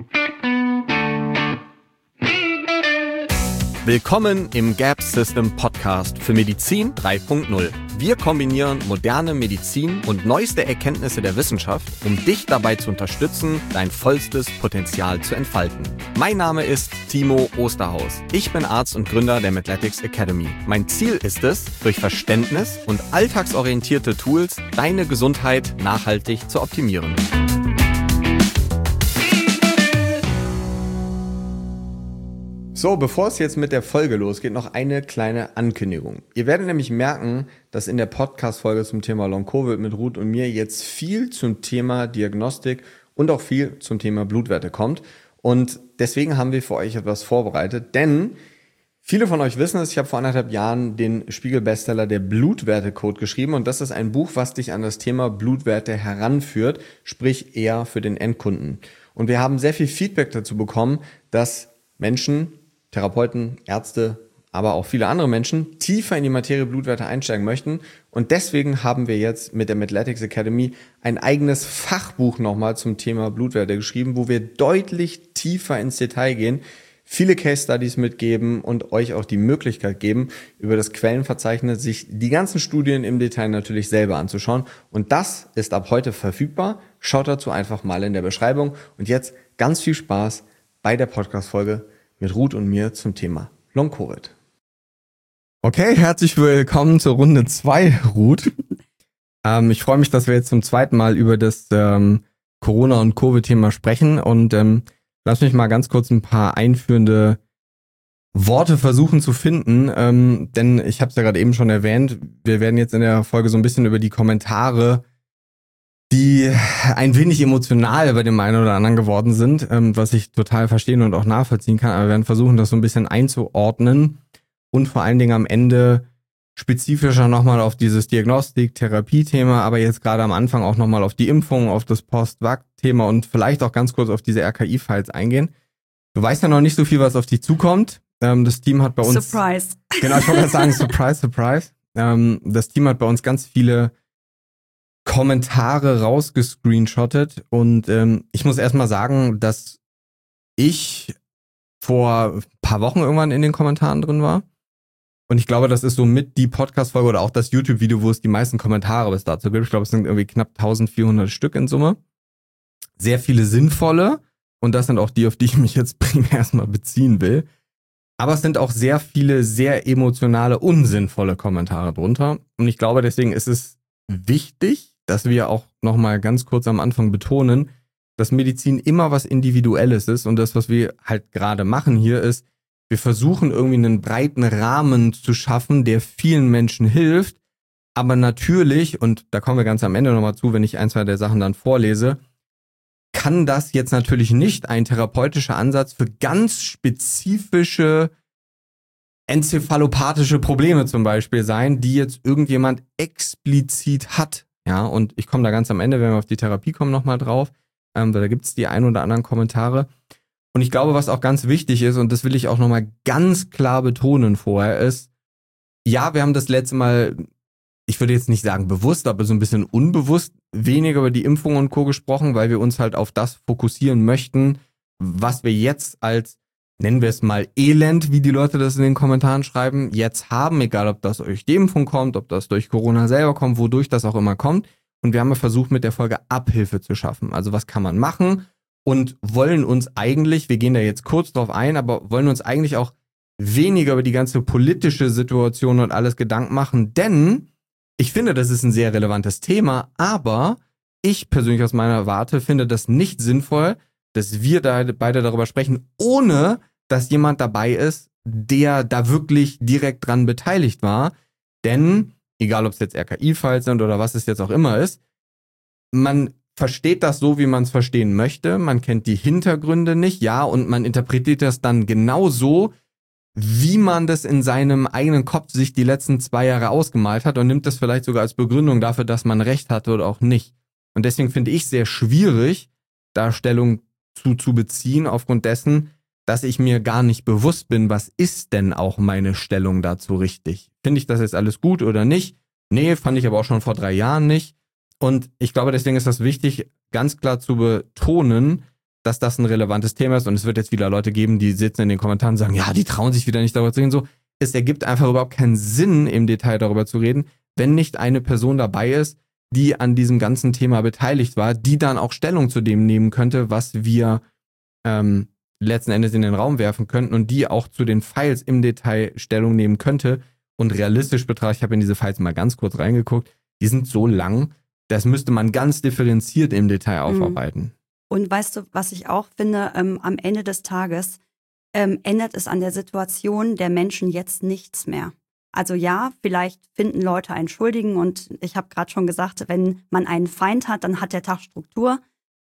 Willkommen im Gap System Podcast für Medizin 3.0. Wir kombinieren moderne Medizin und neueste Erkenntnisse der Wissenschaft, um dich dabei zu unterstützen, dein vollstes Potenzial zu entfalten. Mein Name ist Timo Osterhaus. Ich bin Arzt und Gründer der Medletics Academy. Mein Ziel ist es, durch Verständnis und alltagsorientierte Tools deine Gesundheit nachhaltig zu optimieren. So, bevor es jetzt mit der Folge losgeht, noch eine kleine Ankündigung. Ihr werdet nämlich merken, dass in der Podcast-Folge zum Thema Long-Covid mit Ruth und mir jetzt viel zum Thema Diagnostik und auch viel zum Thema Blutwerte kommt. Und deswegen haben wir für euch etwas vorbereitet, denn viele von euch wissen es, ich habe vor 1,5 Jahren den Spiegel-Bestseller Der Blutwerte-Code geschrieben und das ist ein Buch, was dich an das Thema Blutwerte heranführt, sprich eher für den Endkunden. Und wir haben sehr viel Feedback dazu bekommen, dass Menschen, Therapeuten, Ärzte, aber auch viele andere Menschen tiefer in die Materie Blutwerte einsteigen möchten. Und deswegen haben wir jetzt mit der Medletics Academy ein eigenes Fachbuch nochmal zum Thema Blutwerte geschrieben, wo wir deutlich tiefer ins Detail gehen, viele Case Studies mitgeben und euch auch die Möglichkeit geben, über das Quellenverzeichnis sich die ganzen Studien im Detail natürlich selber anzuschauen. Und das ist ab heute verfügbar. Schaut dazu einfach mal in der Beschreibung. Und jetzt ganz viel Spaß bei der Podcast-Folge mit Ruth und mir zum Thema Long-Covid. Okay, herzlich willkommen zur Runde 2, Ruth. Ich freue mich, dass wir jetzt zum zweiten Mal über das Corona- und Covid-Thema sprechen und lass mich mal ganz kurz ein paar einführende Worte versuchen zu finden, denn ich habe es ja gerade eben schon erwähnt, wir werden jetzt in der Folge so ein bisschen über die Kommentare, die ein wenig emotional bei dem einen oder anderen geworden sind, was ich total verstehen und auch nachvollziehen kann. Aber wir werden versuchen, das so ein bisschen einzuordnen und vor allen Dingen am Ende spezifischer nochmal auf dieses Diagnostik-Therapie-Thema, aber jetzt gerade am Anfang auch nochmal auf die Impfung, auf das Post-Vac-Thema und vielleicht auch ganz kurz auf diese RKI-Files eingehen. Du weißt ja noch nicht so viel, was auf dich zukommt. Das Team hat bei uns... Surprise. Genau, ich wollte gerade sagen, Surprise, Surprise. Das Team hat bei uns ganz viele Kommentare rausgescreenshottet und ich muss erstmal sagen, dass ich vor ein paar Wochen irgendwann in den Kommentaren drin war und ich glaube, das ist so mit die Podcast-Folge oder auch das YouTube-Video, wo es die meisten Kommentare bis dazu gibt. Ich glaube, es sind irgendwie knapp 1400 Stück in Summe. Sehr viele sinnvolle und das sind auch die, auf die ich mich jetzt primär erstmal beziehen will. Aber es sind auch sehr viele sehr emotionale, unsinnvolle Kommentare drunter und ich glaube, deswegen ist es wichtig, dass wir auch nochmal ganz kurz am Anfang betonen, dass Medizin immer was Individuelles ist und das, was wir halt gerade machen hier ist, wir versuchen irgendwie einen breiten Rahmen zu schaffen, der vielen Menschen hilft, aber natürlich, und da kommen wir ganz am Ende nochmal zu, wenn ich ein, zwei der Sachen dann vorlese, kann das jetzt natürlich nicht ein therapeutischer Ansatz für ganz spezifische enzephalopathische Probleme zum Beispiel sein, die jetzt irgendjemand explizit hat. Ja, und ich komme da ganz am Ende, wenn wir auf die Therapie kommen, nochmal drauf. Da gibt es die ein oder anderen Kommentare. Und ich glaube, was auch ganz wichtig ist, und das will ich auch nochmal ganz klar betonen vorher, ist, ja, wir haben das letzte Mal, ich würde jetzt nicht sagen bewusst, aber so ein bisschen unbewusst weniger über die Impfung und Co. gesprochen, weil wir uns halt auf das fokussieren möchten, was wir jetzt als, nennen wir es mal Elend, wie die Leute das in den Kommentaren schreiben, jetzt haben, egal ob das durch die Impfung kommt, ob das durch Corona selber kommt, wodurch das auch immer kommt. Und wir haben ja versucht, mit der Folge Abhilfe zu schaffen. Also was kann man machen und wollen uns eigentlich, wir gehen da jetzt kurz drauf ein, aber wollen uns eigentlich auch weniger über die ganze politische Situation und alles Gedanken machen, denn ich finde, das ist ein sehr relevantes Thema, aber ich persönlich aus meiner Warte finde das nicht sinnvoll, dass wir da beide darüber sprechen, ohne dass jemand dabei ist, der da wirklich direkt dran beteiligt war. Denn, egal ob es jetzt RKI-Files sind oder was es jetzt auch immer ist, man versteht das so, wie man es verstehen möchte. Man kennt die Hintergründe nicht, ja, und man interpretiert das dann genauso, wie man das in seinem eigenen Kopf sich die letzten 2 Jahre ausgemalt hat und nimmt das vielleicht sogar als Begründung dafür, dass man recht hatte oder auch nicht. Und deswegen finde ich sehr schwierig, da Stellung zu beziehen, aufgrund dessen, dass ich mir gar nicht bewusst bin, was ist denn auch meine Stellung dazu richtig? Finde ich das jetzt alles gut oder nicht? Nee, fand ich aber auch schon vor 3 Jahren nicht. Und ich glaube, deswegen ist das wichtig, ganz klar zu betonen, dass das ein relevantes Thema ist und es wird jetzt wieder Leute geben, die sitzen in den Kommentaren und sagen, ja, die trauen sich wieder nicht darüber zu reden. So, es ergibt einfach überhaupt keinen Sinn, im Detail darüber zu reden, wenn nicht eine Person dabei ist, die an diesem ganzen Thema beteiligt war, die dann auch Stellung zu dem nehmen könnte, was wir letzten Endes in den Raum werfen könnten und die auch zu den Files im Detail Stellung nehmen könnte. Und realistisch betrachtet, ich habe in diese Files mal ganz kurz reingeguckt, die sind so lang, das müsste man ganz differenziert im Detail aufarbeiten. Und weißt du, was ich auch finde, am Ende des Tages ändert es an der Situation der Menschen jetzt nichts mehr. Also ja, vielleicht finden Leute einen Schuldigen und ich habe gerade schon gesagt, wenn man einen Feind hat, dann hat der Tag Struktur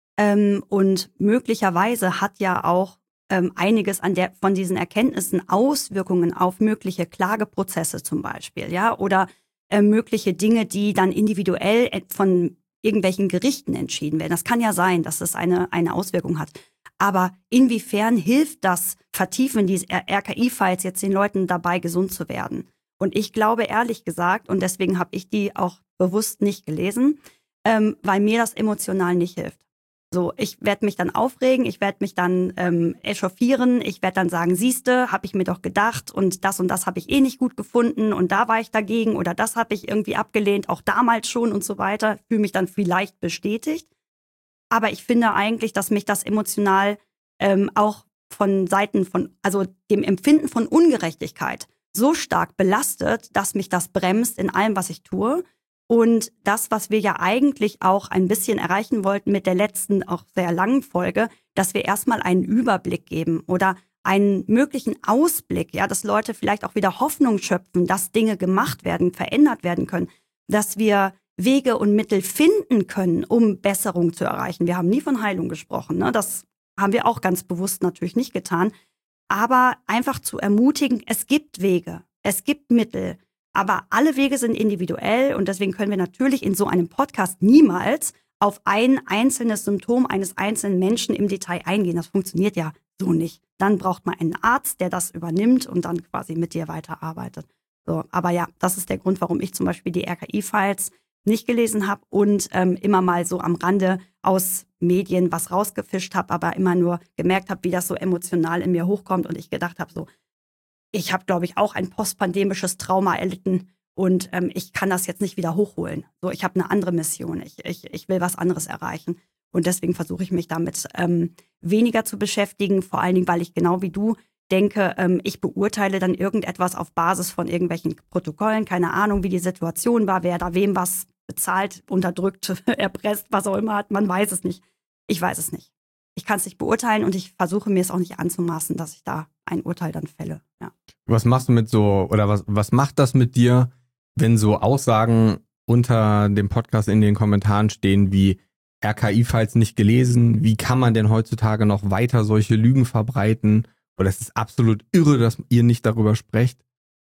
und möglicherweise hat ja auch einiges von diesen Erkenntnissen Auswirkungen auf mögliche Klageprozesse zum Beispiel, ja, oder mögliche Dinge, die dann individuell von irgendwelchen Gerichten entschieden werden. Das kann ja sein, dass es eine Auswirkung hat. Aber inwiefern hilft das Vertiefen dieses RKI-Files jetzt den Leuten dabei, gesund zu werden? Und ich glaube ehrlich gesagt, und deswegen habe ich die auch bewusst nicht gelesen, weil mir das emotional nicht hilft. So, ich werde mich dann aufregen, ich werde mich dann echauffieren, ich werde dann sagen, siehste, habe ich mir doch gedacht und das habe ich eh nicht gut gefunden und da war ich dagegen oder das habe ich irgendwie abgelehnt, auch damals schon und so weiter, fühle mich dann vielleicht bestätigt. Aber ich finde eigentlich, dass mich das emotional auch von Seiten also dem Empfinden von Ungerechtigkeit so stark belastet, dass mich das bremst in allem, was ich tue. Und das, was wir ja eigentlich auch ein bisschen erreichen wollten mit der letzten, auch sehr langen Folge, dass wir erstmal einen Überblick geben oder einen möglichen Ausblick, ja, dass Leute vielleicht auch wieder Hoffnung schöpfen, dass Dinge gemacht werden, verändert werden können, dass wir Wege und Mittel finden können, um Besserung zu erreichen. Wir haben nie von Heilung gesprochen, ne? Das haben wir auch ganz bewusst natürlich nicht getan. Aber einfach zu ermutigen, es gibt Wege, es gibt Mittel, aber alle Wege sind individuell und deswegen können wir natürlich in so einem Podcast niemals auf ein einzelnes Symptom eines einzelnen Menschen im Detail eingehen. Das funktioniert ja so nicht. Dann braucht man einen Arzt, der das übernimmt und dann quasi mit dir weiterarbeitet. So, aber ja, das ist der Grund, warum ich zum Beispiel die RKI-Files nicht gelesen habe und immer mal so am Rande aus Medien was rausgefischt habe, aber immer nur gemerkt habe, wie das so emotional in mir hochkommt und ich gedacht habe so, ich habe, glaube ich, auch ein postpandemisches Trauma erlitten und ich kann das jetzt nicht wieder hochholen. So, ich habe eine andere Mission. Ich will was anderes erreichen. Und deswegen versuche ich mich damit weniger zu beschäftigen, vor allen Dingen, weil ich genau wie du denke, ich beurteile dann irgendetwas auf Basis von irgendwelchen Protokollen, keine Ahnung, wie die Situation war, wer da wem was bezahlt, unterdrückt, erpresst, was auch immer hat, man weiß es nicht. Ich weiß es nicht. Ich kann es nicht beurteilen und ich versuche mir es auch nicht anzumaßen, dass ich da ein Urteil dann fälle. Ja. Was machst du mit so, oder was macht das mit dir, wenn so Aussagen unter dem Podcast in den Kommentaren stehen wie RKI-Files nicht gelesen, wie kann man denn heutzutage noch weiter solche Lügen verbreiten? Oder es ist absolut irre, dass ihr nicht darüber sprecht.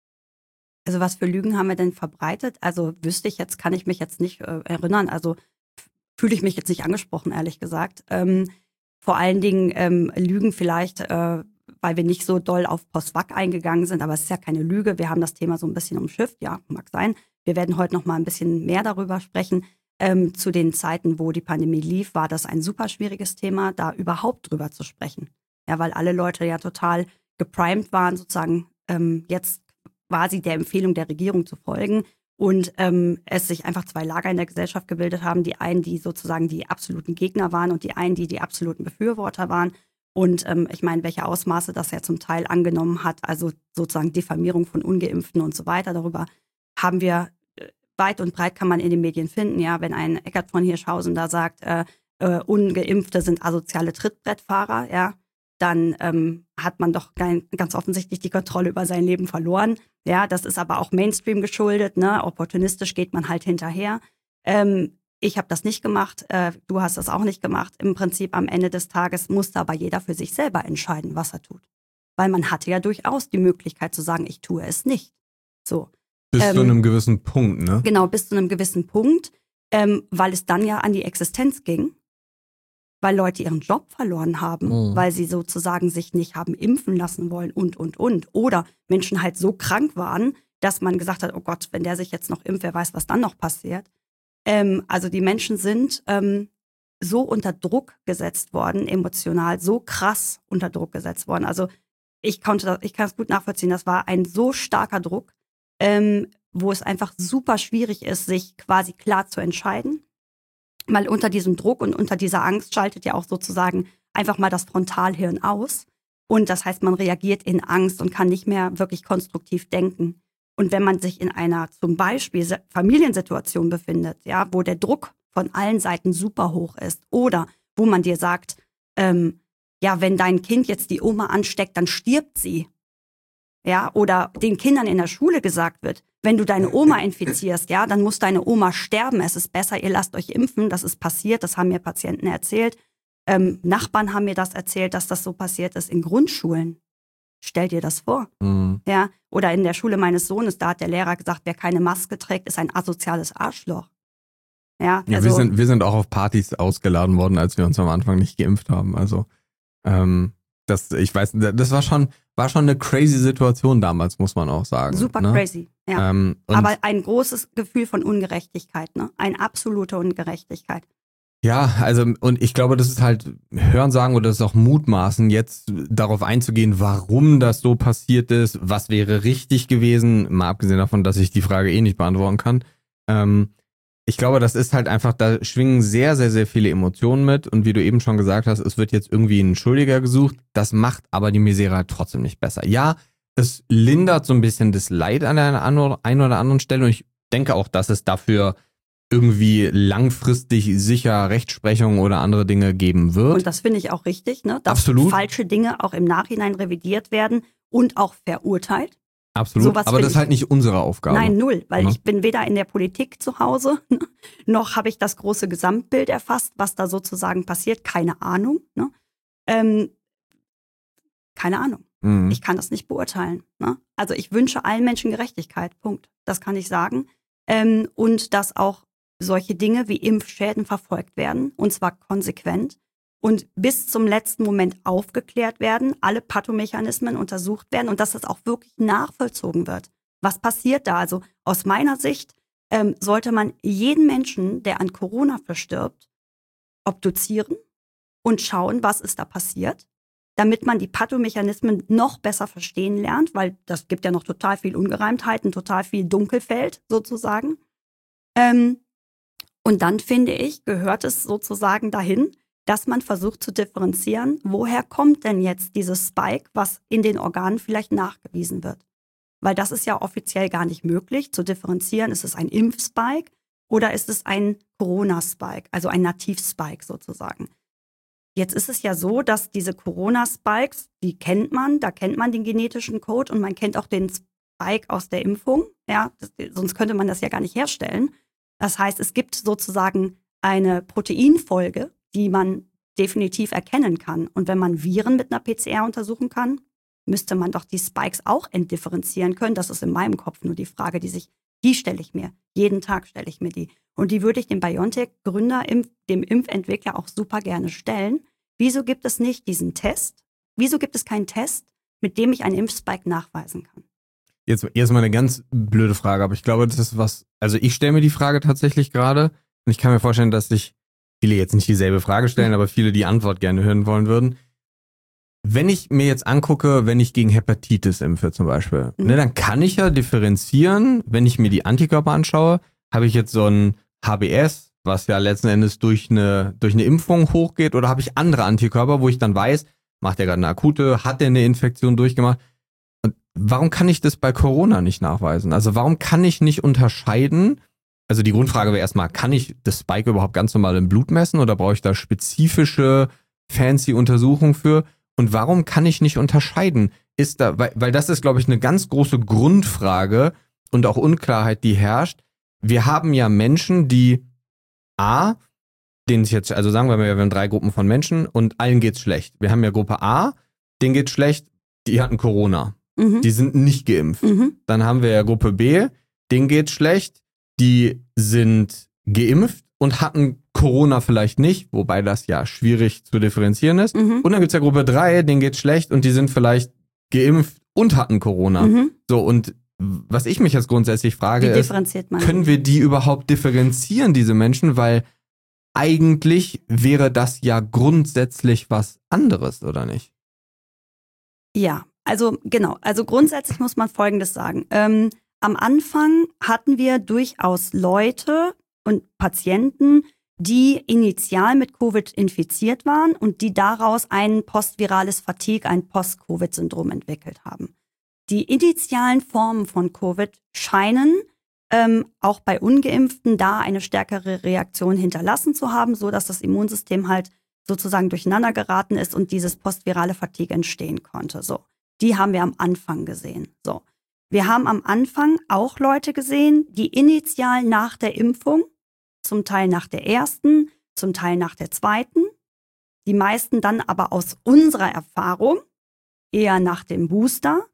Also was für Lügen haben wir denn verbreitet? Also wüsste ich jetzt, kann ich mich jetzt nicht erinnern. Also fühle ich mich jetzt nicht angesprochen, ehrlich gesagt. Vor allen Dingen Lügen vielleicht, weil wir nicht so doll auf Post-Vac eingegangen sind. Aber es ist ja keine Lüge. Wir haben das Thema so ein bisschen umschifft. Ja, mag sein. Wir werden heute noch mal ein bisschen mehr darüber sprechen. Zu den Zeiten, wo die Pandemie lief, war das ein super schwieriges Thema, da überhaupt drüber zu sprechen. Ja, weil alle Leute ja total geprimed waren, sozusagen jetzt quasi der Empfehlung der Regierung zu folgen und es sich einfach zwei Lager in der Gesellschaft gebildet haben. Die einen, die sozusagen die absoluten Gegner waren und die einen, die die absoluten Befürworter waren. Und ich meine, welche Ausmaße das ja zum Teil angenommen hat, also sozusagen Diffamierung von Ungeimpften und so weiter. Darüber haben wir weit und breit kann man in den Medien finden. Ja, wenn ein Eckart von Hirschhausen da sagt, Ungeimpfte sind asoziale Trittbrettfahrer, ja, dann hat man doch ganz offensichtlich die Kontrolle über sein Leben verloren. Ja, das ist aber auch Mainstream geschuldet, ne? Opportunistisch geht man halt hinterher. Ich habe das nicht gemacht, du hast das auch nicht gemacht. Im Prinzip am Ende des Tages musste aber jeder für sich selber entscheiden, was er tut. Weil man hatte ja durchaus die Möglichkeit zu sagen, ich tue es nicht. So. Bis zu einem gewissen Punkt, ne? Genau, bis zu einem gewissen Punkt, weil es dann ja an die Existenz ging. Weil Leute ihren Job verloren haben, weil sie sozusagen sich nicht haben impfen lassen wollen und. Oder Menschen halt so krank waren, dass man gesagt hat, oh Gott, wenn der sich jetzt noch impft, wer weiß, was dann noch passiert. Also die Menschen sind so unter Druck gesetzt worden, emotional, so krass unter Druck gesetzt worden. Also ich kann es gut nachvollziehen. Das war ein so starker Druck, wo es einfach super schwierig ist, sich quasi klar zu entscheiden. Weil unter diesem Druck und unter dieser Angst schaltet ja auch sozusagen einfach mal das Frontalhirn aus. Und das heißt, man reagiert in Angst und kann nicht mehr wirklich konstruktiv denken. Und wenn man sich in einer zum Beispiel Familiensituation befindet, ja, wo der Druck von allen Seiten super hoch ist oder wo man dir sagt, ja, wenn dein Kind jetzt die Oma ansteckt, dann stirbt sie. Ja, oder den Kindern in der Schule gesagt wird, wenn du deine Oma infizierst, ja, dann muss deine Oma sterben. Es ist besser, ihr lasst euch impfen. Das ist passiert, das haben mir Patienten erzählt. Nachbarn haben mir das erzählt, dass das so passiert ist in Grundschulen. Stell dir das vor. Mhm. Ja, oder in der Schule meines Sohnes, da hat der Lehrer gesagt, wer keine Maske trägt, ist ein asoziales Arschloch. Ja, also, wir sind auch auf Partys ausgeladen worden, als wir uns am Anfang nicht geimpft haben. Also das war schon eine crazy Situation damals, muss man auch sagen. Super crazy, ja. Aber ein großes Gefühl von Ungerechtigkeit, ne? Eine absolute Ungerechtigkeit. Ja, also und ich glaube, das ist halt Hörensagen oder das ist auch Mutmaßen, jetzt darauf einzugehen, warum das so passiert ist, was wäre richtig gewesen, mal abgesehen davon, dass ich die Frage nicht beantworten kann. Ich glaube, das ist halt einfach, da schwingen sehr, sehr, sehr viele Emotionen mit und wie du eben schon gesagt hast, es wird jetzt irgendwie ein Schuldiger gesucht, das macht aber die Misere halt trotzdem nicht besser. Ja, es lindert so ein bisschen das Leid an der einen oder anderen Stelle und ich denke auch, dass es dafür irgendwie langfristig sicher Rechtsprechung oder andere Dinge geben wird. Und das finde ich auch richtig, ne? Dass Absolut. Falsche Dinge auch im Nachhinein revidiert werden und auch verurteilt. Absolut, sowas aber das ist halt nicht unsere Aufgabe. Nein, null, weil ich bin weder in der Politik zu Hause, noch habe ich das große Gesamtbild erfasst, was da sozusagen passiert. Keine Ahnung. Ne? Keine Ahnung. Mhm. Ich kann das nicht beurteilen. Ne? Also ich wünsche allen Menschen Gerechtigkeit, Punkt. Das kann ich sagen. Und dass auch solche Dinge wie Impfschäden verfolgt werden, und zwar konsequent. Und bis zum letzten Moment aufgeklärt werden, alle Pathomechanismen untersucht werden und dass das auch wirklich nachvollzogen wird. Was passiert da? Also aus meiner Sicht sollte man jeden Menschen, der an Corona verstirbt, obduzieren und schauen, was ist da passiert, damit man die Pathomechanismen noch besser verstehen lernt, weil das gibt ja noch total viel Ungereimtheiten, total viel Dunkelfeld sozusagen. Und dann, finde ich, gehört es sozusagen dahin, dass man versucht zu differenzieren, woher kommt denn jetzt dieses Spike, was in den Organen vielleicht nachgewiesen wird. Weil das ist ja offiziell gar nicht möglich, zu differenzieren, ist es ein Impfspike oder ist es ein Corona-Spike, also ein Nativ-Spike sozusagen. Jetzt ist es ja so, dass diese Corona-Spikes, die kennt man, da kennt man den genetischen Code und man kennt auch den Spike aus der Impfung, ja, sonst könnte man das ja gar nicht herstellen. Das heißt, es gibt sozusagen eine Proteinfolge, die man definitiv erkennen kann. Und wenn man Viren mit einer PCR untersuchen kann, müsste man doch die Spikes auch entdifferenzieren können. Das ist in meinem Kopf nur die Frage, die stelle ich mir. Jeden Tag stelle ich mir die. Und die würde ich dem BioNTech-Gründer, dem Impfentwickler auch super gerne stellen. Wieso gibt es nicht diesen Test? Wieso gibt es keinen Test, mit dem ich einen Impfspike nachweisen kann? Jetzt mal eine ganz blöde Frage, aber ich glaube, das ist was, also ich stelle mir die Frage tatsächlich gerade und ich kann mir vorstellen, dass sich viele jetzt nicht dieselbe Frage stellen, aber viele die Antwort gerne hören wollen würden. Wenn ich mir jetzt angucke, wenn ich gegen Hepatitis impfe zum Beispiel, ne, dann kann ich ja differenzieren, wenn ich mir die Antikörper anschaue, habe ich jetzt so ein HBS, was ja letzten Endes durch eine Impfung hochgeht, oder habe ich andere Antikörper, wo ich dann weiß, macht der gerade eine akute, hat der eine Infektion durchgemacht? Und warum kann ich das bei Corona nicht nachweisen? Also warum kann ich nicht unterscheiden? Also die Grundfrage wäre erstmal, kann ich das Spike überhaupt ganz normal im Blut messen oder brauche ich da spezifische, fancy Untersuchungen für? Und warum kann ich nicht unterscheiden? Weil das ist, glaube ich, eine ganz große Grundfrage und auch Unklarheit, die herrscht. Wir haben ja Menschen, die denen es jetzt, also sagen wir haben 3 Gruppen von Menschen und allen geht's schlecht. Wir haben ja Gruppe A, denen geht's schlecht, die hatten Corona. Mhm. Die sind nicht geimpft. Mhm. Dann haben wir ja Gruppe B, denen geht's schlecht, die sind geimpft und hatten Corona vielleicht nicht, wobei das ja schwierig zu differenzieren ist. Mhm. Und dann gibt's ja Gruppe 3, denen geht's schlecht und die sind vielleicht geimpft und hatten Corona. Mhm. So, und was ich mich jetzt grundsätzlich frage ist, können wir die überhaupt differenzieren, diese Menschen? Weil eigentlich wäre das ja grundsätzlich was anderes, oder nicht? Ja, also genau. Also grundsätzlich muss man Folgendes sagen. Am Anfang hatten wir durchaus Leute und Patienten, die initial mit Covid infiziert waren und die daraus ein postvirales Fatigue, ein Post-Covid-Syndrom entwickelt haben. Die initialen Formen von Covid scheinen auch bei Ungeimpften da eine stärkere Reaktion hinterlassen zu haben, so dass das Immunsystem halt sozusagen durcheinander geraten ist und dieses postvirale Fatigue entstehen konnte. So, die haben wir am Anfang gesehen. So, wir haben am Anfang auch Leute gesehen, die initial nach der Impfung, zum Teil nach der ersten, zum Teil nach der zweiten, die meisten dann aber aus unserer Erfahrung eher nach dem Booster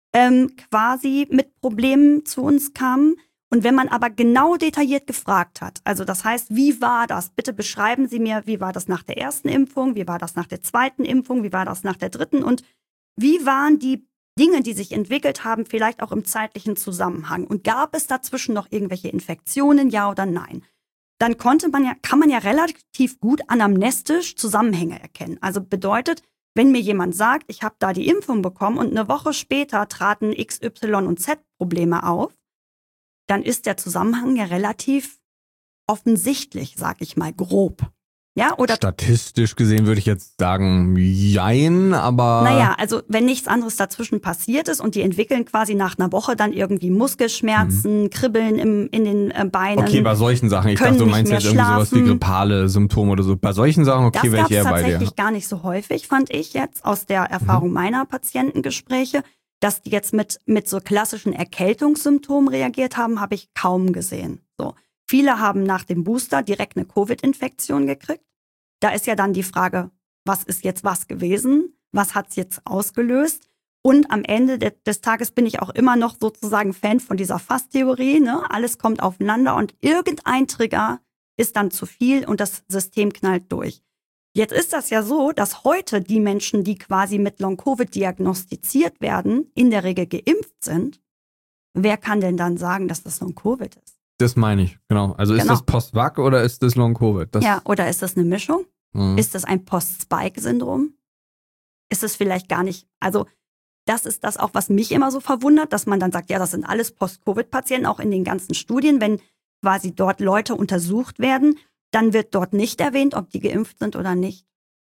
quasi mit Problemen zu uns kamen. Und wenn man aber genau detailliert gefragt hat, also das heißt, wie war das? Bitte beschreiben Sie mir, wie war das nach der ersten Impfung? Wie war das nach der zweiten Impfung? Wie war das nach der dritten? Und wie waren die Dinge, die sich entwickelt haben, vielleicht auch im zeitlichen Zusammenhang? Und gab es dazwischen noch irgendwelche Infektionen, ja oder nein? Dann kann man ja relativ gut anamnestisch Zusammenhänge erkennen. Also bedeutet, wenn mir jemand sagt, ich habe da die Impfung bekommen und eine Woche später traten X, Y und Z Probleme auf, dann ist der Zusammenhang ja relativ offensichtlich, sag ich mal, grob. Ja, oder statistisch gesehen würde ich jetzt sagen, jein, aber... Naja, also wenn nichts anderes dazwischen passiert ist und die entwickeln quasi nach einer Woche dann irgendwie Muskelschmerzen, Kribbeln in den Beinen. Okay, bei solchen Sachen. Ich dachte, du meinst jetzt irgendwie sowas wie grippale Symptome oder so. Bei solchen Sachen, okay, wäre ich eher bei dir. Das gab es tatsächlich gar nicht so häufig, fand ich jetzt aus der Erfahrung meiner Patientengespräche. Dass die jetzt mit so klassischen Erkältungssymptomen reagiert haben, habe ich kaum gesehen. So. Viele haben nach dem Booster direkt eine Covid-Infektion gekriegt. Da ist ja dann die Frage, was ist jetzt was gewesen? Was hat es jetzt ausgelöst? Und am Ende des Tages bin ich auch immer noch sozusagen Fan von dieser Fasstheorie. Ne? Alles kommt aufeinander und irgendein Trigger ist dann zu viel und das System knallt durch. Jetzt ist das ja so, dass heute die Menschen, die quasi mit Long-Covid diagnostiziert werden, in der Regel geimpft sind. Wer kann denn dann sagen, dass das Long-Covid ist? Das meine ich, genau. Also ist das Post-Vac oder ist das Long-Covid? Ja, oder ist das eine Mischung? Ist das ein Post-Spike-Syndrom? Ist es vielleicht gar nicht, also das ist das auch, was mich immer so verwundert, dass man dann sagt, ja, das sind alles Post-Covid-Patienten, auch in den ganzen Studien, wenn quasi dort Leute untersucht werden, dann wird dort nicht erwähnt, ob die geimpft sind oder nicht.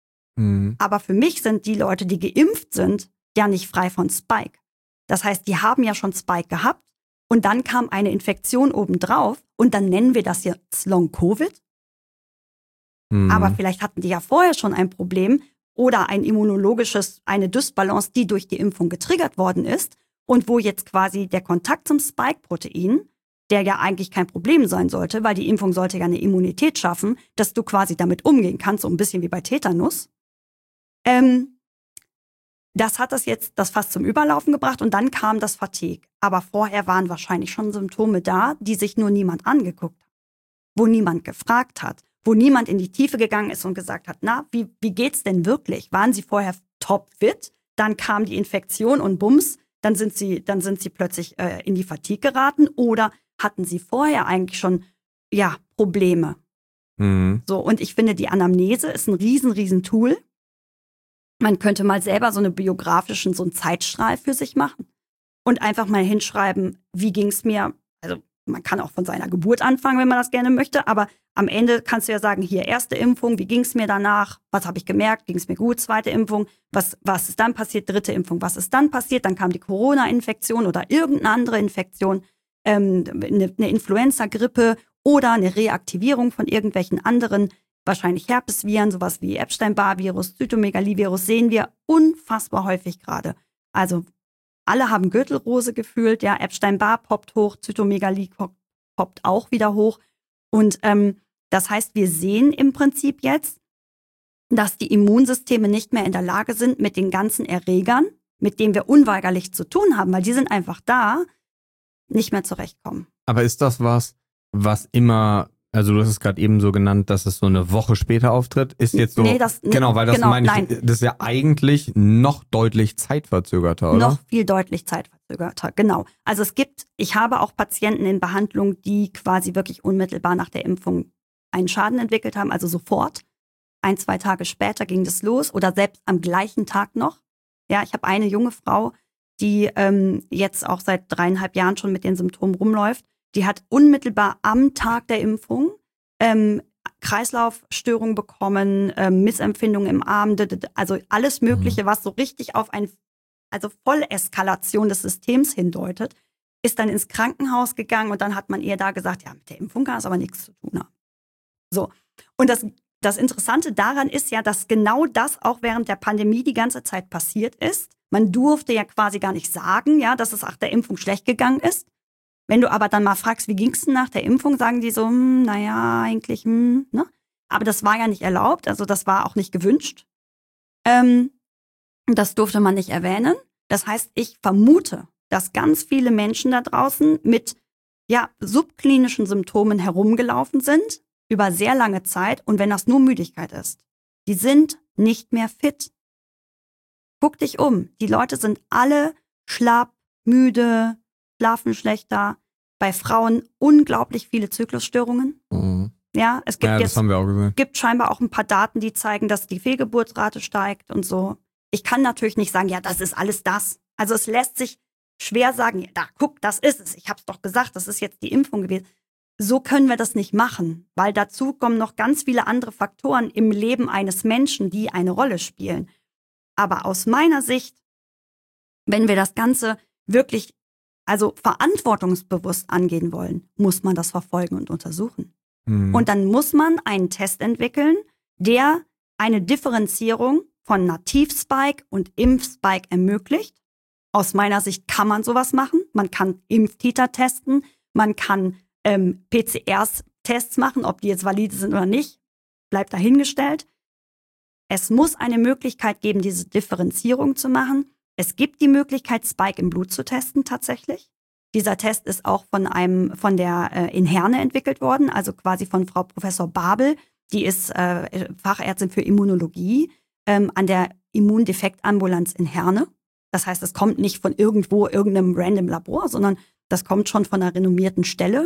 Aber für mich sind die Leute, die geimpft sind, ja nicht frei von Spike. Das heißt, die haben ja schon Spike gehabt und dann kam eine Infektion obendrauf und dann nennen wir das jetzt Long-Covid. Aber vielleicht hatten die ja vorher schon ein Problem oder ein immunologisches, eine Dysbalance, die durch die Impfung getriggert worden ist und wo jetzt quasi der Kontakt zum Spike-Protein, der ja eigentlich kein Problem sein sollte, weil die Impfung sollte ja eine Immunität schaffen, dass du quasi damit umgehen kannst, so ein bisschen wie bei Tetanus. Das hat das fast zum Überlaufen gebracht und dann kam das Fatigue. Aber vorher waren wahrscheinlich schon Symptome da, die sich nur niemand angeguckt hat, wo niemand gefragt hat, wo niemand in die Tiefe gegangen ist und gesagt hat, na, wie geht's denn wirklich? Waren sie vorher topfit? Dann kam die Infektion und bums, dann sind sie plötzlich in die Fatigue geraten oder hatten sie vorher eigentlich schon, ja, Probleme? So, und ich finde, die Anamnese ist ein riesen Tool. Man könnte mal selber so einen Zeitstrahl für sich machen und einfach mal hinschreiben, wie ging's mir, also man kann auch von seiner Geburt anfangen, wenn man das gerne möchte, aber am Ende kannst du ja sagen, hier erste Impfung, wie ging's mir danach, was habe ich gemerkt, ging's mir gut, zweite Impfung, was ist dann passiert, dritte Impfung, was ist dann passiert, dann kam die Corona-Infektion oder irgendeine andere Infektion, eine Influenza-Grippe oder eine Reaktivierung von irgendwelchen anderen, wahrscheinlich Herpesviren, sowas wie Epstein-Barr-Virus, Zytomegalivirus, sehen wir unfassbar häufig gerade. Also alle haben Gürtelrose gefühlt, ja, Epstein-Barr poppt hoch, Zytomegalie poppt auch wieder hoch. Und das heißt, wir sehen im Prinzip jetzt, dass die Immunsysteme nicht mehr in der Lage sind, mit den ganzen Erregern, mit denen wir unweigerlich zu tun haben, weil die sind einfach da, nicht mehr zurechtkommen. Aber ist das was immer, also du hast es gerade eben so genannt, dass es so eine Woche später auftritt, ist jetzt so, meine ich, das ist ja eigentlich noch deutlich zeitverzögerter, oder? Noch viel deutlich zeitverzögerter, genau. Also ich habe auch Patienten in Behandlung, die quasi wirklich unmittelbar nach der Impfung einen Schaden entwickelt haben, also sofort. 1, 2 Tage später ging das los oder selbst am gleichen Tag noch. Ja, ich habe eine junge Frau, die jetzt auch seit 3,5 Jahren schon mit den Symptomen rumläuft. Die hat unmittelbar am Tag der Impfung Kreislaufstörungen bekommen, Missempfindungen im Arm, also alles Mögliche, was so richtig auf also Volleskalation des Systems hindeutet, ist dann ins Krankenhaus gegangen und dann hat man ihr da gesagt, ja, mit der Impfung kann es aber nichts zu tun haben. So. Und das Interessante daran ist ja, dass genau das auch während der Pandemie die ganze Zeit passiert ist. Man durfte ja quasi gar nicht sagen, ja, dass es nach der Impfung schlecht gegangen ist. Wenn du aber dann mal fragst, wie ging es denn nach der Impfung, sagen die so, naja, eigentlich, ne? Aber das war ja nicht erlaubt, also das war auch nicht gewünscht. Das durfte man nicht erwähnen. Das heißt, ich vermute, dass ganz viele Menschen da draußen mit subklinischen Symptomen herumgelaufen sind, über sehr lange Zeit. Und wenn das nur Müdigkeit ist, die sind nicht mehr fit. Guck dich um. Die Leute sind alle schlapp, müde, schlafen schlechter. Bei Frauen unglaublich viele Zyklusstörungen. Mhm. Ja, es gibt das haben wir auch gesehen. Gibt scheinbar auch ein paar Daten, die zeigen, dass die Fehlgeburtsrate steigt und so. Ich kann natürlich nicht sagen, ja, das ist alles das. Also es lässt sich schwer sagen, ja, da, guck, das ist es. Ich habe es doch gesagt, das ist jetzt die Impfung gewesen. So können wir das nicht machen, weil dazu kommen noch ganz viele andere Faktoren im Leben eines Menschen, die eine Rolle spielen. Aber aus meiner Sicht, wenn wir das Ganze wirklich verantwortungsbewusst angehen wollen, muss man das verfolgen und untersuchen. Mhm. Und dann muss man einen Test entwickeln, der eine Differenzierung von Nativ-Spike und Impf-Spike ermöglicht. Aus meiner Sicht kann man sowas machen. Man kann Impftiter testen, man kann PCR-Tests machen, ob die jetzt valide sind oder nicht, bleibt dahingestellt. Es muss eine Möglichkeit geben, diese Differenzierung zu machen. Es gibt die Möglichkeit, Spike im Blut zu testen tatsächlich. Dieser Test ist auch von der Inherne entwickelt worden, also quasi von Frau Professor Babel. Die ist Fachärztin für Immunologie an der Immundefektambulanz in Herne. Das heißt, es kommt nicht von irgendeinem random Labor, sondern das kommt schon von einer renommierten Stelle.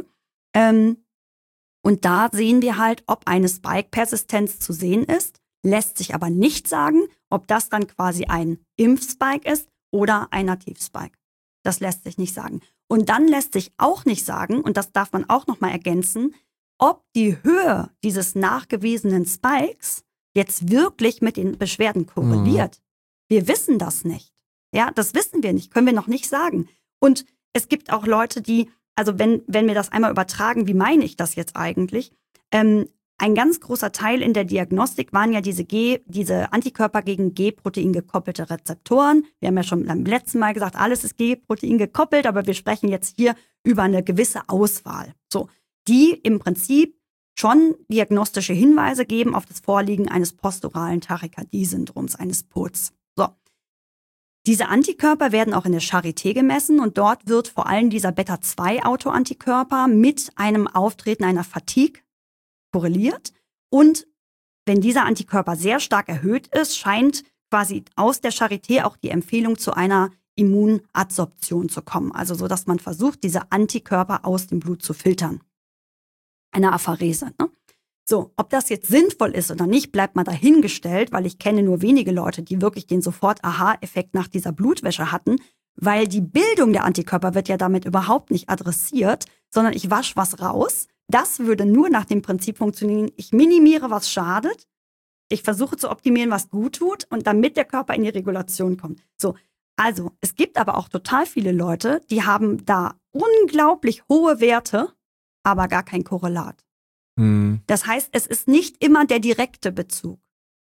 Und da sehen wir halt, ob eine Spike-Persistenz zu sehen ist. Lässt sich aber nicht sagen, ob das dann quasi ein Impf-Spike ist oder ein Nativ-Spike. Das lässt sich nicht sagen. Und dann lässt sich auch nicht sagen, und das darf man auch nochmal ergänzen, ob die Höhe dieses nachgewiesenen Spikes jetzt wirklich mit den Beschwerden korreliert. Wir wissen das nicht. Ja, das wissen wir nicht, können wir noch nicht sagen. Und es gibt auch Leute, die, also wenn wir das einmal übertragen, wie meine ich das jetzt eigentlich? Ein ganz großer Teil in der Diagnostik waren ja diese Antikörper gegen G-Protein gekoppelte Rezeptoren. Wir haben ja schon beim letzten Mal gesagt, alles ist G-Protein gekoppelt, aber wir sprechen jetzt hier über eine gewisse Auswahl. So, die im Prinzip schon diagnostische Hinweise geben auf das Vorliegen eines posturalen Tachykardie-Syndroms, eines POTS. So. Diese Antikörper werden auch in der Charité gemessen und dort wird vor allem dieser Beta-2-Autoantikörper mit einem Auftreten einer Fatigue korreliert. Und wenn dieser Antikörper sehr stark erhöht ist, scheint quasi aus der Charité auch die Empfehlung zu einer Immunadsorption zu kommen. Also so, dass man versucht, diese Antikörper aus dem Blut zu filtern. Eine Apherese. Ne? So, ob das jetzt sinnvoll ist oder nicht, bleibt mal dahingestellt, weil ich kenne nur wenige Leute, die wirklich den Sofort-Aha-Effekt nach dieser Blutwäsche hatten, weil die Bildung der Antikörper wird ja damit überhaupt nicht adressiert, sondern ich wasche was raus. Das würde nur nach dem Prinzip funktionieren, ich minimiere, was schadet, ich versuche zu optimieren, was gut tut und damit der Körper in die Regulation kommt. So, also es gibt aber auch total viele Leute, die haben da unglaublich hohe Werte, aber gar kein Korrelat. Das heißt, es ist nicht immer der direkte Bezug.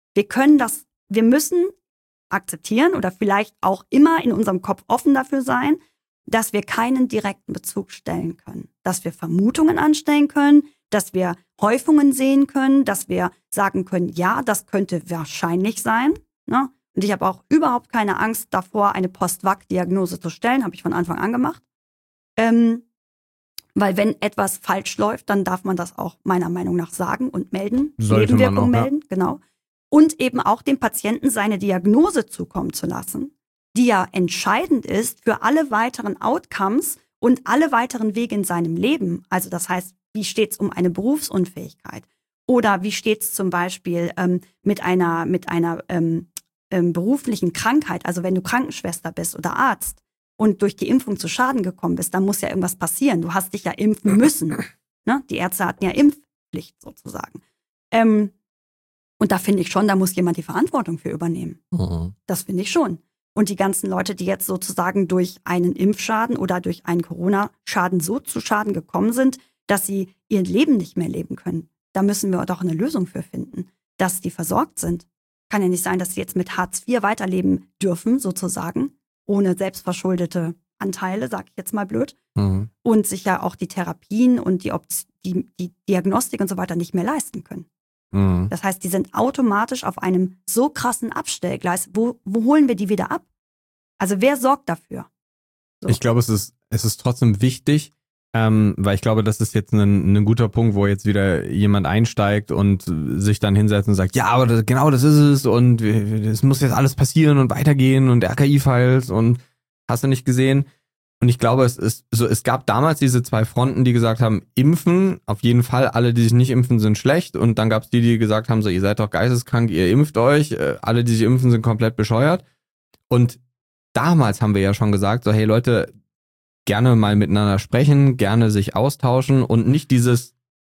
Wir müssen akzeptieren oder vielleicht auch immer in unserem Kopf offen dafür sein, dass wir keinen direkten Bezug stellen können. Dass wir Vermutungen anstellen können, dass wir Häufungen sehen können, dass wir sagen können, ja, das könnte wahrscheinlich sein. Ne? Und ich habe auch überhaupt keine Angst davor, eine Post-Vac-Diagnose zu stellen, habe ich von Anfang an gemacht. Weil wenn etwas falsch läuft, dann darf man das auch meiner Meinung nach sagen und melden. Nebenwirkungen melden, genau. Und eben auch dem Patienten seine Diagnose zukommen zu lassen, die ja entscheidend ist für alle weiteren Outcomes und alle weiteren Wege in seinem Leben. Also das heißt, wie steht es um eine Berufsunfähigkeit? Oder wie steht es zum Beispiel mit einer beruflichen Krankheit? Also wenn du Krankenschwester bist oder Arzt und durch die Impfung zu Schaden gekommen bist, dann muss ja irgendwas passieren. Du hast dich ja impfen müssen. Ne? Die Ärzte hatten ja Impfpflicht sozusagen. Und da finde ich schon, da muss jemand die Verantwortung für übernehmen. Mhm. Das finde ich schon. Und die ganzen Leute, die jetzt sozusagen durch einen Impfschaden oder durch einen Corona-Schaden so zu Schaden gekommen sind, dass sie ihr Leben nicht mehr leben können. Da müssen wir doch eine Lösung für finden, dass die versorgt sind. Kann ja nicht sein, dass sie jetzt mit Hartz IV weiterleben dürfen, sozusagen, ohne selbstverschuldete Anteile, sag ich jetzt mal blöd. Mhm. Und sich ja auch die Therapien und die Diagnostik und so weiter nicht mehr leisten können. Mhm. Das heißt, die sind automatisch auf einem so krassen Abstellgleis. Wo holen wir die wieder ab? Also wer sorgt dafür? So. Ich glaube, es ist trotzdem wichtig, weil ich glaube, das ist jetzt ein guter Punkt, wo jetzt wieder jemand einsteigt und sich dann hinsetzt und sagt, ja, aber genau das ist es und es muss jetzt alles passieren und weitergehen und RKI-Files und hast du nicht gesehen? Und ich glaube, es gab damals diese zwei Fronten, die gesagt haben, impfen, auf jeden Fall, alle, die sich nicht impfen, sind schlecht. Und dann gab es die gesagt haben, so, ihr seid doch geisteskrank, ihr impft euch, alle, die sich impfen, sind komplett bescheuert. Und damals haben wir ja schon gesagt, so, hey Leute, gerne mal miteinander sprechen, gerne sich austauschen und nicht dieses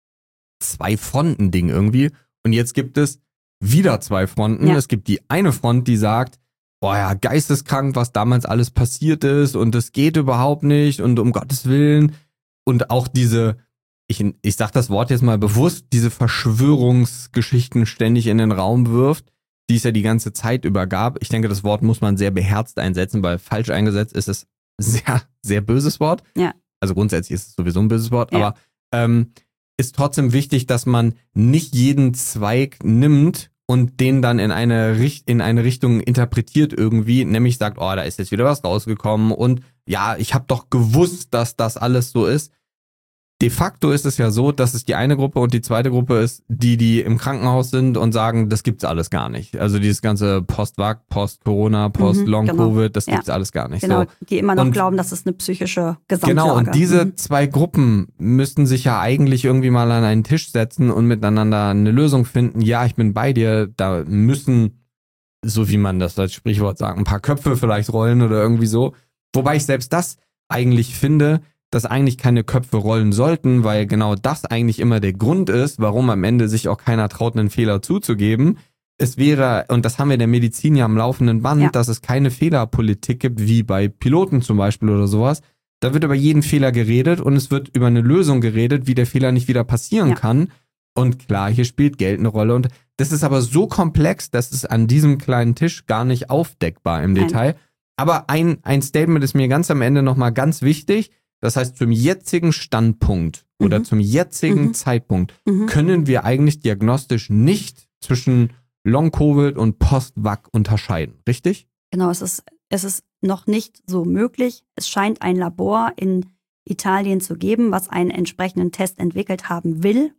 Zwei-Fronten-Ding irgendwie. Und jetzt gibt es wieder zwei Fronten. Ja. Es gibt die eine Front, die sagt, boah ja, geisteskrank, was damals alles passiert ist und das geht überhaupt nicht und um Gottes Willen. Und auch diese, ich sag das Wort jetzt mal bewusst, diese Verschwörungsgeschichten ständig in den Raum wirft, die es ja die ganze Zeit über gab. Ich denke, das Wort muss man sehr beherzt einsetzen, weil falsch eingesetzt ist es sehr, sehr böses Wort. Ja. Also grundsätzlich ist es sowieso ein böses Wort, ja. Aber ist trotzdem wichtig, dass man nicht jeden Zweig nimmt und den dann in eine Richtung interpretiert irgendwie, nämlich sagt, oh, da ist jetzt wieder was rausgekommen und ja, ich habe doch gewusst, dass das alles so ist. De facto ist es ja so, dass es die eine Gruppe und die zweite Gruppe ist, die im Krankenhaus sind und sagen, das gibt's alles gar nicht. Also dieses ganze Post-Vac, Post-Corona, Post-Long-Covid, genau. Das gibt's alles gar nicht. Genau, so. Die immer noch glauben, dass es eine psychische Gesamtlage. Genau, und diese zwei Gruppen müssten sich ja eigentlich irgendwie mal an einen Tisch setzen und miteinander eine Lösung finden. Ja, ich bin bei dir, da müssen, so wie man das als Sprichwort sagt, ein paar Köpfe vielleicht rollen oder irgendwie so. Wobei ich selbst das eigentlich finde, dass eigentlich keine Köpfe rollen sollten, weil genau das eigentlich immer der Grund ist, warum am Ende sich auch keiner traut, einen Fehler zuzugeben. Es wäre, und das haben wir in der Medizin ja am laufenden Band, dass es keine Fehlerpolitik gibt, wie bei Piloten zum Beispiel oder sowas. Da wird über jeden Fehler geredet und es wird über eine Lösung geredet, wie der Fehler nicht wieder passieren kann. Und klar, hier spielt Geld eine Rolle. Und das ist aber so komplex, dass es an diesem kleinen Tisch gar nicht aufdeckbar im Detail. Aber ein Statement ist mir ganz am Ende nochmal ganz wichtig. Das heißt, zum jetzigen Standpunkt oder zum jetzigen Zeitpunkt können wir eigentlich diagnostisch nicht zwischen Long-Covid und Post-Vac unterscheiden, richtig? Genau, es ist noch nicht so möglich. Es scheint ein Labor in Italien zu geben, was einen entsprechenden Test entwickelt haben will.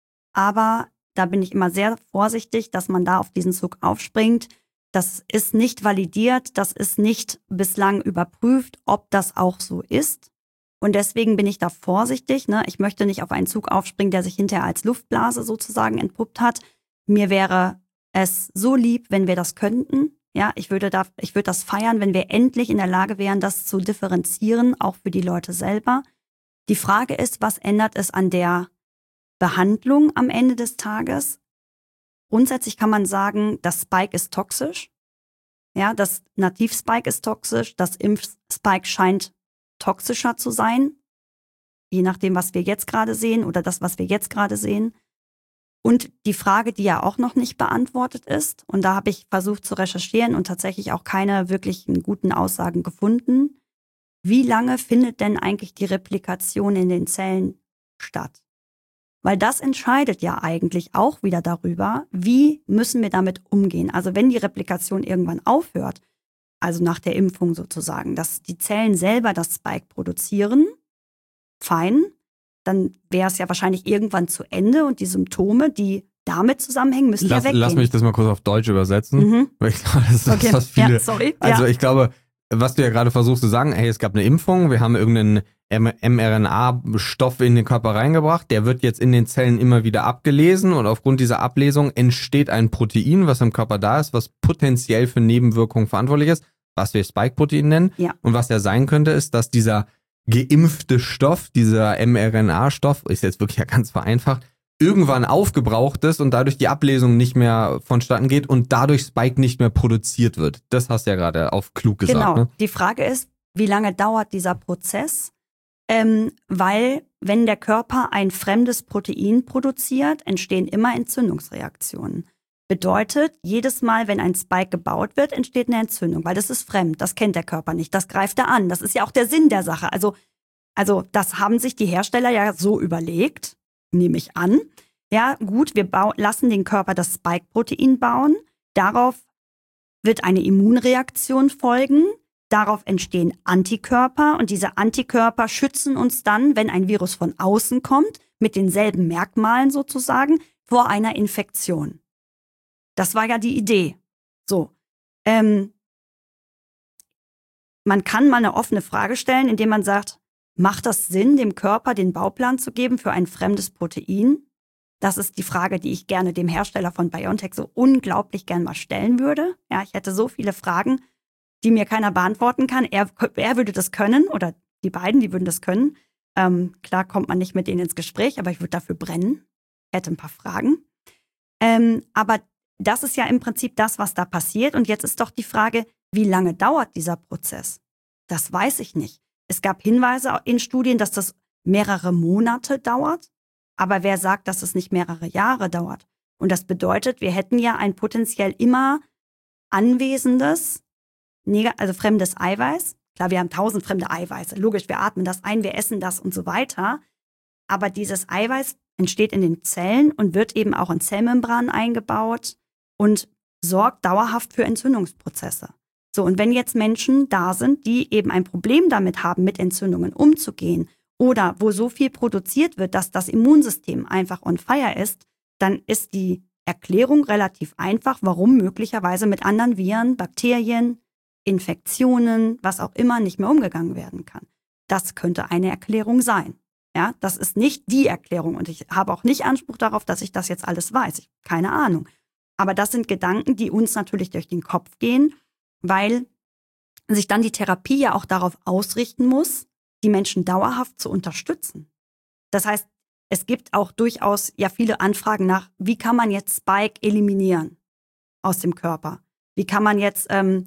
Aber da bin ich immer sehr vorsichtig, dass man da auf diesen Zug aufspringt. Das ist nicht validiert, das ist nicht bislang überprüft, ob das auch so ist. Und deswegen bin ich da vorsichtig. Ne? Ich möchte nicht auf einen Zug aufspringen, der sich hinterher als Luftblase sozusagen entpuppt hat. Mir wäre es so lieb, wenn wir das könnten. Ja, ich würde das feiern, wenn wir endlich in der Lage wären, das zu differenzieren, auch für die Leute selber. Die Frage ist, was ändert es an der Behandlung am Ende des Tages? Grundsätzlich kann man sagen, das Spike ist toxisch. Ja, das Nativ-Spike ist toxisch. Das Impf-Spike scheint toxischer zu sein, je nachdem, was wir jetzt gerade sehen oder das, was wir jetzt gerade sehen. Und die Frage, die ja auch noch nicht beantwortet ist, und da habe ich versucht zu recherchieren und tatsächlich auch keine wirklichen guten Aussagen gefunden, wie lange findet denn eigentlich die Replikation in den Zellen statt? Weil das entscheidet ja eigentlich auch wieder darüber, wie müssen wir damit umgehen. Also wenn die Replikation irgendwann aufhört, also nach der Impfung sozusagen, dass die Zellen selber das Spike produzieren, fein, dann wäre es ja wahrscheinlich irgendwann zu Ende und die Symptome, die damit zusammenhängen, müssen ja weggehen. Lass mich das mal kurz auf Deutsch übersetzen, weil ich glaube, das ist das, was viele... Ja, sorry. Also ich glaube, was du ja gerade versuchst zu sagen, hey, es gab eine Impfung, wir haben irgendeinen mRNA-Stoff in den Körper reingebracht, der wird jetzt in den Zellen immer wieder abgelesen und aufgrund dieser Ablesung entsteht ein Protein, was im Körper da ist, was potenziell für Nebenwirkungen verantwortlich ist, was wir Spike-Protein nennen. Ja. Und was ja sein könnte, ist, dass dieser geimpfte Stoff, dieser mRNA-Stoff, ist jetzt wirklich ja ganz vereinfacht, irgendwann aufgebraucht ist und dadurch die Ablesung nicht mehr vonstatten geht und dadurch Spike nicht mehr produziert wird. Das hast du ja gerade auf klug gesagt. Genau. Ne? Die Frage ist, wie lange dauert dieser Prozess? Weil wenn der Körper ein fremdes Protein produziert, entstehen immer Entzündungsreaktionen. Bedeutet, jedes Mal, wenn ein Spike gebaut wird, entsteht eine Entzündung, weil das ist fremd, das kennt der Körper nicht, das greift er an. Das ist ja auch der Sinn der Sache. Also das haben sich die Hersteller ja so überlegt, nehme ich an. Ja, gut, wir lassen den Körper das Spike-Protein bauen, darauf wird eine Immunreaktion folgen. Darauf entstehen Antikörper und diese Antikörper schützen uns dann, wenn ein Virus von außen kommt, mit denselben Merkmalen sozusagen, vor einer Infektion. Das war ja die Idee. So, man kann mal eine offene Frage stellen, indem man sagt, macht das Sinn, dem Körper den Bauplan zu geben für ein fremdes Protein? Das ist die Frage, die ich gerne dem Hersteller von BioNTech so unglaublich gern mal stellen würde. Ja, ich hätte so viele Fragen, die mir keiner beantworten kann. Er würde das können oder die beiden, die würden das können. Klar kommt man nicht mit denen ins Gespräch, aber ich würde dafür brennen. Hätte ein paar Fragen. Aber das ist ja im Prinzip das, was da passiert. Und jetzt ist doch die Frage, wie lange dauert dieser Prozess? Das weiß ich nicht. Es gab Hinweise in Studien, dass das mehrere Monate dauert. Aber wer sagt, dass es nicht mehrere Jahre dauert? Und das bedeutet, wir hätten ja ein potenziell immer anwesendes, also fremdes Eiweiß. Klar, wir haben 1000 fremde Eiweiße. Logisch, wir atmen das ein, wir essen das und so weiter. Aber dieses Eiweiß entsteht in den Zellen und wird eben auch in Zellmembranen eingebaut und sorgt dauerhaft für Entzündungsprozesse. So, und wenn jetzt Menschen da sind, die eben ein Problem damit haben, mit Entzündungen umzugehen oder wo so viel produziert wird, dass das Immunsystem einfach on fire ist, dann ist die Erklärung relativ einfach, warum möglicherweise mit anderen Viren, Bakterien, Infektionen, was auch immer, nicht mehr umgegangen werden kann. Das könnte eine Erklärung sein. Ja, das ist nicht die Erklärung und ich habe auch nicht Anspruch darauf, dass ich das jetzt alles weiß. Keine Ahnung. Aber das sind Gedanken, die uns natürlich durch den Kopf gehen, weil sich dann die Therapie ja auch darauf ausrichten muss, die Menschen dauerhaft zu unterstützen. Das heißt, es gibt auch durchaus ja viele Anfragen nach, wie kann man jetzt Spike eliminieren aus dem Körper? Wie kann man jetzt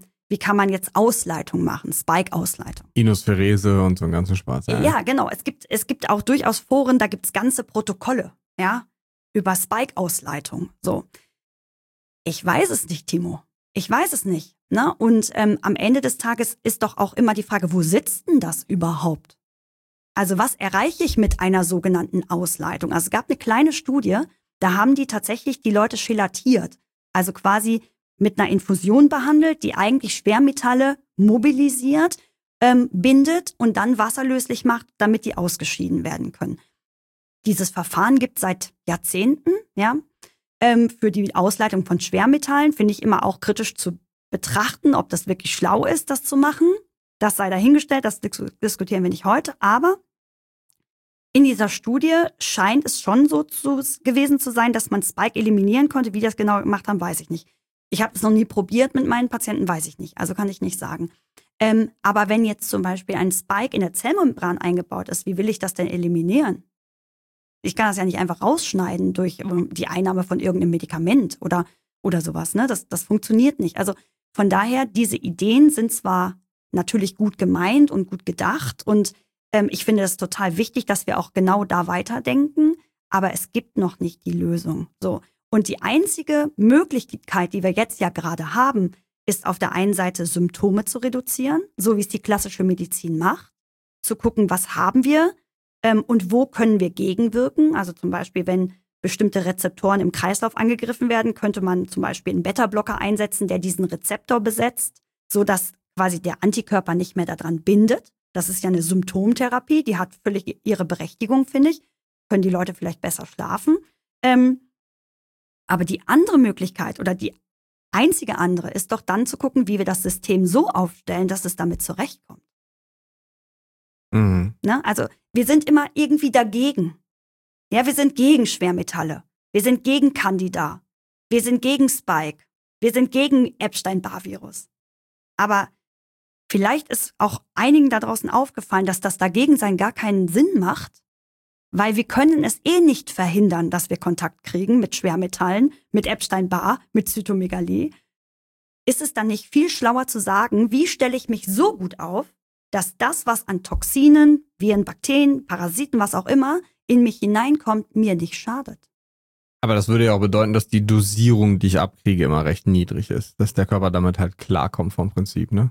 Ausleitung machen, Spike-Ausleitung? Inospherese und so einen ganzen Spaß. Ja, genau. Es gibt auch durchaus Foren, da gibt es ganze Protokolle, ja, über Spike-Ausleitung. So. Ich weiß es nicht, Timo. Ich weiß es nicht. Ne? Und am Ende des Tages ist doch auch immer die Frage, wo sitzt denn das überhaupt? Also was erreiche ich mit einer sogenannten Ausleitung? Also es gab eine kleine Studie, da haben die tatsächlich die Leute chelatiert. Also quasi mit einer Infusion behandelt, die eigentlich Schwermetalle mobilisiert, bindet und dann wasserlöslich macht, damit die ausgeschieden werden können. Dieses Verfahren gibt es seit Jahrzehnten, ja. Für die Ausleitung von Schwermetallen finde ich immer auch kritisch zu betrachten, ob das wirklich schlau ist, das zu machen. Das sei dahingestellt, das diskutieren wir nicht heute. Aber in dieser Studie scheint es schon so gewesen zu sein, dass man Spike eliminieren konnte. Wie die das genau gemacht haben, weiß ich nicht. Ich habe es noch nie probiert mit meinen Patienten, weiß ich nicht. Also kann ich nicht sagen. Aber wenn jetzt zum Beispiel ein Spike in der Zellmembran eingebaut ist, wie will ich das denn eliminieren? Ich kann das ja nicht einfach rausschneiden durch die Einnahme von irgendeinem Medikament oder sowas. Ne? Das funktioniert nicht. Also von daher, diese Ideen sind zwar natürlich gut gemeint und gut gedacht und ich finde es total wichtig, dass wir auch genau da weiterdenken, aber es gibt noch nicht die Lösung. So. Und die einzige Möglichkeit, die wir jetzt ja gerade haben, ist auf der einen Seite Symptome zu reduzieren, so wie es die klassische Medizin macht, zu gucken, was haben wir und wo können wir gegenwirken. Also zum Beispiel, wenn bestimmte Rezeptoren im Kreislauf angegriffen werden, könnte man zum Beispiel einen Beta-Blocker einsetzen, der diesen Rezeptor besetzt, sodass quasi der Antikörper nicht mehr daran bindet. Das ist ja eine Symptomtherapie, die hat völlig ihre Berechtigung, finde ich. Können die Leute vielleicht besser schlafen. Aber die andere Möglichkeit oder die einzige andere ist doch dann zu gucken, wie wir das System so aufstellen, dass es damit zurechtkommt. Mhm. Ne? Also wir sind immer irgendwie dagegen. Ja, wir sind gegen Schwermetalle. Wir sind gegen Candida. Wir sind gegen Spike. Wir sind gegen Epstein-Barr-Virus. Aber vielleicht ist auch einigen da draußen aufgefallen, dass das Dagegensein gar keinen Sinn macht, weil wir können es nicht verhindern, dass wir Kontakt kriegen mit Schwermetallen, mit Epstein-Barr, mit Zytomegalie. Ist es dann nicht viel schlauer zu sagen, wie stelle ich mich so gut auf, dass das, was an Toxinen, Viren, Bakterien, Parasiten, was auch immer, in mich hineinkommt, mir nicht schadet? Aber das würde ja auch bedeuten, dass die Dosierung, die ich abkriege, immer recht niedrig ist. Dass der Körper damit halt klarkommt vom Prinzip, ne?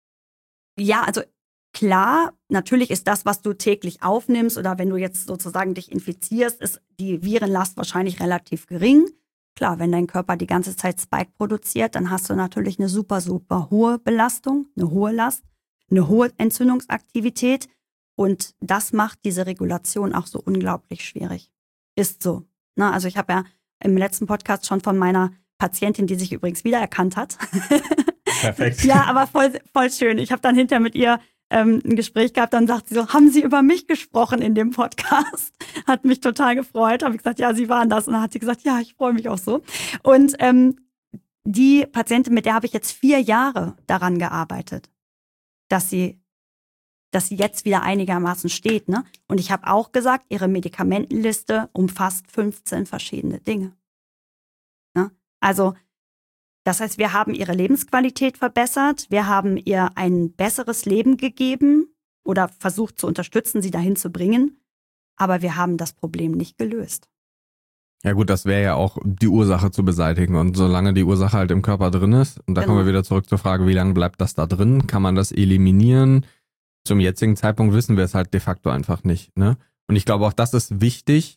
Ja, also klar, natürlich ist das, was du täglich aufnimmst oder wenn du jetzt sozusagen dich infizierst, ist die Virenlast wahrscheinlich relativ gering. Klar, wenn dein Körper die ganze Zeit Spike produziert, dann hast du natürlich eine super, super hohe Belastung, eine hohe Last, eine hohe Entzündungsaktivität und das macht diese Regulation auch so unglaublich schwierig. Ist so. Na, also ich habe ja im letzten Podcast schon von meiner Patientin, die sich übrigens wiedererkannt hat. Perfekt. Ja, aber voll schön. Ich habe dann hinterher mit ihr ein Gespräch gehabt, dann sagt sie so, haben Sie über mich gesprochen in dem Podcast? Hat mich total gefreut. Habe ich gesagt, ja, Sie waren das. Und dann hat sie gesagt, ja, ich freue mich auch so. Und die Patientin, mit der habe ich jetzt 4 Jahre daran gearbeitet, dass sie jetzt wieder einigermaßen steht. Ne? Und ich habe auch gesagt, ihre Medikamentenliste umfasst 15 verschiedene Dinge. Ne? Also das heißt, wir haben ihre Lebensqualität verbessert, wir haben ihr ein besseres Leben gegeben oder versucht zu unterstützen, sie dahin zu bringen, aber wir haben das Problem nicht gelöst. Ja gut, das wäre ja auch die Ursache zu beseitigen und solange die Ursache halt im Körper drin ist, und da kommen wir wieder zurück zur Frage, wie lange bleibt das da drin, kann man das eliminieren? Zum jetzigen Zeitpunkt wissen wir es halt de facto einfach nicht, ne? Und ich glaube auch, das ist wichtig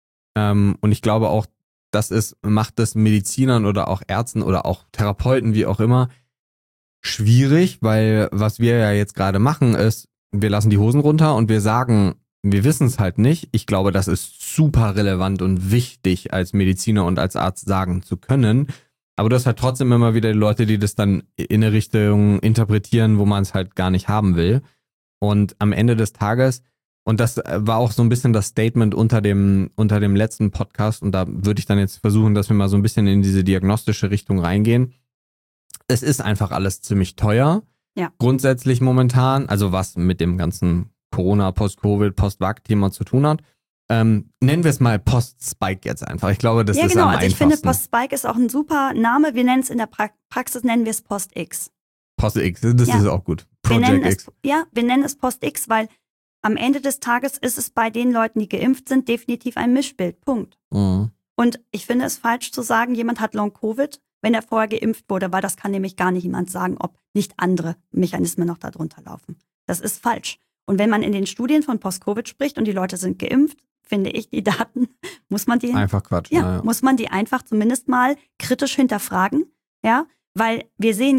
und ich glaube auch, macht es Medizinern oder auch Ärzten oder auch Therapeuten, wie auch immer, schwierig, weil was wir ja jetzt gerade machen ist, wir lassen die Hosen runter und wir sagen, wir wissen es halt nicht. Ich glaube, das ist super relevant und wichtig als Mediziner und als Arzt sagen zu können. Aber du hast halt trotzdem immer wieder die Leute, die das dann in eine Richtung interpretieren, wo man es halt gar nicht haben will. Und am Ende des Tages, und das war auch so ein bisschen das Statement unter dem letzten Podcast, und da würde ich dann jetzt versuchen, dass wir mal so ein bisschen in diese diagnostische Richtung reingehen. Es ist einfach alles ziemlich teuer. Ja. Grundsätzlich momentan, also was mit dem ganzen Corona, Post-Covid, Post-Vac-Thema zu tun hat. Nennen wir es mal Post-Spike jetzt einfach. Ich glaube, das ist genau. am Also ich einfachsten. finde, Post-Spike ist auch ein super Name. Wir nennen es in der Praxis, nennen wir es Post-X. Post-X, das ist auch gut. Project X. Wir nennen es Post-X, weil am Ende des Tages ist es bei den Leuten, die geimpft sind, definitiv ein Mischbild. Punkt. Mhm. Und ich finde es falsch zu sagen, jemand hat Long-Covid, wenn er vorher geimpft wurde, weil das kann nämlich gar nicht jemand sagen, ob nicht andere Mechanismen noch darunter laufen. Das ist falsch. Und wenn man in den Studien von Post-Covid spricht und die Leute sind geimpft, finde ich, die Daten, muss man die einfach Quatsch. muss man die einfach zumindest mal kritisch hinterfragen, ja, weil wir sehen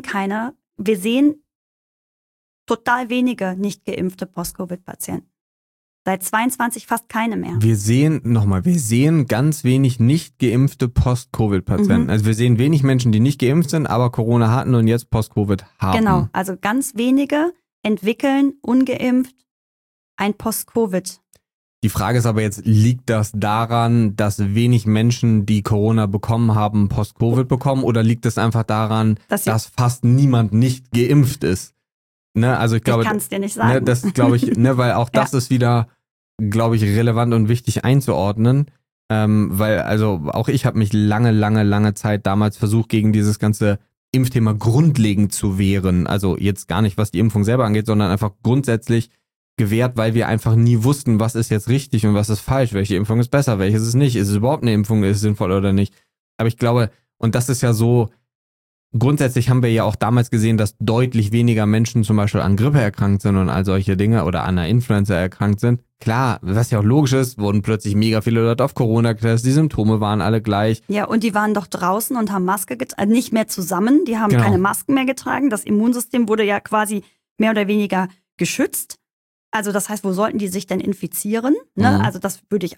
total wenige nicht geimpfte Post-Covid-Patienten. Seit 22 fast keine mehr. Wir sehen ganz wenig nicht geimpfte Post-Covid-Patienten. Also wir sehen wenig Menschen, die nicht geimpft sind, aber Corona hatten und jetzt Post-Covid haben. Genau, also ganz wenige entwickeln ungeimpft ein Post-Covid. Die Frage ist aber jetzt, liegt das daran, dass wenig Menschen, die Corona bekommen haben, Post-Covid bekommen, oder liegt es einfach daran, dass fast niemand nicht geimpft ist? Ne, also ich glaube, kann es dir nicht sagen. Ne, das glaube ich, weil auch das ist wieder, glaube ich, relevant und wichtig einzuordnen, weil also auch ich habe mich lange Zeit damals versucht, gegen dieses ganze Impfthema grundlegend zu wehren. Also jetzt gar nicht, was die Impfung selber angeht, sondern einfach grundsätzlich gewehrt, weil wir einfach nie wussten, was ist jetzt richtig und was ist falsch, welche Impfung ist besser, welche ist es nicht, ist es überhaupt eine Impfung, ist es sinnvoll oder nicht. Aber ich glaube, und das ist ja so, grundsätzlich haben wir ja auch damals gesehen, dass deutlich weniger Menschen zum Beispiel an Grippe erkrankt sind und all solche Dinge oder an einer Influenza erkrankt sind. Klar, was ja auch logisch ist, wurden plötzlich mega viele Leute auf Corona getestet, die Symptome waren alle gleich. Ja, und die waren doch draußen und haben Maske getragen, nicht mehr zusammen, die haben keine Masken mehr getragen. Das Immunsystem wurde ja quasi mehr oder weniger geschützt. Also das heißt, wo sollten die sich denn infizieren? Ne? Also das würde ich auch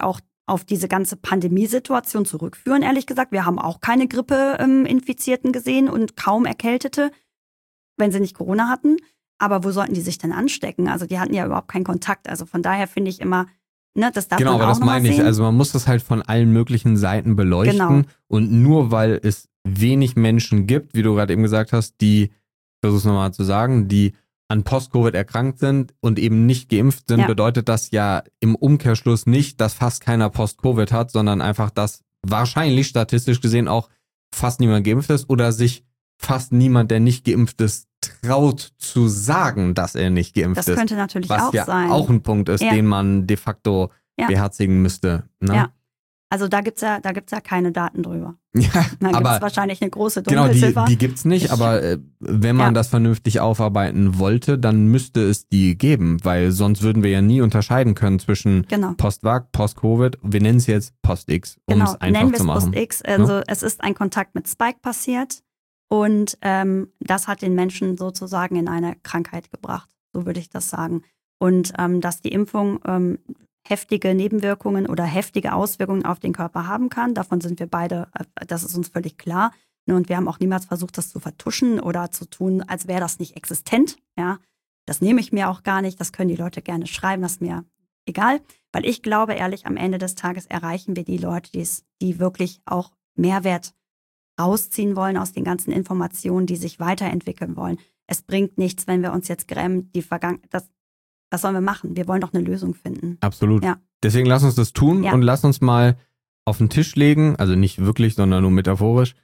auf diese ganze Pandemiesituation zurückführen, ehrlich gesagt. Wir haben auch keine Grippe-Infizierten gesehen und kaum Erkältete, wenn sie nicht Corona hatten. Aber wo sollten die sich denn anstecken? Also die hatten ja überhaupt keinen Kontakt. Also von daher finde ich immer, ne, das darf man auch aber das noch mal meine ich. sehen. Also man muss das halt von allen möglichen Seiten beleuchten. Genau. Und nur weil es wenig Menschen gibt, wie du gerade eben gesagt hast, die, ich versuche es nochmal zu sagen, die an Post-Covid erkrankt sind und eben nicht geimpft sind, bedeutet das ja im Umkehrschluss nicht, dass fast keiner Post-Covid hat, sondern einfach, dass wahrscheinlich statistisch gesehen auch fast niemand geimpft ist oder sich fast niemand, der nicht geimpft ist, traut zu sagen, dass er nicht geimpft ist. Das könnte natürlich was auch ja sein. auch ein Punkt ist, den man de facto beherzigen müsste. Ne? Ja. Also da gibt's ja keine Daten drüber. Ja, Da aber gibt's wahrscheinlich eine große genau, Dunkelziffer. die gibt's nicht, aber wenn man das vernünftig aufarbeiten wollte, dann müsste es die geben, weil sonst würden wir ja nie unterscheiden können zwischen Post-Vac, Post-Covid, wir nennen es jetzt Post-X, um es einfach zu machen. Post-X, also es ist ein Kontakt mit Spike passiert und das hat den Menschen sozusagen in eine Krankheit gebracht, so würde ich das sagen. Und dass die Impfung heftige Nebenwirkungen oder heftige Auswirkungen auf den Körper haben kann. Davon sind wir beide, das ist uns völlig klar. Und wir haben auch niemals versucht, das zu vertuschen oder zu tun, als wäre das nicht existent. Ja, das nehme ich mir auch gar nicht. Das können die Leute gerne schreiben, das ist mir egal. Weil ich glaube, ehrlich, am Ende des Tages erreichen wir die Leute, die wirklich auch Mehrwert rausziehen wollen aus den ganzen Informationen, die sich weiterentwickeln wollen. Es bringt nichts, wenn wir uns jetzt grämen, was sollen wir machen? Wir wollen doch eine Lösung finden. Absolut. Ja. Deswegen lass uns das tun und lass uns mal auf den Tisch legen, also nicht wirklich, sondern nur metaphorisch.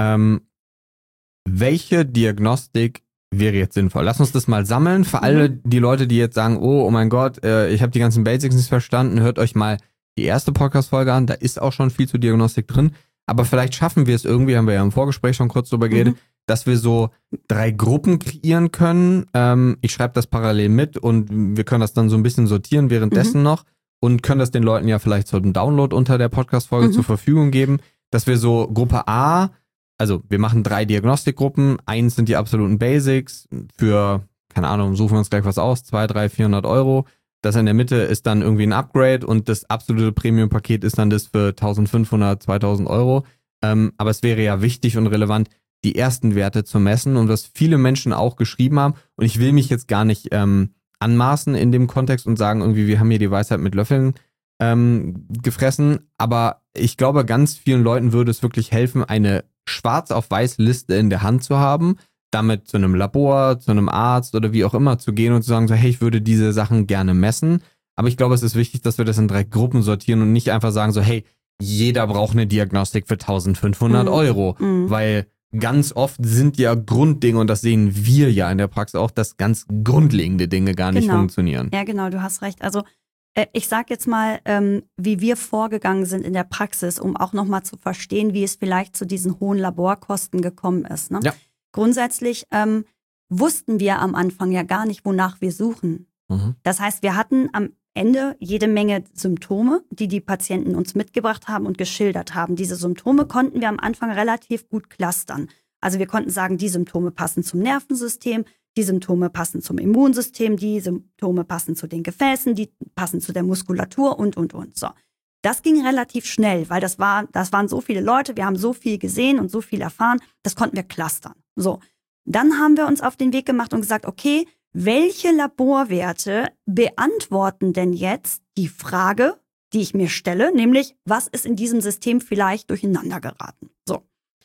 Welche Diagnostik wäre jetzt sinnvoll? Lass uns das mal sammeln. Für alle die Leute, die jetzt sagen, oh mein Gott, ich habe die ganzen Basics nicht verstanden, hört euch mal die erste Podcast-Folge an. Da ist auch schon viel zur Diagnostik drin. Aber vielleicht schaffen wir es irgendwie, haben wir ja im Vorgespräch schon kurz drüber geredet, dass wir so 3 Gruppen kreieren können. Ich schreibe das parallel mit und wir können das dann so ein bisschen sortieren währenddessen noch und können das den Leuten ja vielleicht zum Download unter der Podcast-Folge zur Verfügung geben, dass wir so Gruppe A, also wir machen 3 Diagnostikgruppen, 1 sind die absoluten Basics für, keine Ahnung, suchen wir uns gleich was aus, 200, 300, 400 Euro. Das in der Mitte ist dann irgendwie ein Upgrade und das absolute Premium-Paket ist dann das für 1500, 2000 Euro. Aber es wäre ja wichtig und relevant, die ersten Werte zu messen und was viele Menschen auch geschrieben haben. Und ich will mich jetzt gar nicht anmaßen in dem Kontext und sagen, irgendwie, wir haben hier die Weisheit mit Löffeln gefressen. Aber ich glaube, ganz vielen Leuten würde es wirklich helfen, eine Schwarz-auf-Weiß-Liste in der Hand zu haben, damit zu einem Labor, zu einem Arzt oder wie auch immer zu gehen und zu sagen, so, hey, ich würde diese Sachen gerne messen. Aber ich glaube, es ist wichtig, dass wir das in 3 Gruppen sortieren und nicht einfach sagen, so, hey, jeder braucht eine Diagnostik für 1500 Euro, weil ganz oft sind ja Grunddinge, und das sehen wir ja in der Praxis auch, dass ganz grundlegende Dinge gar nicht funktionieren. Ja, genau, du hast recht. Also ich sag jetzt mal, wie wir vorgegangen sind in der Praxis, um auch nochmal zu verstehen, wie es vielleicht zu diesen hohen Laborkosten gekommen ist. Ne? Ja. Grundsätzlich wussten wir am Anfang ja gar nicht, wonach wir suchen. Das heißt, wir hatten am Ende jede Menge Symptome, die Patienten uns mitgebracht haben und geschildert haben. Diese Symptome konnten wir am Anfang relativ gut clustern. Also wir konnten sagen, die Symptome passen zum Nervensystem, die Symptome passen zum Immunsystem, die Symptome passen zu den Gefäßen, die passen zu der Muskulatur und. So. Das ging relativ schnell, weil das waren so viele Leute, wir haben so viel gesehen und so viel erfahren, das konnten wir clustern. So. Dann haben wir uns auf den Weg gemacht und gesagt, okay, welche Laborwerte beantworten denn jetzt die Frage, die ich mir stelle, nämlich, was ist in diesem System vielleicht durcheinander geraten? So.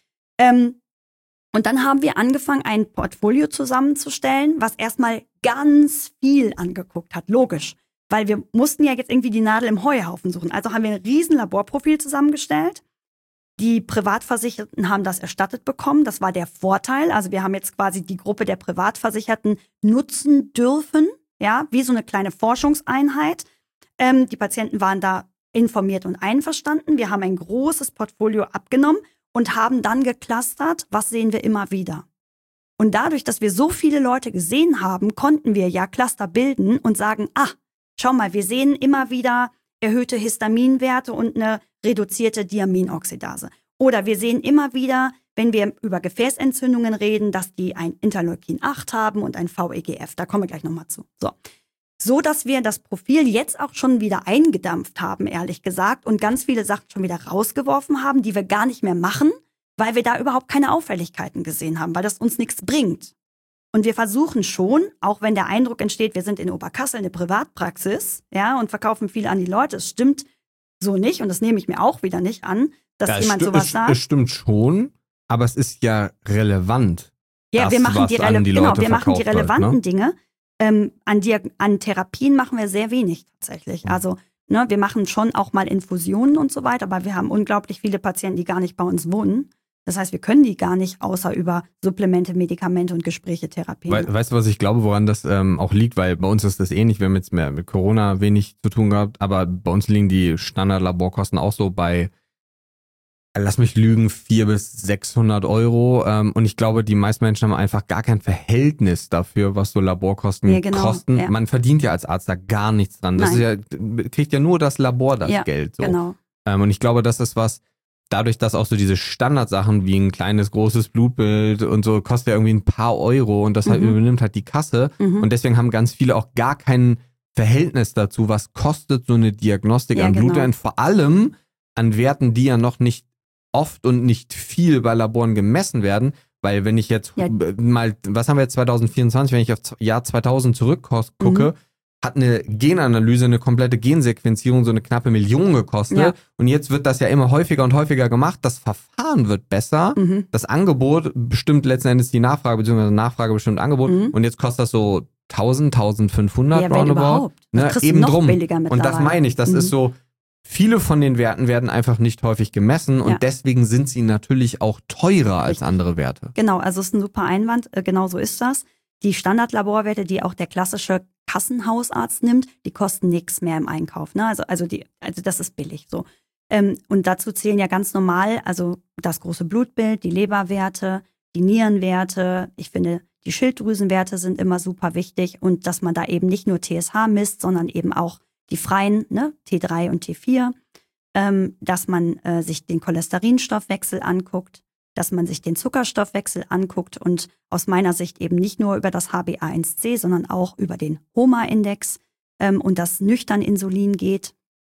Und dann haben wir angefangen, ein Portfolio zusammenzustellen, was erstmal ganz viel angeguckt hat, logisch. Weil wir mussten ja jetzt irgendwie die Nadel im Heuhaufen suchen. Also haben wir ein riesen Laborprofil zusammengestellt. Die Privatversicherten haben das erstattet bekommen. Das war der Vorteil. Also wir haben jetzt quasi die Gruppe der Privatversicherten nutzen dürfen, ja, wie so eine kleine Forschungseinheit. Die Patienten waren da informiert und einverstanden. Wir haben ein großes Portfolio abgenommen und haben dann geclustert, was sehen wir immer wieder. Und dadurch, dass wir so viele Leute gesehen haben, konnten wir ja Cluster bilden und sagen, schau mal, wir sehen immer wieder erhöhte Histaminwerte und eine reduzierte Diaminoxidase. Oder wir sehen immer wieder, wenn wir über Gefäßentzündungen reden, dass die ein Interleukin 8 haben und ein VEGF. Da kommen wir gleich nochmal zu. so dass wir das Profil jetzt auch schon wieder eingedampft haben, ehrlich gesagt, und ganz viele Sachen schon wieder rausgeworfen haben, die wir gar nicht mehr machen, weil wir da überhaupt keine Auffälligkeiten gesehen haben, weil das uns nichts bringt. Und wir versuchen schon, auch wenn der Eindruck entsteht, wir sind in Oberkassel eine Privatpraxis, ja, und verkaufen viel an die Leute. Es stimmt so nicht und das nehme ich mir auch wieder nicht an, dass jemand sowas sagt. Es stimmt schon, aber es ist ja relevant. Ja, wir machen die relevanten Dinge. An Therapien machen wir sehr wenig tatsächlich. Also wir machen schon auch mal Infusionen und so weiter, aber wir haben unglaublich viele Patienten, die gar nicht bei uns wohnen. Das heißt, wir können die gar nicht außer über Supplemente, Medikamente und Gespräche therapieren. Weißt du, was ich glaube, woran das auch liegt? Weil bei uns ist das ähnlich. Wir haben jetzt mehr mit Corona wenig zu tun gehabt, aber bei uns liegen die Standardlaborkosten auch so bei, lass mich lügen, 400 bis 600 Euro. Und ich glaube, die meisten Menschen haben einfach gar kein Verhältnis dafür, was so Laborkosten kosten. Ja. Man verdient ja als Arzt da gar nichts dran. Das ist ja, kriegt ja nur das Labor das Geld. So. Genau. Und ich glaube, das ist was, dadurch, dass auch so diese Standardsachen wie ein kleines, großes Blutbild und so, kostet ja irgendwie ein paar Euro und das halt übernimmt halt die Kasse. Und deswegen haben ganz viele auch gar kein Verhältnis dazu, was kostet so eine Diagnostik an Blutwerten, vor allem an Werten, die ja noch nicht oft und nicht viel bei Laboren gemessen werden, weil wenn ich jetzt mal, was haben wir jetzt 2024, wenn ich auf Jahr 2000 zurückgucke, hat eine Genanalyse, eine komplette Gensequenzierung so eine knappe 1 Million gekostet. Ja. Und jetzt wird das ja immer häufiger und häufiger gemacht. Das Verfahren wird besser. Das Angebot bestimmt letzten Endes die Nachfrage, beziehungsweise Nachfrage bestimmt Angebot. Und jetzt kostet das so 1000, 1500 roundabout. Ne? Eben noch drum. Billiger und das meine ich. Das ist so, viele von den Werten werden einfach nicht häufig gemessen und deswegen sind sie natürlich auch teurer als andere Werte. Genau, also ist ein super Einwand. Genau so ist das. Die Standardlaborwerte, die auch der klassische Kassenhausarzt nimmt, die kosten nichts mehr im Einkauf. Ne? Also das ist billig so. Und dazu zählen ja ganz normal, also das große Blutbild, die Leberwerte, die Nierenwerte. Ich finde, die Schilddrüsenwerte sind immer super wichtig und dass man da eben nicht nur TSH misst, sondern eben auch die freien, ne? T3 und T4, dass man sich den Cholesterinstoffwechsel anguckt, dass man sich den Zuckerstoffwechsel anguckt und aus meiner Sicht eben nicht nur über das HbA1c, sondern auch über den HOMA-Index und das nüchtern Insulin geht.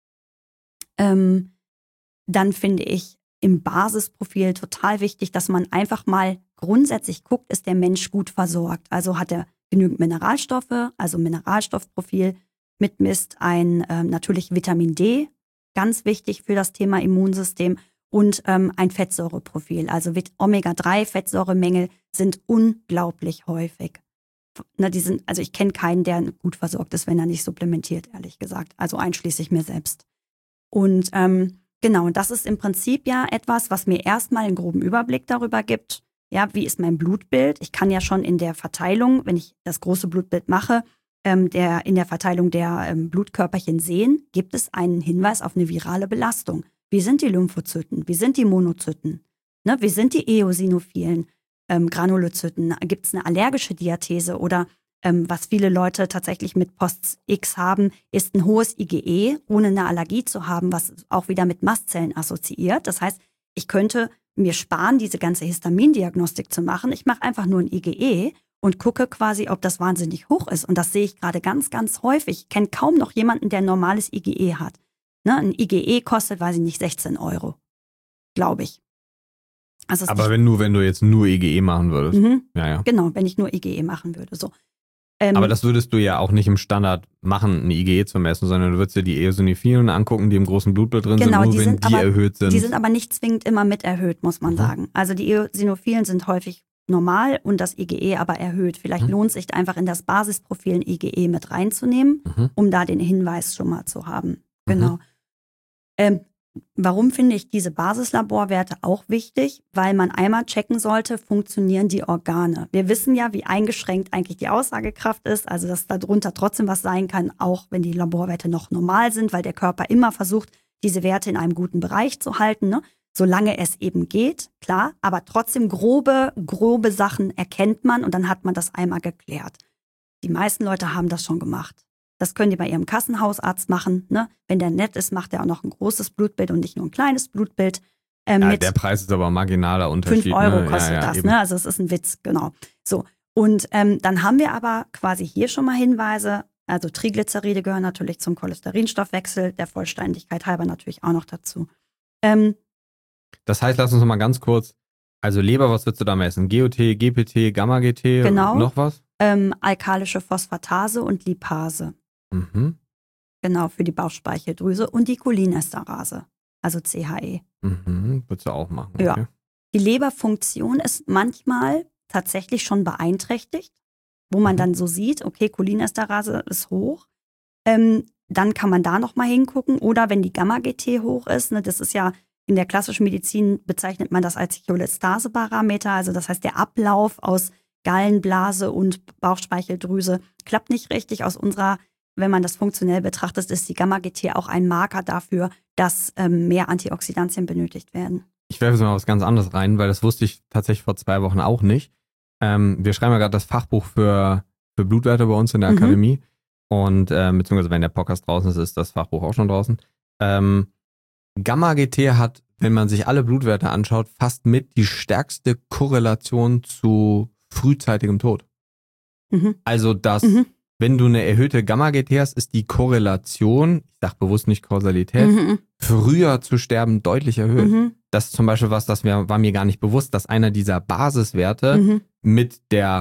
Dann finde ich im Basisprofil total wichtig, dass man einfach mal grundsätzlich guckt, ist der Mensch gut versorgt? Also hat er genügend Mineralstoffe, also Mineralstoffprofil mitmisst, natürlich Vitamin D, ganz wichtig für das Thema Immunsystem, und ein Fettsäureprofil. Also Omega-3-Fettsäuremängel sind unglaublich häufig. Na, also ich kenne keinen, der gut versorgt ist, wenn er nicht supplementiert, ehrlich gesagt. Also einschließlich mir selbst. Und genau, und das ist im Prinzip ja etwas, was mir erstmal einen groben Überblick darüber gibt, ja, wie ist mein Blutbild? Ich kann ja schon in der Verteilung, wenn ich das große Blutbild mache, in der Verteilung der Blutkörperchen sehen, gibt es einen Hinweis auf eine virale Belastung. Wie sind die Lymphozyten? Wie sind die Monozyten? Ne, wie sind die eosinophilen Granulozyten? Gibt es eine allergische Diathese? Oder was viele Leute tatsächlich mit Post-X haben, ist ein hohes IgE, ohne eine Allergie zu haben, was auch wieder mit Mastzellen assoziiert. Das heißt, ich könnte mir sparen, diese ganze Histamindiagnostik zu machen. Ich mache einfach nur ein IgE und gucke quasi, ob das wahnsinnig hoch ist. Und das sehe ich gerade ganz, ganz häufig. Ich kenne kaum noch jemanden, der ein normales IgE hat. Ne, ein IgE kostet, weiß ich nicht, 16 Euro, glaube ich. Also aber wenn du jetzt nur IgE machen würdest. Ja. Genau, wenn ich nur IgE machen würde. So. Aber das würdest du ja auch nicht im Standard machen, ein IgE zu messen, sondern du würdest dir die Eosinophilen angucken, die im großen Blutbild drin sind, nur wenn die erhöht sind. Die sind aber nicht zwingend immer mit erhöht, muss man sagen. Also die Eosinophilen sind häufig normal und das IgE aber erhöht. Vielleicht lohnt es sich einfach in das Basisprofil ein IgE mit reinzunehmen, um da den Hinweis schon mal zu haben. Genau. Warum finde ich diese Basislaborwerte auch wichtig? Weil man einmal checken sollte, funktionieren die Organe. Wir wissen ja, wie eingeschränkt eigentlich die Aussagekraft ist, also dass darunter trotzdem was sein kann, auch wenn die Laborwerte noch normal sind, weil der Körper immer versucht, diese Werte in einem guten Bereich zu halten, ne? Solange es eben geht, klar, aber trotzdem grobe Sachen erkennt man und dann hat man das einmal geklärt. Die meisten Leute haben das schon gemacht. Das können die bei ihrem Kassenhausarzt machen. Ne? Wenn der nett ist, macht er auch noch ein großes Blutbild und nicht nur ein kleines Blutbild. Der Preis ist aber marginaler Unterschied. 5 Euro kostet das, ne? Also es ist ein Witz, genau. So. Und dann haben wir aber quasi hier schon mal Hinweise, Also Triglyceride gehören natürlich zum Cholesterinstoffwechsel, der Vollständigkeit halber natürlich auch noch dazu. Das heißt, lass uns noch mal ganz kurz, also Leber, was würdest du da messen? GOT, GPT, Gamma-GT, Genau. noch was? Alkalische Phosphatase und Lipase. Mhm. Genau, für die Bauchspeicheldrüse und die Cholinesterase, also CHE. Mhm. Würdest du auch machen, okay. Ja. Die Leberfunktion ist manchmal tatsächlich schon beeinträchtigt, wo man dann so sieht, okay, Cholinesterase ist hoch. Dann kann man da nochmal hingucken. Oder wenn die Gamma-GT hoch ist, ne, das ist ja in der klassischen Medizin bezeichnet man das als Cholestaseparameter, also das heißt der Ablauf aus Gallenblase und Bauchspeicheldrüse klappt nicht richtig. Aus unserer, wenn man das funktionell betrachtet, ist die Gamma-GT auch ein Marker dafür, dass mehr Antioxidantien benötigt werden. Ich werfe jetzt mal was ganz anderes rein, weil das wusste ich tatsächlich vor 2 Wochen auch nicht. Wir schreiben ja gerade das Fachbuch für Blutwerte bei uns in der Akademie. Und beziehungsweise wenn der Podcast draußen ist das Fachbuch auch schon draußen. Gamma-GT hat, wenn man sich alle Blutwerte anschaut, fast mit die stärkste Korrelation zu frühzeitigem Tod. Also, dass, wenn du eine erhöhte Gamma-GT hast, ist die Korrelation, ich sage bewusst nicht Kausalität, früher zu sterben deutlich erhöht. Das ist zum Beispiel was, das war mir gar nicht bewusst, dass einer dieser Basiswerte mit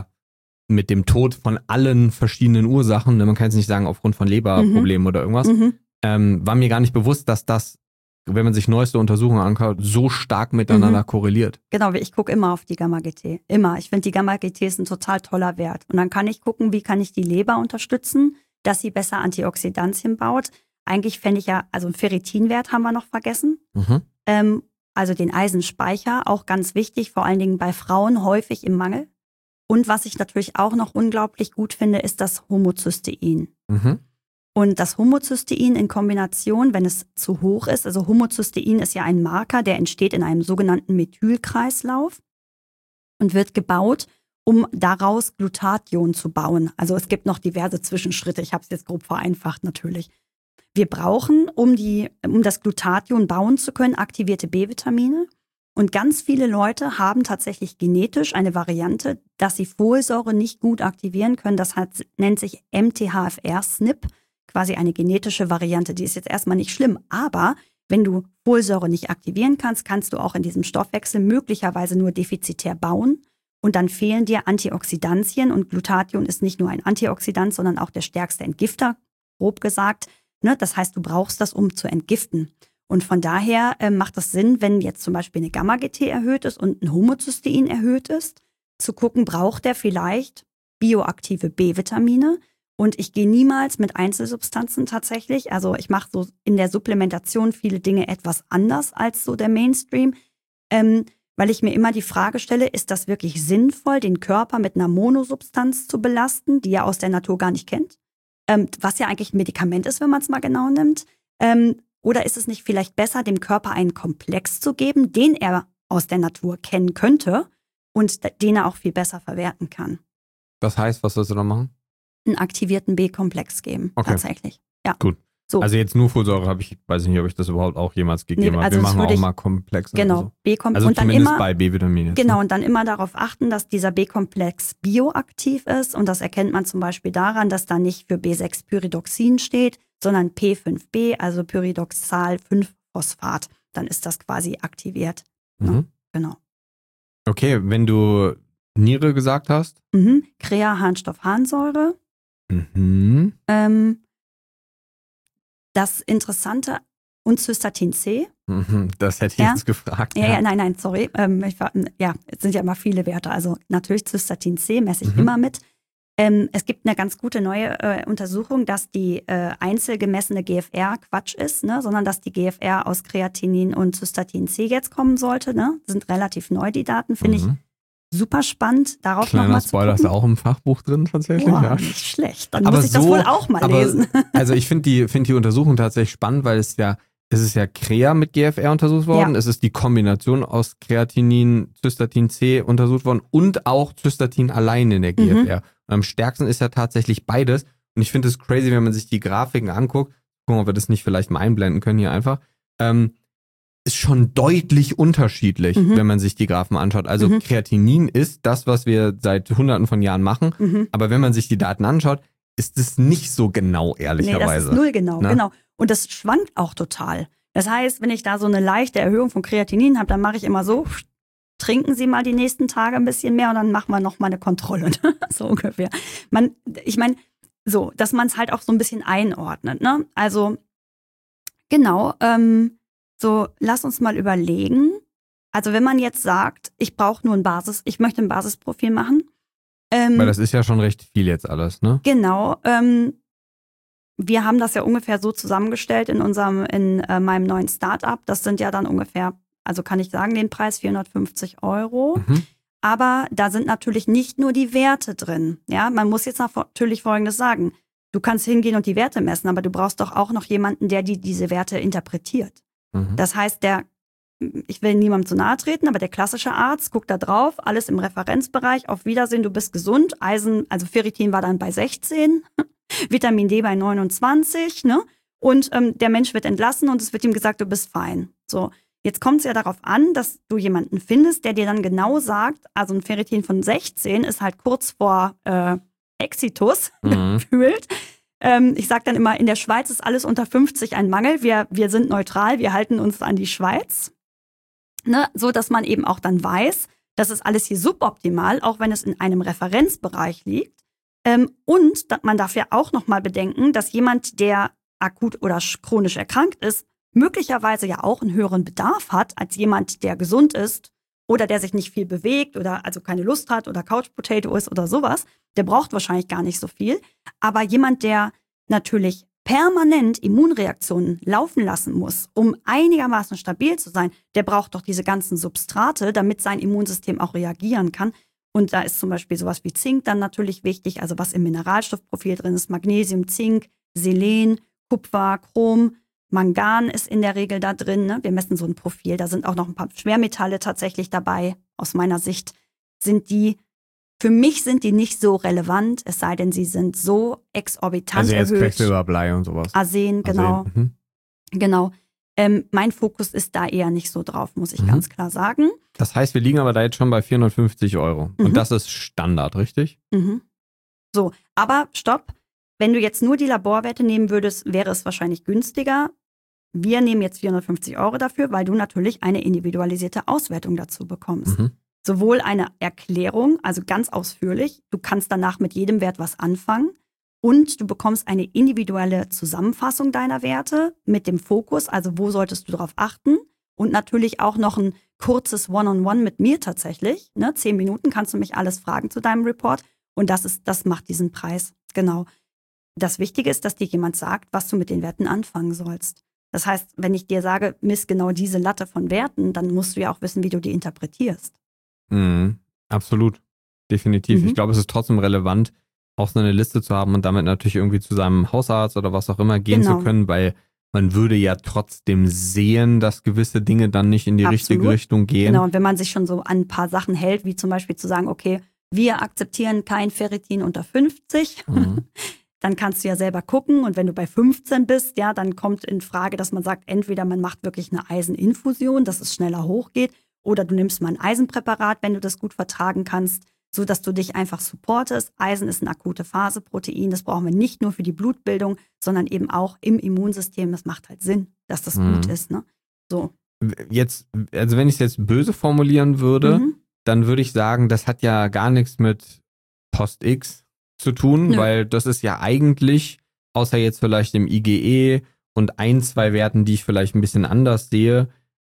dem Tod von allen verschiedenen Ursachen, man kann jetzt nicht sagen aufgrund von Leberproblemen oder irgendwas, war mir gar nicht bewusst, dass das, wenn man sich neueste Untersuchungen anschaut, so stark miteinander korreliert. Genau, ich gucke immer auf die Gamma-GT. Immer. Ich finde, die Gamma-GT ist ein total toller Wert. Und dann kann ich gucken, wie kann ich die Leber unterstützen, dass sie besser Antioxidantien baut. Eigentlich fände ich ja, also einen Ferritinwert haben wir noch vergessen. Also den Eisenspeicher, auch ganz wichtig, vor allen Dingen bei Frauen häufig im Mangel. Und was ich natürlich auch noch unglaublich gut finde, ist das Homozystein. Und das Homozystein in Kombination, wenn es zu hoch ist, also Homozystein ist ja ein Marker, der entsteht in einem sogenannten Methylkreislauf und wird gebaut, um daraus Glutathion zu bauen. Also es gibt noch diverse Zwischenschritte, ich habe es jetzt grob vereinfacht natürlich. Wir brauchen, um das Glutathion bauen zu können, aktivierte B-Vitamine. Und ganz viele Leute haben tatsächlich genetisch eine Variante, dass sie Folsäure nicht gut aktivieren können. Das nennt sich MTHFR-SNP. Quasi eine genetische Variante, die ist jetzt erstmal nicht schlimm, aber wenn du Folsäure nicht aktivieren kannst, kannst du auch in diesem Stoffwechsel möglicherweise nur defizitär bauen und dann fehlen dir Antioxidantien und Glutathion ist nicht nur ein Antioxidant, sondern auch der stärkste Entgifter, grob gesagt. Ne? Das heißt, du brauchst das, um zu entgiften. Und von daher macht es Sinn, wenn jetzt zum Beispiel eine Gamma-GT erhöht ist und ein Homozystein erhöht ist, zu gucken, braucht der vielleicht bioaktive B-Vitamine. Und ich gehe niemals mit Einzelsubstanzen tatsächlich. Also ich mache so in der Supplementation viele Dinge etwas anders als so der Mainstream, weil ich mir immer die Frage stelle, ist das wirklich sinnvoll, den Körper mit einer Monosubstanz zu belasten, die er aus der Natur gar nicht kennt? Was ja eigentlich ein Medikament ist, wenn man es mal genau nimmt. Oder ist es nicht vielleicht besser, dem Körper einen Komplex zu geben, den er aus der Natur kennen könnte und den er auch viel besser verwerten kann? Das heißt, was sollst du da machen? Einen aktivierten B-Komplex geben, tatsächlich. Ja. Gut. So. Also jetzt nur Folsäure weiß ich nicht, ob ich das überhaupt auch jemals gegeben habe. Wir machen auch mal Komplex. Genau, so. B-Komplex. Also und dann zumindest immer, bei B-Vitaminen. Genau, und dann immer darauf achten, dass dieser B-Komplex bioaktiv ist. Und das erkennt man zum Beispiel daran, dass da nicht für B6-Pyridoxin steht, sondern P5B, also Pyridoxal-5-Phosphat. Dann ist das quasi aktiviert. Ne? Genau. Okay, wenn du Niere gesagt hast? Crea-Harnstoff-Harnsäure. Das Interessante und Cystatin C. Das hätte ich jetzt gefragt. Ja, nein, sorry. Es sind ja immer viele Werte. Also natürlich Cystatin C messe ich immer mit. Es gibt eine ganz gute neue Untersuchung, dass die einzeln gemessene GFR Quatsch ist, ne? Sondern dass die GFR aus Kreatinin und Cystatin C jetzt kommen sollte. Ne? Sind relativ neu, die Daten, finde ich. Super spannend, darauf nochmal zu gucken. Spoiler, ist da auch im Fachbuch drin tatsächlich. Boah, ja. Nicht schlecht, dann muss ich das wohl auch mal lesen. Also ich finde die Untersuchung tatsächlich spannend, weil es ist ja Crea mit GFR untersucht worden, es ist die Kombination aus Kreatinin, Cystatin C untersucht worden und auch Cystatin allein in der GFR. Und am stärksten ist ja tatsächlich beides. Und ich finde es crazy, wenn man sich die Grafiken anguckt, gucken, ob wir das nicht vielleicht mal einblenden können hier einfach, ist schon deutlich unterschiedlich, wenn man sich die Graphen anschaut. Also Kreatinin ist das, was wir seit Hunderten von Jahren machen. Aber wenn man sich die Daten anschaut, ist es nicht so genau, ehrlicherweise. Nee, das ist 0 genau, ne? genau. Und das schwankt auch total. Das heißt, wenn ich da so eine leichte Erhöhung von Kreatinin habe, dann mache ich immer so, trinken Sie mal die nächsten Tage ein bisschen mehr und dann machen wir nochmal eine Kontrolle. So ungefähr. Ich meine, so, dass man es halt auch so ein bisschen einordnet. Ne? Also, genau, so, lass uns mal überlegen. Also, wenn man jetzt sagt, ich brauche nur ich möchte ein Basisprofil machen. Weil das ist ja schon recht viel jetzt alles, ne? Genau, wir haben das ja ungefähr so zusammengestellt in meinem neuen Startup. Das sind ja dann ungefähr, also kann ich sagen, den Preis 450 €. Aber da sind natürlich nicht nur die Werte drin. Ja, man muss jetzt natürlich Folgendes sagen. Du kannst hingehen und die Werte messen, aber du brauchst doch auch noch jemanden, der diese Werte interpretiert. Das heißt, ich will niemandem zu nahe treten, aber der klassische Arzt guckt da drauf, alles im Referenzbereich, auf Wiedersehen, du bist gesund. Eisen, also Ferritin war dann bei 16, Vitamin D bei 29, ne? Und der Mensch wird entlassen und es wird ihm gesagt, du bist fein. So, jetzt kommt es ja darauf an, dass du jemanden findest, der dir dann genau sagt, also ein Ferritin von 16 ist halt kurz vor Exitus gefühlt. Ich sage dann immer, in der Schweiz ist alles unter 50 ein Mangel. Wir sind neutral, wir halten uns an die Schweiz. Ne? So, dass man eben auch dann weiß, das ist alles hier suboptimal, auch wenn es in einem Referenzbereich liegt. Und man darf ja auch nochmal bedenken, dass jemand, der akut oder chronisch erkrankt ist, möglicherweise ja auch einen höheren Bedarf hat als jemand, der gesund ist oder der sich nicht viel bewegt oder also keine Lust hat oder Couch Potato ist oder sowas. Der braucht wahrscheinlich gar nicht so viel. Aber jemand, der natürlich permanent Immunreaktionen laufen lassen muss, um einigermaßen stabil zu sein, der braucht doch diese ganzen Substrate, damit sein Immunsystem auch reagieren kann. Und da ist zum Beispiel sowas wie Zink dann natürlich wichtig, also was im Mineralstoffprofil drin ist, Magnesium, Zink, Selen, Kupfer, Chrom, Mangan ist in der Regel da drin. Ne? Wir messen so ein Profil, da sind auch noch ein paar Schwermetalle tatsächlich dabei. Aus meiner Sicht für mich sind die nicht so relevant, es sei denn, sie sind so exorbitant erhöht. Also jetzt Quecksilber, Blei und sowas. Arsen, genau. Genau. Mein Fokus ist da eher nicht so drauf, muss ich ganz klar sagen. Das heißt, wir liegen aber da jetzt schon bei 450 €. Und das ist Standard, richtig? So, aber stopp. Wenn du jetzt nur die Laborwerte nehmen würdest, wäre es wahrscheinlich günstiger. Wir nehmen jetzt 450 € dafür, weil du natürlich eine individualisierte Auswertung dazu bekommst. Sowohl eine Erklärung, also ganz ausführlich, du kannst danach mit jedem Wert was anfangen und du bekommst eine individuelle Zusammenfassung deiner Werte mit dem Fokus, also wo solltest du darauf achten und natürlich auch noch ein kurzes One-on-One mit mir tatsächlich. Ne? 10 Minuten kannst du mich alles fragen zu deinem Report und das macht diesen Preis, genau. Das Wichtige ist, dass dir jemand sagt, was du mit den Werten anfangen sollst. Das heißt, wenn ich dir sage, miss genau diese Latte von Werten, dann musst du ja auch wissen, wie du die interpretierst. Absolut, definitiv. Ich glaube, es ist trotzdem relevant, auch so eine Liste zu haben und damit natürlich irgendwie zu seinem Hausarzt oder was auch immer gehen zu können, weil man würde ja trotzdem sehen, dass gewisse Dinge dann nicht in die richtige Richtung gehen. Genau, und wenn man sich schon so an ein paar Sachen hält, wie zum Beispiel zu sagen, okay, wir akzeptieren kein Ferritin unter 50, dann kannst du ja selber gucken und wenn du bei 15 bist, ja, dann kommt in Frage, dass man sagt, entweder man macht wirklich eine Eiseninfusion, dass es schneller hochgeht, oder du nimmst mal ein Eisenpräparat, wenn du das gut vertragen kannst, so dass du dich einfach supportest. Eisen ist ein akute Phaseprotein, das brauchen wir nicht nur für die Blutbildung, sondern eben auch im Immunsystem. Das macht halt Sinn, dass das gut ist, ne? So. Jetzt, also wenn ich es jetzt böse formulieren würde, dann würde ich sagen, das hat ja gar nichts mit Post-X zu tun, weil das ist ja eigentlich, außer jetzt vielleicht im IgE und 2 Werten, die ich vielleicht ein bisschen anders sehe,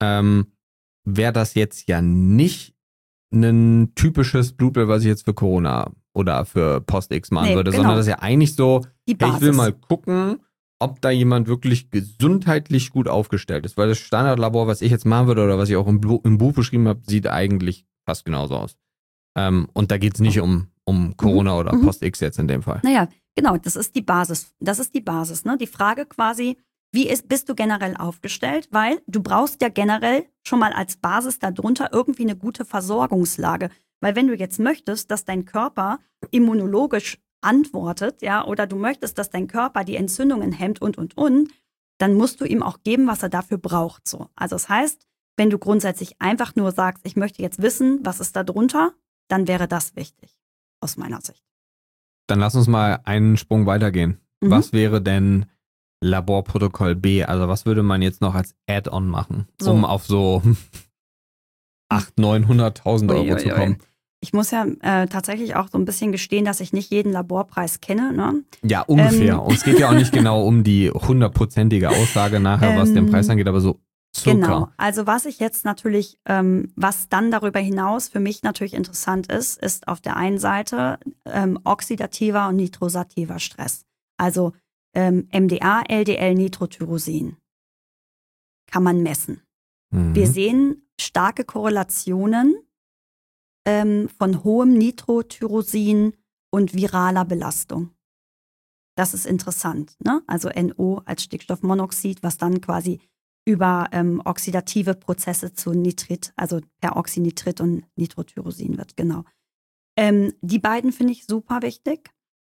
wäre das jetzt ja nicht ein typisches Blutbild, was ich jetzt für Corona oder für Post-X machen würde, sondern das ist ja eigentlich so, hey, ich will mal gucken, ob da jemand wirklich gesundheitlich gut aufgestellt ist, weil das Standardlabor, was ich jetzt machen würde oder was ich auch im Buch beschrieben habe, sieht eigentlich fast genauso aus. Und da geht es nicht um Corona oder Post-X jetzt in dem Fall. Naja, genau, das ist die Basis. Das ist die Basis, ne? Die Frage quasi, bist du generell aufgestellt? Weil du brauchst ja generell schon mal als Basis darunter irgendwie eine gute Versorgungslage. Weil wenn du jetzt möchtest, dass dein Körper immunologisch antwortet, ja, oder du möchtest, dass dein Körper die Entzündungen hemmt und, dann musst du ihm auch geben, was er dafür braucht. So. Also das heißt, wenn du grundsätzlich einfach nur sagst, ich möchte jetzt wissen, was ist da drunter, dann wäre das wichtig, aus meiner Sicht. Dann lass uns mal einen Sprung weitergehen. Mhm. Was wäre denn Laborprotokoll B? Also was würde man jetzt noch als Add-on machen, um auf so 800.000, 900.000 Euro zu kommen? Ich muss ja tatsächlich auch so ein bisschen gestehen, dass ich nicht jeden Laborpreis kenne. Ne? Ja, ungefähr. Und es geht ja auch nicht genau um die 100%ige Aussage nachher, was den Preis angeht, aber so circa. Genau. Also was ich jetzt natürlich, was dann darüber hinaus für mich natürlich interessant ist auf der einen Seite oxidativer und nitrosativer Stress. Also MDA, LDL, Nitrotyrosin kann man messen. Wir sehen starke Korrelationen von hohem Nitrotyrosin und viraler Belastung. Das ist interessant, ne? Also NO als Stickstoffmonoxid, was dann quasi über oxidative Prozesse zu Nitrit, also Peroxynitrit und Nitrotyrosin wird, genau. Die beiden finde ich super wichtig.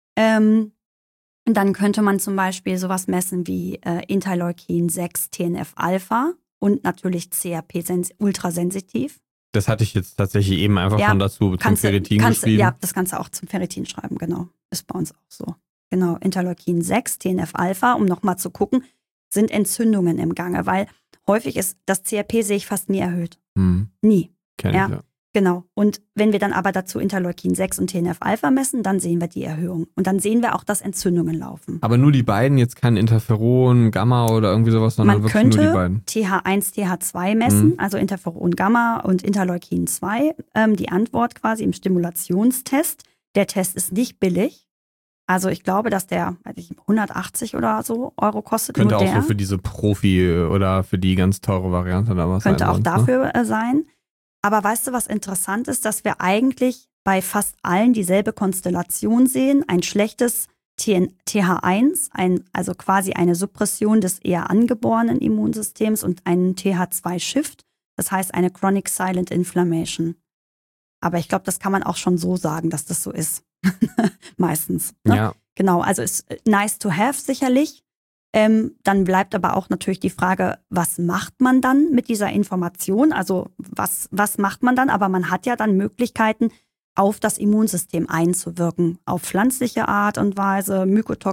Dann könnte man zum Beispiel sowas messen wie Interleukin 6, TNF-Alpha und natürlich CRP ultrasensitiv. Das hatte ich jetzt tatsächlich eben einfach schon dazu zum Ferritin geschrieben. Ja, das kannst du auch zum Ferritin schreiben, genau. Ist bei uns auch so. Genau, Interleukin 6, TNF-Alpha, um nochmal zu gucken, sind Entzündungen im Gange, weil häufig ist das CRP sehe ich fast nie erhöht. Nie. Kenn ich, ja. Genau. Und wenn wir dann aber dazu Interleukin 6 und TNF-Alpha messen, dann sehen wir die Erhöhung. Und dann sehen wir auch, dass Entzündungen laufen. Aber nur die beiden, jetzt kein Interferon, Gamma oder irgendwie sowas, sondern wirklich nur die beiden. Man könnte TH1, TH2 messen, also Interferon Gamma und Interleukin 2. Die Antwort quasi im Stimulationstest. Der Test ist nicht billig. Also ich glaube, dass der 180 oder so Euro kostet. Könnte auch so für diese Profi oder für die ganz teure Variante da was sein. Könnte auch dafür sein. Aber weißt du, was interessant ist, dass wir eigentlich bei fast allen dieselbe Konstellation sehen. Ein schlechtes TH1, also quasi eine Suppression des eher angeborenen Immunsystems und einen TH2-Shift. Das heißt eine Chronic Silent Inflammation. Aber ich glaube, das kann man auch schon so sagen, dass das so ist. Meistens. Ne? Ja. Genau, also ist nice to have sicherlich. Dann bleibt aber auch natürlich die Frage, was macht man dann mit dieser Information? Also was macht man dann? Aber man hat ja dann Möglichkeiten, auf das Immunsystem einzuwirken. Auf pflanzliche Art und Weise,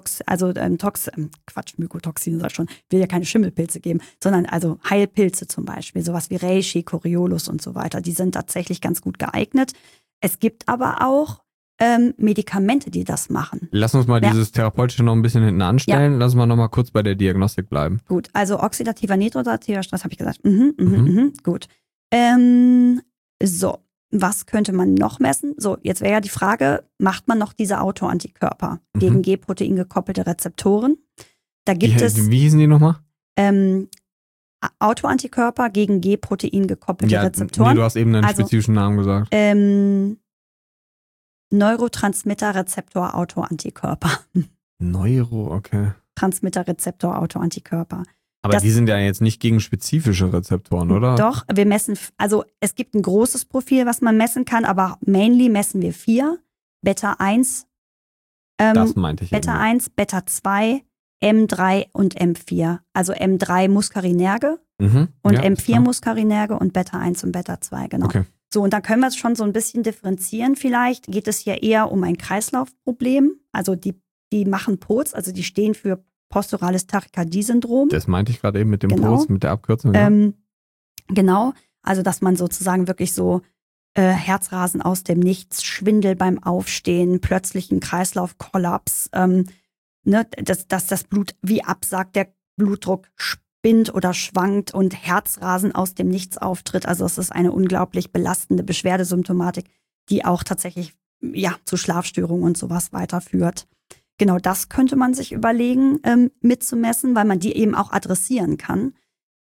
Mykotoxin, sag ich schon, will ja keine Schimmelpilze geben, sondern also Heilpilze zum Beispiel, sowas wie Reishi, Coriolus und so weiter. Die sind tatsächlich ganz gut geeignet. Es gibt aber auch Medikamente, die das machen. Lass uns mal dieses Therapeutische noch ein bisschen hinten anstellen. Lass uns mal noch mal kurz bei der Diagnostik bleiben. Gut, also oxidativer, nitrosativer Stress, habe ich gesagt. Gut. So, was könnte man noch messen? So, jetzt wäre ja die Frage, macht man noch diese Autoantikörper gegen G-Protein gekoppelte Rezeptoren? Da gibt es... Wie hießen die nochmal? Autoantikörper gegen G-Protein gekoppelte Rezeptoren. Nee, du hast eben einen spezifischen Namen gesagt. Neurotransmitterrezeptor-Autoantikörper. Okay. Transmitterrezeptor-Autoantikörper. Aber die sind ja jetzt nicht gegen spezifische Rezeptoren, oder? Doch, wir messen, also es gibt ein großes Profil, was man messen kann, aber mainly messen wir 4. Beta 1, das meinte ich Beta 1, Beta 2, M3 und M4. Also M3 muskarinerge und M4 muskarinerge und Beta 1 und Beta 2, genau. Okay. So, und dann können wir es schon so ein bisschen differenzieren vielleicht. Geht es hier eher um ein Kreislaufproblem? Also die machen POTS, also die stehen für posturales Tachykardie-Syndrom. Das meinte ich gerade eben mit dem POTS, mit der Abkürzung. Ja. Genau, also dass man sozusagen wirklich so Herzrasen aus dem Nichts, Schwindel beim Aufstehen, plötzlichen Kreislaufkollaps, dass das Blut wie absackt, der Blutdruck spinnt oder schwankt und Herzrasen aus dem Nichts auftritt. Also es ist eine unglaublich belastende Beschwerdesymptomatik, die auch tatsächlich zu Schlafstörungen und sowas weiterführt. Genau das könnte man sich überlegen, mitzumessen, weil man die eben auch adressieren kann.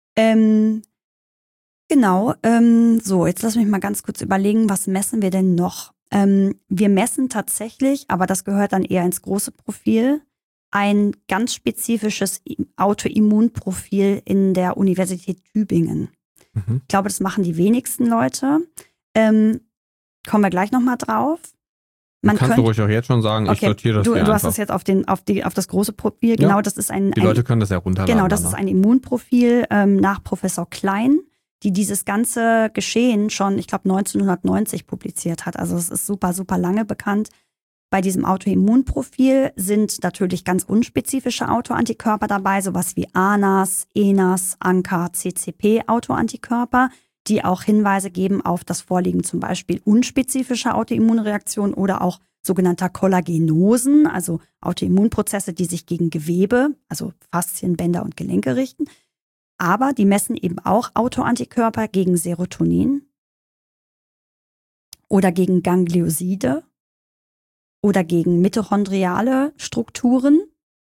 So, jetzt lass mich mal ganz kurz überlegen, was messen wir denn noch? Wir messen tatsächlich, aber das gehört dann eher ins große Profil, ein ganz spezifisches Autoimmunprofil in der Universität Tübingen. Ich glaube, das machen die wenigsten Leute. Kommen wir gleich nochmal drauf. Kannst du ruhig auch jetzt schon sagen, ich sortiere das hier Du hast das jetzt auf das große Profil. Genau, ja. Das ist die Leute können das ja runterladen. Genau, das ist ein Immunprofil nach Professor Klein, die dieses ganze Geschehen schon, ich glaube, 1990 publiziert hat. Also es ist super, super lange bekannt. Bei diesem Autoimmunprofil sind natürlich ganz unspezifische Autoantikörper dabei, sowas wie ANAS, ENAS, ANCA, CCP-Autoantikörper, die auch Hinweise geben auf das Vorliegen zum Beispiel unspezifischer Autoimmunreaktionen oder auch sogenannter Kollagenosen, also Autoimmunprozesse, die sich gegen Gewebe, also Faszien, Bänder und Gelenke richten. Aber die messen eben auch Autoantikörper gegen Serotonin oder gegen Ganglioside oder gegen mitochondriale Strukturen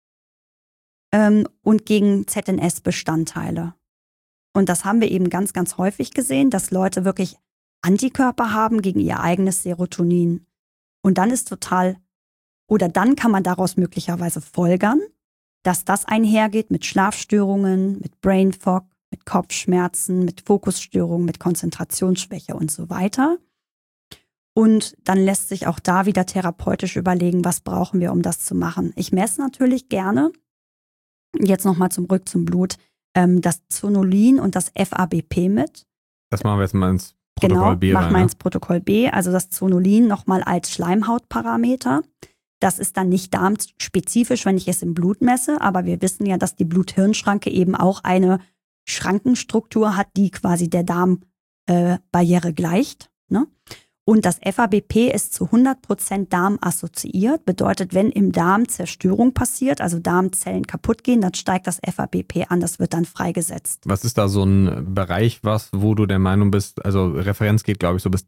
und gegen ZNS-Bestandteile. Und das haben wir eben ganz, ganz häufig gesehen, dass Leute wirklich Antikörper haben gegen ihr eigenes Serotonin. Und dann dann kann man daraus möglicherweise folgern, dass das einhergeht mit Schlafstörungen, mit Brain Fog, mit Kopfschmerzen, mit Fokusstörungen, mit Konzentrationsschwäche und so weiter. Und dann lässt sich auch da wieder therapeutisch überlegen, was brauchen wir, um das zu machen. Ich messe natürlich gerne, jetzt nochmal zurück zum Blut, das Zonulin und das FABP mit. Das machen wir jetzt mal ins Protokoll B rein. Genau, machen wir ins Protokoll B. Also das Zonulin nochmal als Schleimhautparameter. Das ist dann nicht darmspezifisch, wenn ich es im Blut messe, aber wir wissen ja, dass die Blut-Hirn-Schranke eben auch eine Schrankenstruktur hat, die quasi der Darmbarriere gleicht. Ne? Und das FABP ist zu 100% darmassoziiert, bedeutet, wenn im Darm Zerstörung passiert, also Darmzellen kaputt gehen, dann steigt das FABP an, das wird dann freigesetzt. Was ist da so ein Bereich, wo du der Meinung bist, also Referenz geht, glaube ich, so bis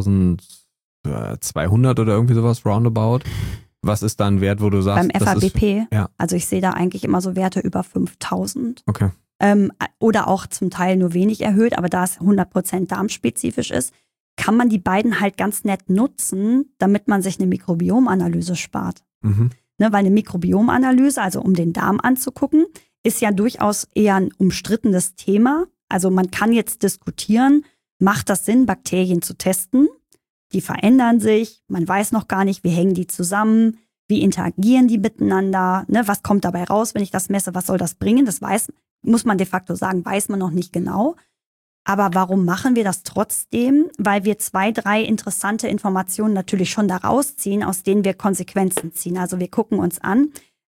2200 oder irgendwie sowas, roundabout. Was ist da ein Wert, wo du sagst, beim FABP, ja. Also ich sehe da eigentlich immer so Werte über 5000. Okay. Oder auch zum Teil nur wenig erhöht, aber da es 100% darmspezifisch ist, kann man die beiden halt ganz nett nutzen, damit man sich eine Mikrobiomanalyse spart. Mhm. Ne, weil eine Mikrobiomanalyse, also um den Darm anzugucken, ist ja durchaus eher ein umstrittenes Thema. Also man kann jetzt diskutieren, macht das Sinn, Bakterien zu testen? Die verändern sich, man weiß noch gar nicht, wie hängen die zusammen, wie interagieren die miteinander, ne, was kommt dabei raus, wenn ich das messe, was soll das bringen? Das muss man de facto sagen, weiß man noch nicht genau. Aber warum machen wir das trotzdem? Weil wir 2, 3 interessante Informationen natürlich schon daraus ziehen, aus denen wir Konsequenzen ziehen. Also wir gucken uns an,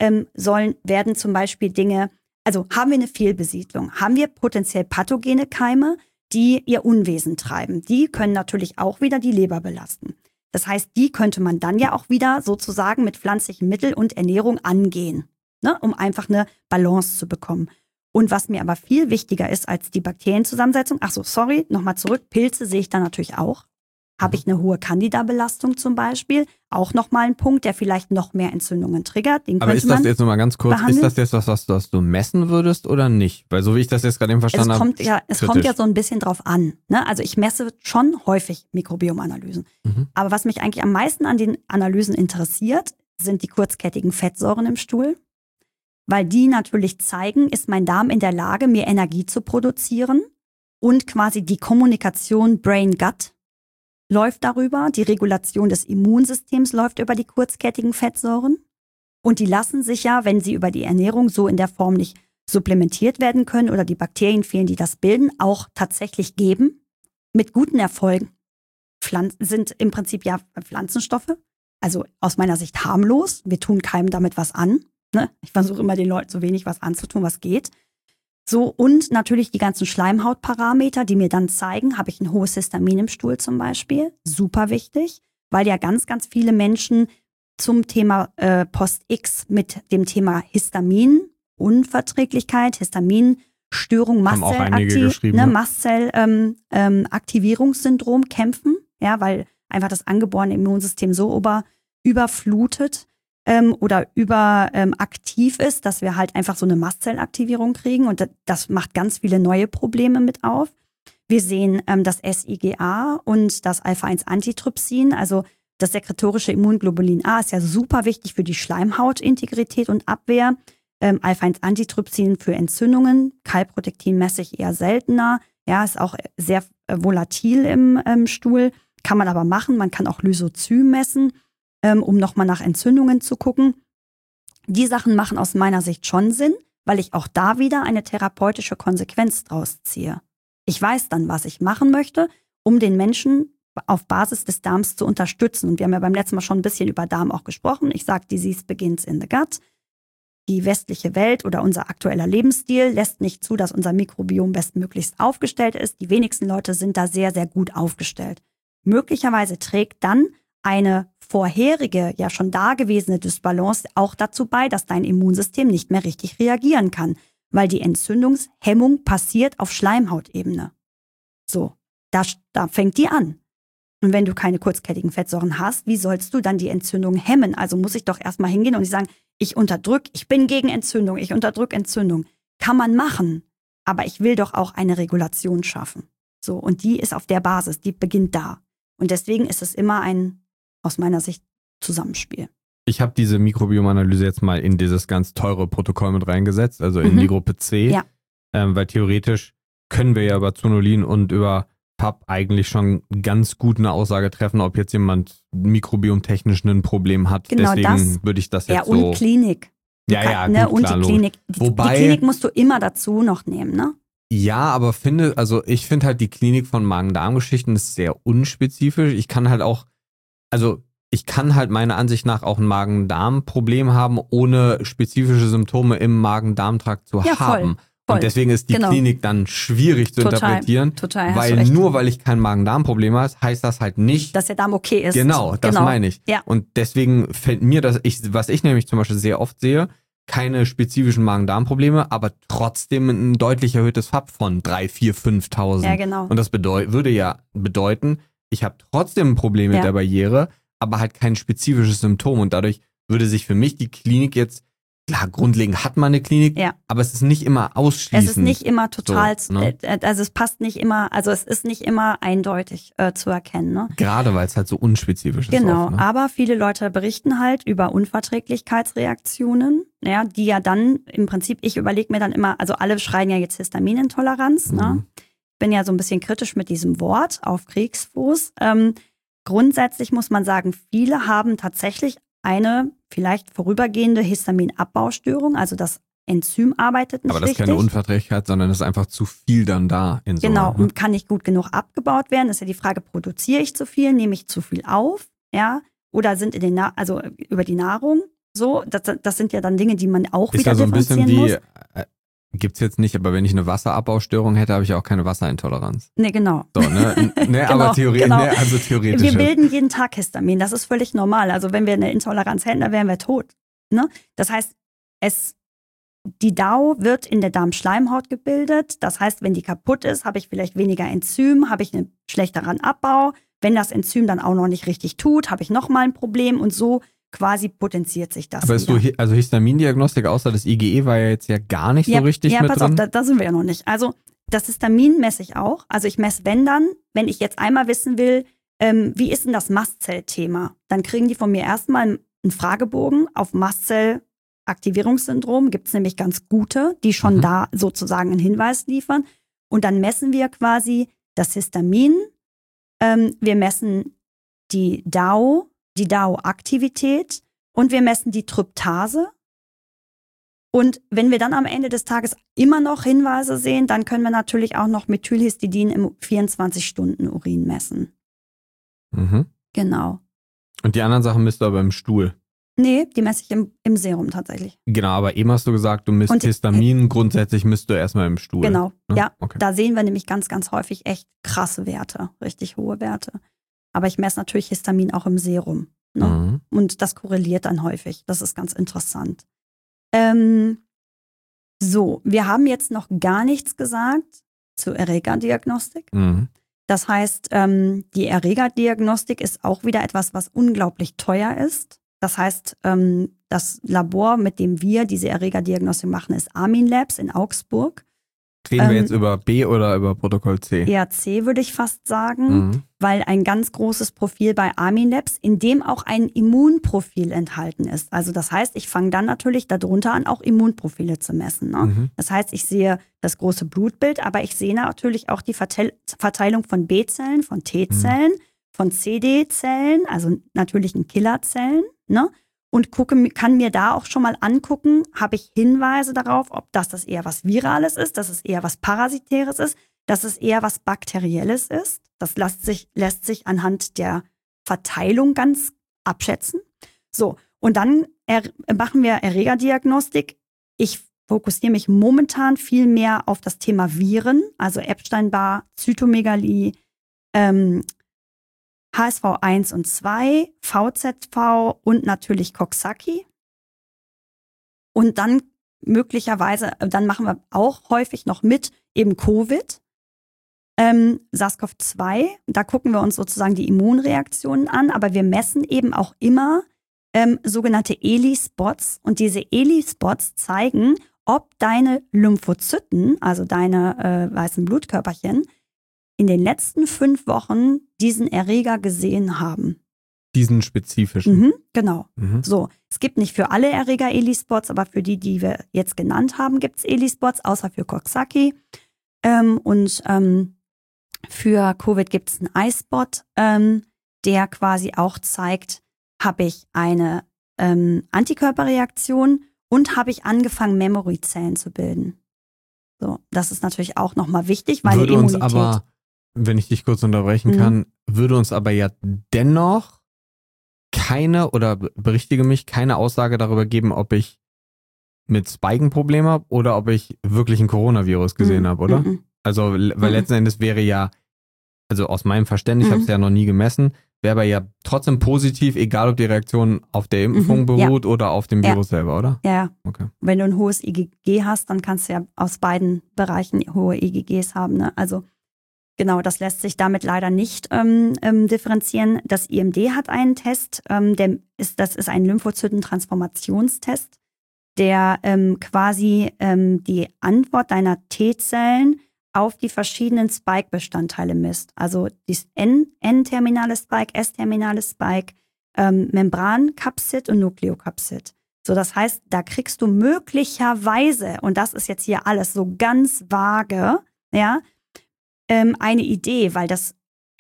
werden zum Beispiel Dinge, also haben wir eine Fehlbesiedlung? Haben wir potenziell pathogene Keime, die ihr Unwesen treiben? Die können natürlich auch wieder die Leber belasten. Das heißt, die könnte man dann ja auch wieder sozusagen mit pflanzlichen Mitteln und Ernährung angehen, ne, um einfach eine Balance zu bekommen. Und was mir aber viel wichtiger ist als die Bakterienzusammensetzung, nochmal zurück, Pilze sehe ich da natürlich auch. Habe ich eine hohe Candida-Belastung zum Beispiel, auch nochmal ein Punkt, der vielleicht noch mehr Entzündungen triggert. Aber ist das jetzt nochmal ganz kurz, behandeln. Ist das jetzt was du messen würdest oder nicht? Weil so wie ich das jetzt gerade eben verstanden habe. Es kommt ja so ein bisschen drauf an. Ne? Also ich messe schon häufig Mikrobiomanalysen. Mhm. Aber was mich eigentlich am meisten an den Analysen interessiert, sind die kurzkettigen Fettsäuren im Stuhl. Weil die natürlich zeigen, ist mein Darm in der Lage, mir Energie zu produzieren und quasi die Kommunikation Brain-Gut läuft darüber, die Regulation des Immunsystems läuft über die kurzkettigen Fettsäuren und die lassen sich ja, wenn sie über die Ernährung so in der Form nicht supplementiert werden können oder die Bakterien fehlen, die das bilden, auch tatsächlich geben, mit guten Erfolgen. Sind im Prinzip ja Pflanzenstoffe, also aus meiner Sicht harmlos, wir tun keinem damit was an. Ne? Ich versuche immer den Leuten so wenig was anzutun, was geht. So, und natürlich die ganzen Schleimhautparameter, die mir dann zeigen, habe ich ein hohes Histamin im Stuhl zum Beispiel. Super wichtig, weil ja ganz, ganz viele Menschen zum Thema Post-X mit dem Thema Histaminunverträglichkeit, Histaminstörung, Mastzellaktivierungssyndrom kämpfen, ja, weil einfach das angeborene Immunsystem so überflutet oder aktiv ist, dass wir halt einfach so eine Mastzellaktivierung kriegen und das macht ganz viele neue Probleme mit auf. Wir sehen das SIGA und das Alpha-1-Antitrypsin, also das sekretorische Immunglobulin A ist ja super wichtig für die Schleimhautintegrität und Abwehr. Alpha-1-Antitrypsin für Entzündungen, Calprotectin messe ich eher seltener, ja, ist auch sehr volatil im Stuhl, kann man aber machen. Man kann auch Lysozym messen, um nochmal nach Entzündungen zu gucken. Die Sachen machen aus meiner Sicht schon Sinn, weil ich auch da wieder eine therapeutische Konsequenz draus ziehe. Ich weiß dann, was ich machen möchte, um den Menschen auf Basis des Darms zu unterstützen. Und wir haben ja beim letzten Mal schon ein bisschen über Darm auch gesprochen. Ich sage, Disease begins in the gut. Die westliche Welt oder unser aktueller Lebensstil lässt nicht zu, dass unser Mikrobiom bestmöglichst aufgestellt ist. Die wenigsten Leute sind da sehr, sehr gut aufgestellt. Möglicherweise trägt dann eine vorherige, ja schon dagewesene Dysbalance auch dazu bei, dass dein Immunsystem nicht mehr richtig reagieren kann, weil die Entzündungshemmung passiert auf Schleimhautebene. So, da fängt die an. Und wenn du keine kurzkettigen Fettsäuren hast, wie sollst du dann die Entzündung hemmen? Also muss ich doch erstmal hingehen und sagen, ich bin gegen Entzündung, ich unterdrücke Entzündung. Kann man machen, aber ich will doch auch eine Regulation schaffen. So, und die ist auf der Basis, die beginnt da. Und deswegen ist es immer ein, aus meiner Sicht, Zusammenspiel. Ich habe diese Mikrobiomanalyse jetzt mal in dieses ganz teure Protokoll mit reingesetzt, also in die Gruppe C, Ja. Weil theoretisch können wir ja über Zonulin und über PAP eigentlich schon ganz gut eine Aussage treffen, ob jetzt jemand mikrobiomtechnisch ein Problem hat. Genau, deswegen würde ich das jetzt so... und Klinik. Ja, gut, und klar, die Klinik. Wobei, die Klinik musst du immer dazu noch nehmen, ne? Ja, aber ich finde halt die Klinik von Magen-Darm-Geschichten ist sehr unspezifisch. Ich kann halt meiner Ansicht nach auch ein Magen-Darm-Problem haben, ohne spezifische Symptome im Magen-Darm-Trakt zu haben. Voll. Und deswegen ist die Klinik dann schwierig zu interpretieren, weil nur weil ich kein Magen-Darm-Problem habe, heißt das halt nicht, dass der Darm okay ist. Genau, das meine ich. Ja. Und deswegen fällt mir was ich nämlich zum Beispiel sehr oft sehe, keine spezifischen Magen-Darm-Probleme, aber trotzdem ein deutlich erhöhtes FAP von 3.000, 4.000, 5.000. Ja, genau. Und das würde ja bedeuten, ich habe trotzdem ein Problem mit der Barriere, aber halt kein spezifisches Symptom. Und dadurch würde sich für mich die Klinik jetzt, klar, grundlegend hat man eine Klinik, aber es ist nicht immer ausschließend. Es ist nicht immer total, so, ne? Also es passt nicht immer, also es ist nicht immer eindeutig zu erkennen. Ne? Gerade weil es halt so unspezifisch ist. Genau, oft, ne? aber viele Leute berichten halt über Unverträglichkeitsreaktionen, ja, die ja dann im Prinzip, ich überlege mir dann immer, also alle schreien ja jetzt Histaminintoleranz, ne? Bin ja so ein bisschen kritisch mit diesem Wort auf Kriegsfuß. Grundsätzlich muss man sagen, viele haben tatsächlich eine vielleicht vorübergehende Histaminabbaustörung, also das Enzym arbeitet nicht richtig. Aber das ist keine Unverträglichkeit, sondern es ist einfach zu viel dann da. Genau, und kann nicht gut genug abgebaut werden. Das ist ja die Frage, produziere ich zu viel, nehme ich zu viel auf, ja, oder sind also über die Nahrung so, das sind ja dann Dinge, die man auch wieder differenzieren muss. Ist ja so ein bisschen wie, gibt's jetzt nicht, aber wenn ich eine Wasserabbaustörung hätte, habe ich auch keine Wasserintoleranz. Nee, genau. So, ne? Genau, aber theoretisch. genau. Ne, also theoretisch. Wir bilden jeden Tag Histamin, das ist völlig normal. Also wenn wir eine Intoleranz hätten, dann wären wir tot. Ne? Das heißt, die DAO wird in der Darmschleimhaut gebildet. Das heißt, wenn die kaputt ist, habe ich vielleicht weniger Enzym, habe ich einen schlechteren Abbau. Wenn das Enzym dann auch noch nicht richtig tut, habe ich nochmal ein Problem und so quasi potenziert sich das. Aber also Histamindiagnostik außer das IgE war ja jetzt ja gar nicht so richtig mit drin? Ja, pass auf, da sind wir ja noch nicht. Also das Histamin messe ich auch. Also ich messe, wenn ich jetzt einmal wissen will, wie ist denn das Mastzell-Thema, dann kriegen die von mir erstmal einen Fragebogen auf Mastzell-Aktivierungssyndrom. Gibt es nämlich ganz gute, die schon da sozusagen einen Hinweis liefern. Und dann messen wir quasi das Histamin. Wir messen die DAO-Aktivität und wir messen die Tryptase. Und wenn wir dann am Ende des Tages immer noch Hinweise sehen, dann können wir natürlich auch noch Methylhistidin im 24-Stunden-Urin messen. Genau. Und die anderen Sachen misst du aber im Stuhl? Nee, die messe ich im Serum tatsächlich. Genau, aber eben hast du gesagt, du misst Histamin, grundsätzlich misst du erstmal im Stuhl. Genau, ne? Ja. Okay. Da sehen wir nämlich ganz, ganz häufig echt krasse Werte, richtig hohe Werte. Aber ich messe natürlich Histamin auch im Serum. Ne? Und das korreliert dann häufig. Das ist ganz interessant. So, wir haben jetzt noch gar nichts gesagt zur Erregerdiagnostik. Das heißt, die Erregerdiagnostik ist auch wieder etwas, was unglaublich teuer ist. Das heißt, das Labor, mit dem wir diese Erregerdiagnostik machen, ist Armin Labs in Augsburg. Reden wir jetzt über B oder über Protokoll C? Eher C, würde ich fast sagen, weil ein ganz großes Profil bei Armin Labs, in dem auch ein Immunprofil enthalten ist. Also das heißt, ich fange dann natürlich darunter an, auch Immunprofile zu messen. Ne? Das heißt, ich sehe das große Blutbild, aber ich sehe natürlich auch die Verteilung von B-Zellen, von T-Zellen, von CD-Zellen, also natürlichen Killerzellen, ne? Und kann mir da auch schon mal angucken, habe ich Hinweise darauf, ob das eher was Virales ist, dass es eher was Parasitäres ist, dass es eher was Bakterielles ist. Das lässt sich anhand der Verteilung ganz abschätzen. So, und dann machen wir Erregerdiagnostik. Ich fokussiere mich momentan viel mehr auf das Thema Viren, also Epstein-Barr, Zytomegalie, HSV 1 und 2, VZV und natürlich Coxsackie. Und dann möglicherweise, dann machen wir auch häufig noch mit eben Covid, SARS-CoV-2. Da gucken wir uns sozusagen die Immunreaktionen an, aber wir messen eben auch immer sogenannte ELI-Spots. Und diese ELI-Spots zeigen, ob deine Lymphozyten, also deine weißen Blutkörperchen, in den letzten 5 Wochen diesen Erreger gesehen haben. Diesen spezifischen. Genau. So, es gibt nicht für alle Erreger ELI-Spots, aber für die wir jetzt genannt haben, gibt es ELI-Spots, außer für Coxsackie. Für Covid gibt es einen I-Spot, der quasi auch zeigt, habe ich eine Antikörperreaktion und habe ich angefangen, Memory-Zellen zu bilden. So, das ist natürlich auch nochmal wichtig, weil würde die uns Immunität... aber, wenn ich dich kurz unterbrechen kann, würde uns aber ja dennoch keine, oder berichtige mich, keine Aussage darüber geben, ob ich mit Spike ein Problem habe oder ob ich wirklich ein Coronavirus gesehen habe, oder? Also, weil letzten Endes wäre ja, also aus meinem Verständnis, ich habe es ja noch nie gemessen, wäre aber ja trotzdem positiv, egal ob die Reaktion auf der Impfung beruht oder auf dem Virus selber, oder? Ja. Okay. Wenn du ein hohes IgG hast, dann kannst du ja aus beiden Bereichen hohe IgGs haben. Ne? Also genau, das lässt sich damit leider nicht differenzieren. Das IMD hat einen Test, das ist ein Lymphozytentransformationstest, der quasi die Antwort deiner T-Zellen auf die verschiedenen Spike-Bestandteile misst. Also das N-terminale Spike, S-terminale Spike, Membrankapsid und Nukleokapsid. So, das heißt, da kriegst du möglicherweise, und das ist jetzt hier alles so ganz vage, ja, eine Idee, weil das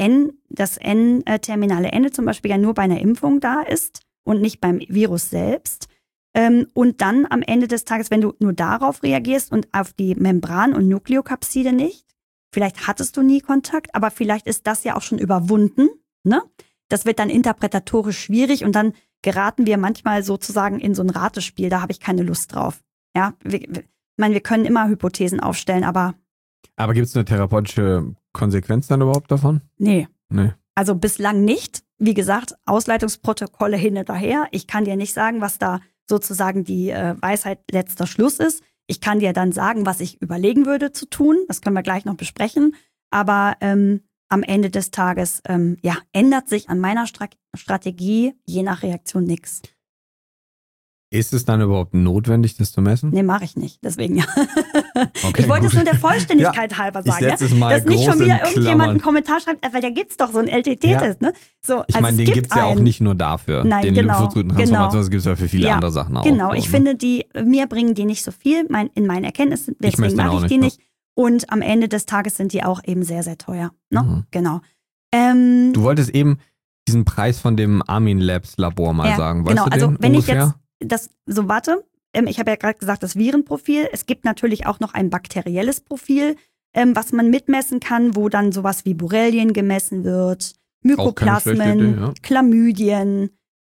N-terminale Ende zum Beispiel ja nur bei einer Impfung da ist und nicht beim Virus selbst. Und dann am Ende des Tages, wenn du nur darauf reagierst und auf die Membran- und Nukleokapside nicht, vielleicht hattest du nie Kontakt, aber vielleicht ist das ja auch schon überwunden, ne? Das wird dann interpretatorisch schwierig und dann geraten wir manchmal sozusagen in so ein Ratespiel, da habe ich keine Lust drauf. Ja, wir können immer Hypothesen aufstellen, aber gibt es eine therapeutische Konsequenz dann überhaupt davon? Nee. Also bislang nicht. Wie gesagt, Ausleitungsprotokolle hin und her. Ich kann dir nicht sagen, was da sozusagen die Weisheit letzter Schluss ist. Ich kann dir dann sagen, was ich überlegen würde zu tun. Das können wir gleich noch besprechen. Aber am Ende des Tages ändert sich an meiner Strategie je nach Reaktion nichts. Ist es dann überhaupt notwendig, das zu messen? Nee, mache ich nicht. Deswegen ja. Okay, ich wollte es nur der Vollständigkeit halber sagen. Ich setze es mal dass nicht schon wieder irgendjemand einen Klammern. Kommentar schreibt, weil da gibt's doch so einen LTT-Test. Ne? So, Ich meine, den gibt's ja auch nicht nur dafür. Nein, den Lymphozytentransformation, das gibt's ja für viele Ja, andere Sachen auch. Genau, so, ich ne? finde, mir bringen die nicht so viel in meinen Erkenntnissen, deswegen mache ich die nicht. Und am Ende des Tages sind die auch eben sehr, sehr teuer. Ne? Genau. Du wolltest eben diesen Preis von dem Armin Labs Labor mal sagen. Weißt genau, du den also wenn ungefähr? ich jetzt ich habe ja gerade gesagt, das Virenprofil. Es gibt natürlich auch noch ein bakterielles Profil, was man mitmessen kann, wo dann sowas wie Borrelien gemessen wird, Mykoplasmen, Chlamydien,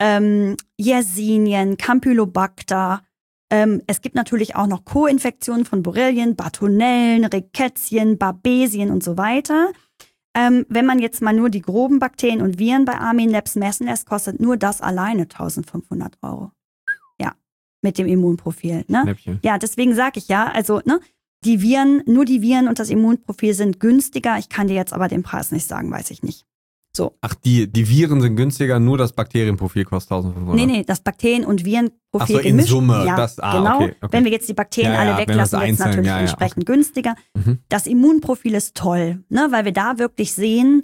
Yersinien, Campylobacter. Es gibt natürlich auch noch Co-Infektionen von Borrelien, Bartonellen, Rickettien, Babesien und so weiter. Wenn man jetzt mal nur die groben Bakterien und Viren bei Armin Labs messen lässt, kostet nur das alleine 1.500 €. Ja, mit dem Immunprofil. Ne? Ja, deswegen sage ich ja, also nur die Viren und das Immunprofil sind günstiger. Ich kann dir jetzt aber den Preis nicht sagen, weiß ich nicht. So. Ach, die Viren sind günstiger, nur das Bakterienprofil kostet 1.500. Nee, das Bakterien- und Virenprofil in Summe. Ja, genau. Okay. Wenn wir jetzt die Bakterien alle weglassen, wird es natürlich entsprechend günstiger. Das Immunprofil ist toll, ne, weil wir da wirklich sehen,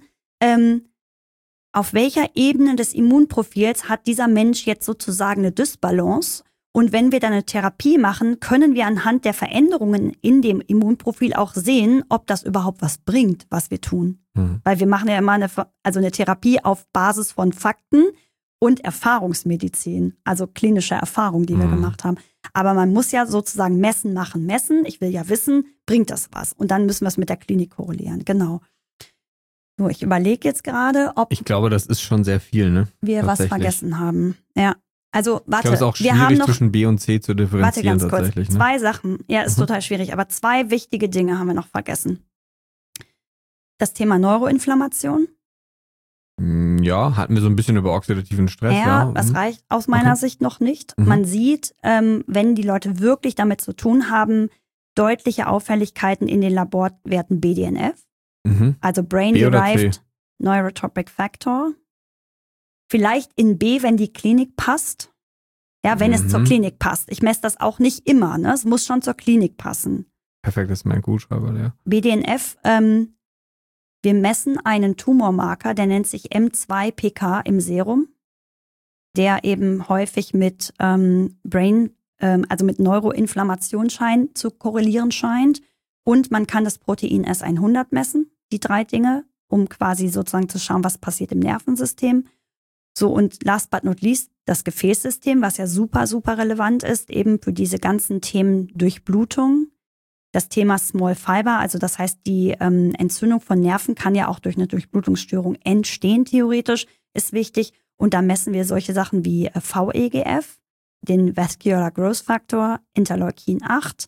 auf welcher Ebene des Immunprofils hat dieser Mensch jetzt sozusagen eine Dysbalance. Und wenn wir dann eine Therapie machen, können wir anhand der Veränderungen in dem Immunprofil auch sehen, ob das überhaupt was bringt, was wir tun. Weil wir machen ja immer eine Therapie auf Basis von Fakten und Erfahrungsmedizin, also klinische Erfahrung, die wir gemacht haben. Aber man muss ja sozusagen messen. Ich will ja wissen, bringt das was? Und dann müssen wir es mit der Klinik korrelieren, genau. So, ich überlege jetzt gerade, ob Ich glaube, das ist schon sehr viel, ne? wir was vergessen haben. Ja. Also, warte, Ich glaube, es ist auch wir haben schwierig noch, zwischen B und C zu warte differenzieren ganz kurz, tatsächlich. Ne? 2 Sachen. Ja, ist total schwierig, aber 2 wichtige Dinge haben wir noch vergessen. Das Thema Neuroinflammation. Ja, hatten wir so ein bisschen über oxidativen Stress. Ja, das reicht aus meiner Sicht noch nicht. Man sieht, wenn die Leute wirklich damit zu tun haben, deutliche Auffälligkeiten in den Laborwerten BDNF, also Brain-Derived Neurotropic Factor. Vielleicht in B, wenn die Klinik passt. Ja, wenn es zur Klinik passt. Ich messe das auch nicht immer, ne? Es muss schon zur Klinik passen. Perfekt, das ist mein Kugelschreiber, ja. BDNF, wir messen einen Tumormarker, der nennt sich M2-PK im Serum, der eben häufig mit also mit Neuroinflammation zu korrelieren scheint. Und man kann das Protein S100 messen, die 3 Dinge, um quasi sozusagen zu schauen, was passiert im Nervensystem. So, und last but not least, das Gefäßsystem, was ja super, super relevant ist, eben für diese ganzen Themen Durchblutung. Das Thema Small Fiber, also das heißt, die Entzündung von Nerven kann ja auch durch eine Durchblutungsstörung entstehen, theoretisch, ist wichtig. Und da messen wir solche Sachen wie VEGF, den Vascular Growth Factor, Interleukin 8,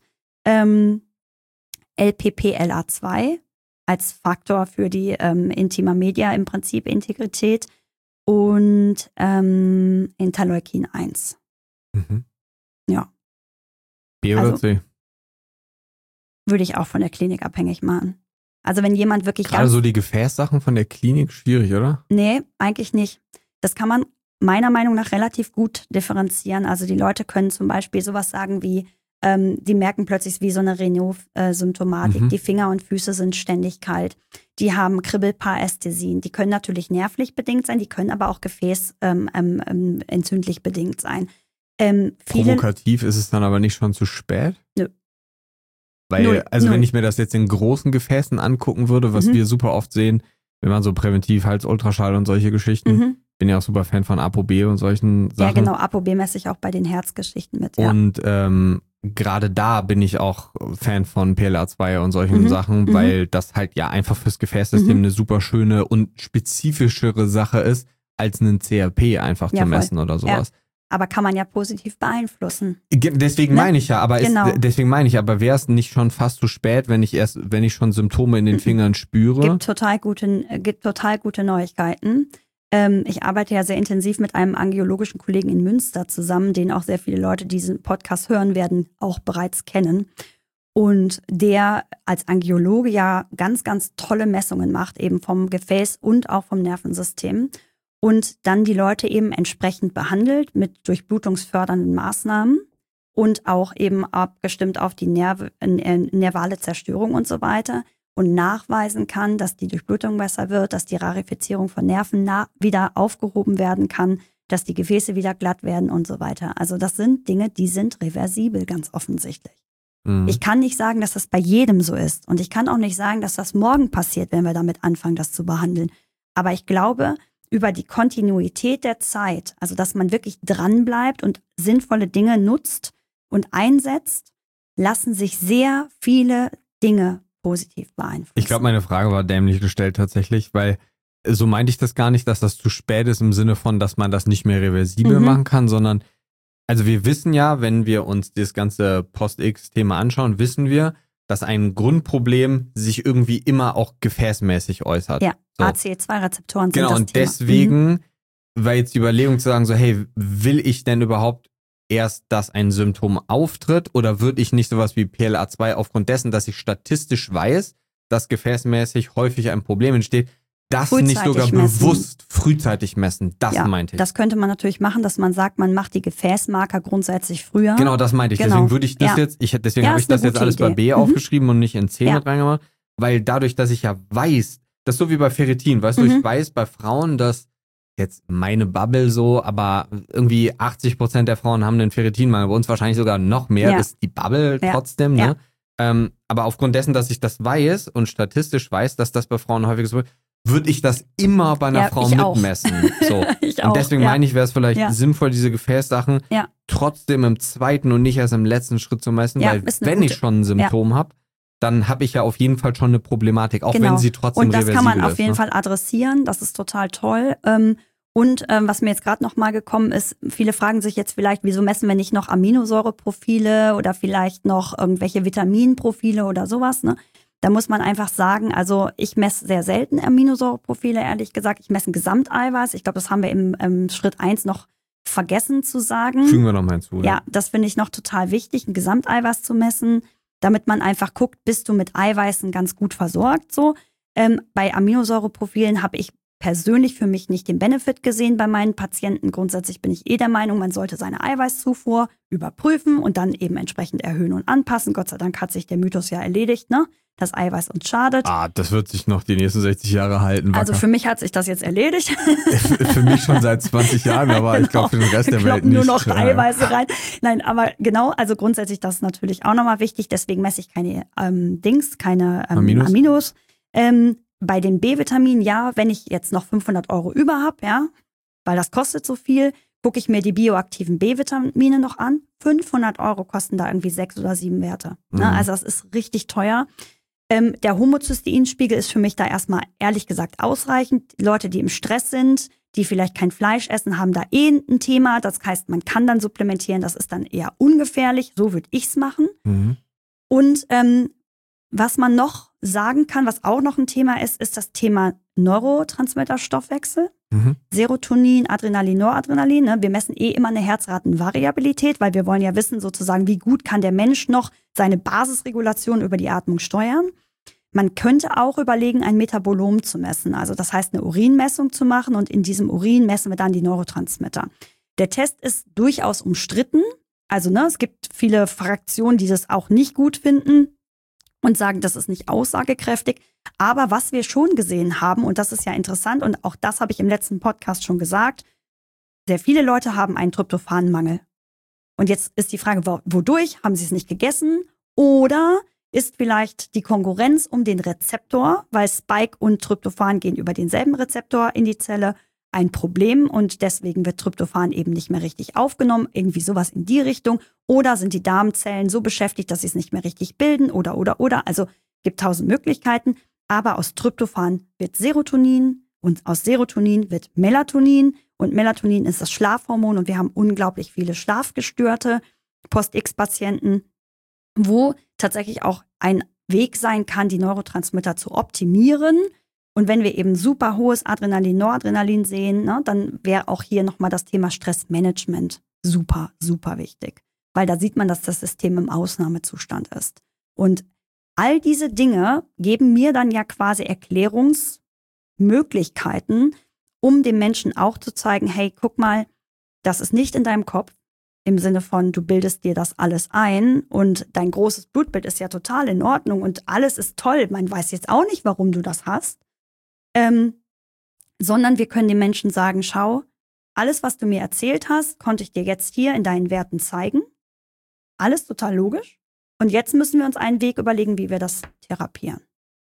LPP-LA2 als Faktor für die Intima Media im Prinzip Integrität und Interleukin 1. Ja. B oder C? Würde ich auch von der Klinik abhängig machen. Also wenn jemand wirklich gerade so die Gefäßsachen von der Klinik, schwierig, oder? Nee, eigentlich nicht. Das kann man meiner Meinung nach relativ gut differenzieren. Also die Leute können zum Beispiel sowas sagen wie, die merken plötzlich wie so eine Renault-Symptomatik. Die Finger und Füße sind ständig kalt. Die haben Kribbelparästhesien. Die können natürlich nervlich bedingt sein, die können aber auch entzündlich bedingt sein. Provokativ ist es dann aber nicht schon zu spät? Nö. Weil, wenn ich mir das jetzt in großen Gefäßen angucken würde, was wir super oft sehen, wenn man so präventiv Halsultraschall und solche Geschichten, bin ja auch super Fan von ApoB und solchen Sachen. Ja, genau, ApoB messe ich auch bei den Herzgeschichten mit. Ja. Und gerade da bin ich auch Fan von PLA2 und solchen Sachen, weil das halt ja einfach fürs Gefäßsystem eine super schöne und spezifischere Sache ist, als einen CRP einfach zu messen oder sowas. Ja. Aber kann man ja positiv beeinflussen. Deswegen meine ich ja, aber wäre es nicht schon fast zu spät, wenn ich schon Symptome in den Fingern spüre? Gibt total gute Neuigkeiten. Ich arbeite ja sehr intensiv mit einem angiologischen Kollegen in Münster zusammen, den auch sehr viele Leute, die diesen Podcast hören werden, auch bereits kennen. Und der als Angiologe ja ganz, ganz tolle Messungen macht, eben vom Gefäß und auch vom Nervensystem. Und dann die Leute eben entsprechend behandelt mit durchblutungsfördernden Maßnahmen und auch eben abgestimmt auf die nervale Zerstörung und so weiter und nachweisen kann, dass die Durchblutung besser wird, dass die Rarifizierung von Nerven wieder aufgehoben werden kann, dass die Gefäße wieder glatt werden und so weiter. Also das sind Dinge, die sind reversibel, ganz offensichtlich. Ich kann nicht sagen, dass das bei jedem so ist und ich kann auch nicht sagen, dass das morgen passiert, wenn wir damit anfangen, das zu behandeln. Aber ich glaube, über die Kontinuität der Zeit, also dass man wirklich dranbleibt und sinnvolle Dinge nutzt und einsetzt, lassen sich sehr viele Dinge positiv beeinflussen. Ich glaube, meine Frage war dämlich gestellt tatsächlich, weil so meinte ich das gar nicht, dass das zu spät ist im Sinne von, dass man das nicht mehr reversibel machen kann, sondern also wir wissen ja, wenn wir uns das ganze Post-X-Thema anschauen, wissen wir, dass ein Grundproblem sich irgendwie immer auch gefäßmäßig äußert. Ja, so. ACE2-Rezeptoren sind genau, das und Thema. Deswegen war jetzt die Überlegung zu sagen, so hey, will ich denn überhaupt erst, dass ein Symptom auftritt oder würde ich nicht sowas wie PLA2 aufgrund dessen, dass ich statistisch weiß, dass gefäßmäßig häufig ein Problem entsteht, das nicht sogar bewusst frühzeitig messen. Das meinte ich. Das könnte man natürlich machen, dass man sagt, man macht die Gefäßmarker grundsätzlich früher. Genau, das meinte ich. Genau. Deswegen würde ich das deswegen habe ich das jetzt alles bei B aufgeschrieben und nicht in C mit reingemacht, weil dadurch, dass ich ja weiß, das ist so wie bei Ferritin, weißt du, ich weiß bei Frauen, dass jetzt meine Bubble so, aber irgendwie 80% der Frauen haben einen Ferritinmangel, bei uns wahrscheinlich sogar noch mehr, das ist die Bubble trotzdem, ne? Aber aufgrund dessen, dass ich das weiß und statistisch weiß, dass das bei Frauen häufig so ist, würde ich das immer bei einer Frau mitmessen. So. Und deswegen meine ich, wäre es vielleicht sinnvoll, diese Gefäßsachen trotzdem im zweiten und nicht erst im letzten Schritt zu messen, weil wenn ich schon ein Symptom habe, dann habe ich ja auf jeden Fall schon eine Problematik, auch wenn sie trotzdem reversibel ist. Und das kann man auf jeden Fall adressieren, das ist total toll. Und was mir jetzt gerade nochmal gekommen ist, viele fragen sich jetzt vielleicht, wieso messen wir nicht noch Aminosäureprofile oder vielleicht noch irgendwelche Vitaminprofile oder sowas, ne? Da muss man einfach sagen, also ich messe sehr selten Aminosäureprofile, ehrlich gesagt. Ich messe ein Gesamteiweiß. Ich glaube, das haben wir im Schritt 1 noch vergessen zu sagen. Fügen wir noch mal hinzu. Ja, das finde ich noch total wichtig, ein Gesamteiweiß zu messen, damit man einfach guckt, bist du mit Eiweißen ganz gut versorgt. So. Bei Aminosäureprofilen habe ich persönlich für mich nicht den Benefit gesehen bei meinen Patienten. Grundsätzlich bin ich der Meinung, man sollte seine Eiweißzufuhr überprüfen und dann eben entsprechend erhöhen und anpassen. Gott sei Dank hat sich der Mythos ja erledigt, ne? Dass Eiweiß uns schadet. Das wird sich noch die nächsten 60 Jahre halten. Wacker. Also für mich hat sich das jetzt erledigt. Für mich schon seit 20 Jahren, aber genau. Ich glaube für den Rest der Welt nicht. Nur noch Eiweiße rein. Nein, aber genau, also grundsätzlich das ist natürlich auch nochmal wichtig. Deswegen messe ich keine keine Aminos. Bei den B-Vitaminen, ja, wenn ich jetzt noch 500 € über habe, ja, weil das kostet so viel, gucke ich mir die bioaktiven B-Vitamine noch an. 500 € kosten da irgendwie 6 oder 7 Werte. Ne? Also das ist richtig teuer. Der Homozysteinspiegel ist für mich da erstmal ehrlich gesagt ausreichend. Die Leute, die im Stress sind, die vielleicht kein Fleisch essen, haben da ein Thema. Das heißt, man kann dann supplementieren. Das ist dann eher ungefährlich. So würde ich es machen. Und was man noch sagen kann, was auch noch ein Thema ist, ist das Thema Neurotransmitterstoffwechsel. Serotonin, Adrenalin, Noradrenalin. Ne? Wir messen immer eine Herzratenvariabilität, weil wir wollen ja wissen sozusagen, wie gut kann der Mensch noch seine Basisregulation über die Atmung steuern. Man könnte auch überlegen, ein Metabolom zu messen. Also das heißt, eine Urinmessung zu machen und in diesem Urin messen wir dann die Neurotransmitter. Der Test ist durchaus umstritten. Also es gibt viele Fraktionen, die das auch nicht gut finden und sagen, das ist nicht aussagekräftig. Aber was wir schon gesehen haben, und das ist ja interessant, und auch das habe ich im letzten Podcast schon gesagt, sehr viele Leute haben einen Tryptophanmangel. Und jetzt ist die Frage, wodurch? Haben sie es nicht gegessen? Oder ist vielleicht die Konkurrenz um den Rezeptor, weil Spike und Tryptophan gehen über denselben Rezeptor in die Zelle, ein Problem und deswegen wird Tryptophan eben nicht mehr richtig aufgenommen, irgendwie sowas in die Richtung. Oder sind die Darmzellen so beschäftigt, dass sie es nicht mehr richtig bilden oder. Also gibt 1000 Möglichkeiten, aber aus Tryptophan wird Serotonin und aus Serotonin wird Melatonin und Melatonin ist das Schlafhormon und wir haben unglaublich viele schlafgestörte Post-X-Patienten, wo tatsächlich auch ein Weg sein kann, die Neurotransmitter zu optimieren. Und wenn wir eben super hohes Adrenalin, Noradrenalin sehen, ne, dann wäre auch hier nochmal das Thema Stressmanagement super, super wichtig. Weil da sieht man, dass das System im Ausnahmezustand ist. Und all diese Dinge geben mir dann ja quasi Erklärungsmöglichkeiten, um dem Menschen auch zu zeigen, hey, guck mal, das ist nicht in deinem Kopf, im Sinne von, du bildest dir das alles ein und dein großes Blutbild ist ja total in Ordnung und alles ist toll. Man weiß jetzt auch nicht, warum du das hast. Sondern wir können den Menschen sagen, schau, alles, was du mir erzählt hast, konnte ich dir jetzt hier in deinen Werten zeigen. Alles total logisch. Und jetzt müssen wir uns einen Weg überlegen, wie wir das therapieren.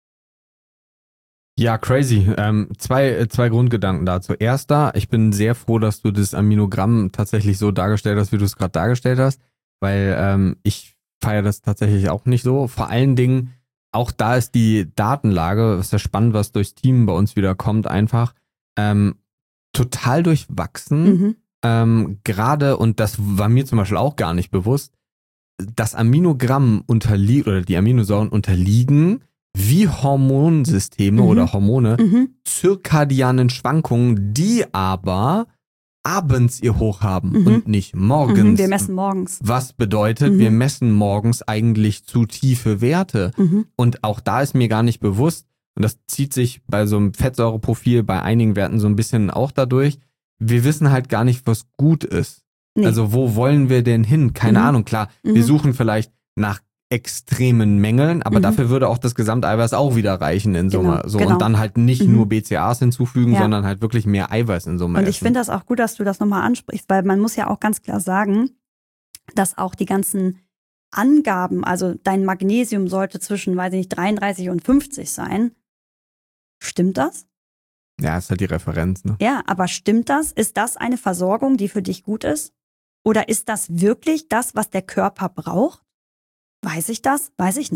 Ja, crazy. Zwei Grundgedanken dazu. Erster, ich bin sehr froh, dass du das Aminogramm tatsächlich so dargestellt hast, wie du es gerade dargestellt hast, weil ich feiere das tatsächlich auch nicht so. Vor allen Dingen, auch da ist die Datenlage, ist ja spannend, was durchs Team bei uns wieder kommt, einfach total durchwachsen. Gerade, und das war mir zum Beispiel auch gar nicht bewusst, das Aminogramm unterliegt, oder die Aminosäuren unterliegen wie Hormonsysteme oder Hormone zirkadianen Schwankungen, die aber abends ihr Hoch haben und nicht morgens. Wir messen morgens. Was bedeutet, wir messen morgens eigentlich zu tiefe Werte. Und auch da ist mir gar nicht bewusst, und das zieht sich bei so einem Fettsäureprofil bei einigen Werten so ein bisschen auch dadurch, wir wissen halt gar nicht, was gut ist. Nee. Also wo wollen wir denn hin? Keine Ahnung, klar, wir suchen vielleicht nach extremen Mängeln, aber dafür würde auch das Gesamteiweiß auch wieder reichen in Summe. Genau. Und dann halt nicht nur BCAAs hinzufügen, sondern halt wirklich mehr Eiweiß in Summe. Und ich finde das auch gut, dass du das nochmal ansprichst, weil man muss ja auch ganz klar sagen, dass auch die ganzen Angaben, also dein Magnesium sollte zwischen, weiß ich nicht, 33 und 50 sein. Stimmt das? Ja, ist halt die Referenz, ne? Ja, aber stimmt das? Ist das eine Versorgung, die für dich gut ist? Oder ist das wirklich das, was der Körper braucht? Weiß ich das? Weiß ich nicht.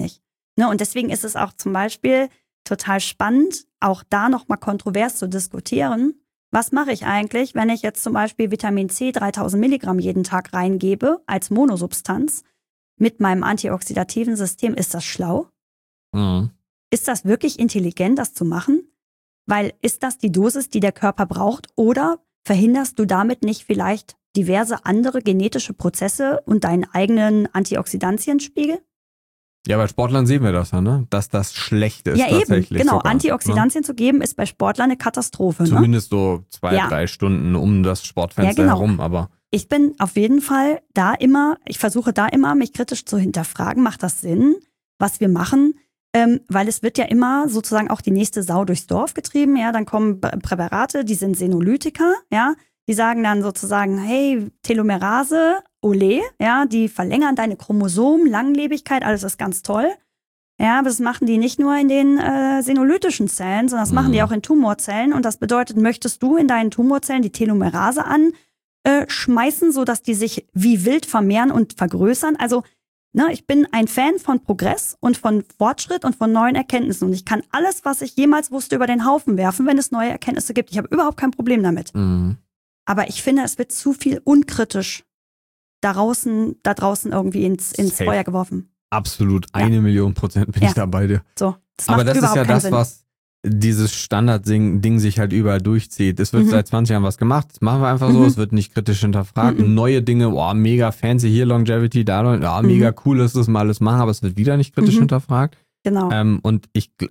Ne? Und deswegen ist es auch zum Beispiel total spannend, auch da nochmal kontrovers zu diskutieren. Was mache ich eigentlich, wenn ich jetzt zum Beispiel Vitamin C 3000 Milligramm jeden Tag reingebe als Monosubstanz mit meinem antioxidativen System? Ist das schlau? Mhm. Ist das wirklich intelligent, das zu machen? Weil ist das die Dosis, die der Körper braucht? Oder verhinderst du damit nicht vielleicht diverse andere genetische Prozesse und deinen eigenen Antioxidantienspiegel? Ja, bei Sportlern sehen wir das ja, ne? Dass das schlecht ist Ja, eben. tatsächlich. Genau, sogar, Antioxidantien zu geben, ist bei Sportlern eine Katastrophe. Zumindest so 2-3 Stunden um das Sportfenster herum, aber ich bin auf jeden Fall ich versuche da immer, mich kritisch zu hinterfragen, macht das Sinn, was wir machen? Weil es wird ja immer sozusagen auch die nächste Sau durchs Dorf getrieben, ja, dann kommen Präparate, die sind Senolytika, ja, die sagen dann sozusagen, hey, Telomerase, ole, ja, die verlängern deine Chromosomen, Langlebigkeit, alles ist ganz toll. Ja, aber das machen die nicht nur in den senolytischen Zellen, sondern das machen die auch in Tumorzellen. Und das bedeutet, möchtest du in deinen Tumorzellen die Telomerase anschmeißen, sodass die sich wie wild vermehren und vergrößern? Also, ne, ich bin ein Fan von Progress und von Fortschritt und von neuen Erkenntnissen. Und ich kann alles, was ich jemals wusste, über den Haufen werfen, wenn es neue Erkenntnisse gibt. Ich habe überhaupt kein Problem damit. Aber ich finde, es wird zu viel unkritisch da draußen irgendwie ins Feuer geworfen. Absolut, 1.000.000% bin ich da bei dir. So, aber das ist ja das, was dieses Standardding sich halt überall durchzieht. Es wird seit 20 Jahren was gemacht, das machen wir einfach so, es wird nicht kritisch hinterfragt. Neue Dinge, mega fancy, hier Longevity, da, mega cool, dass das mal alles machen, aber es wird wieder nicht kritisch hinterfragt. Genau. Und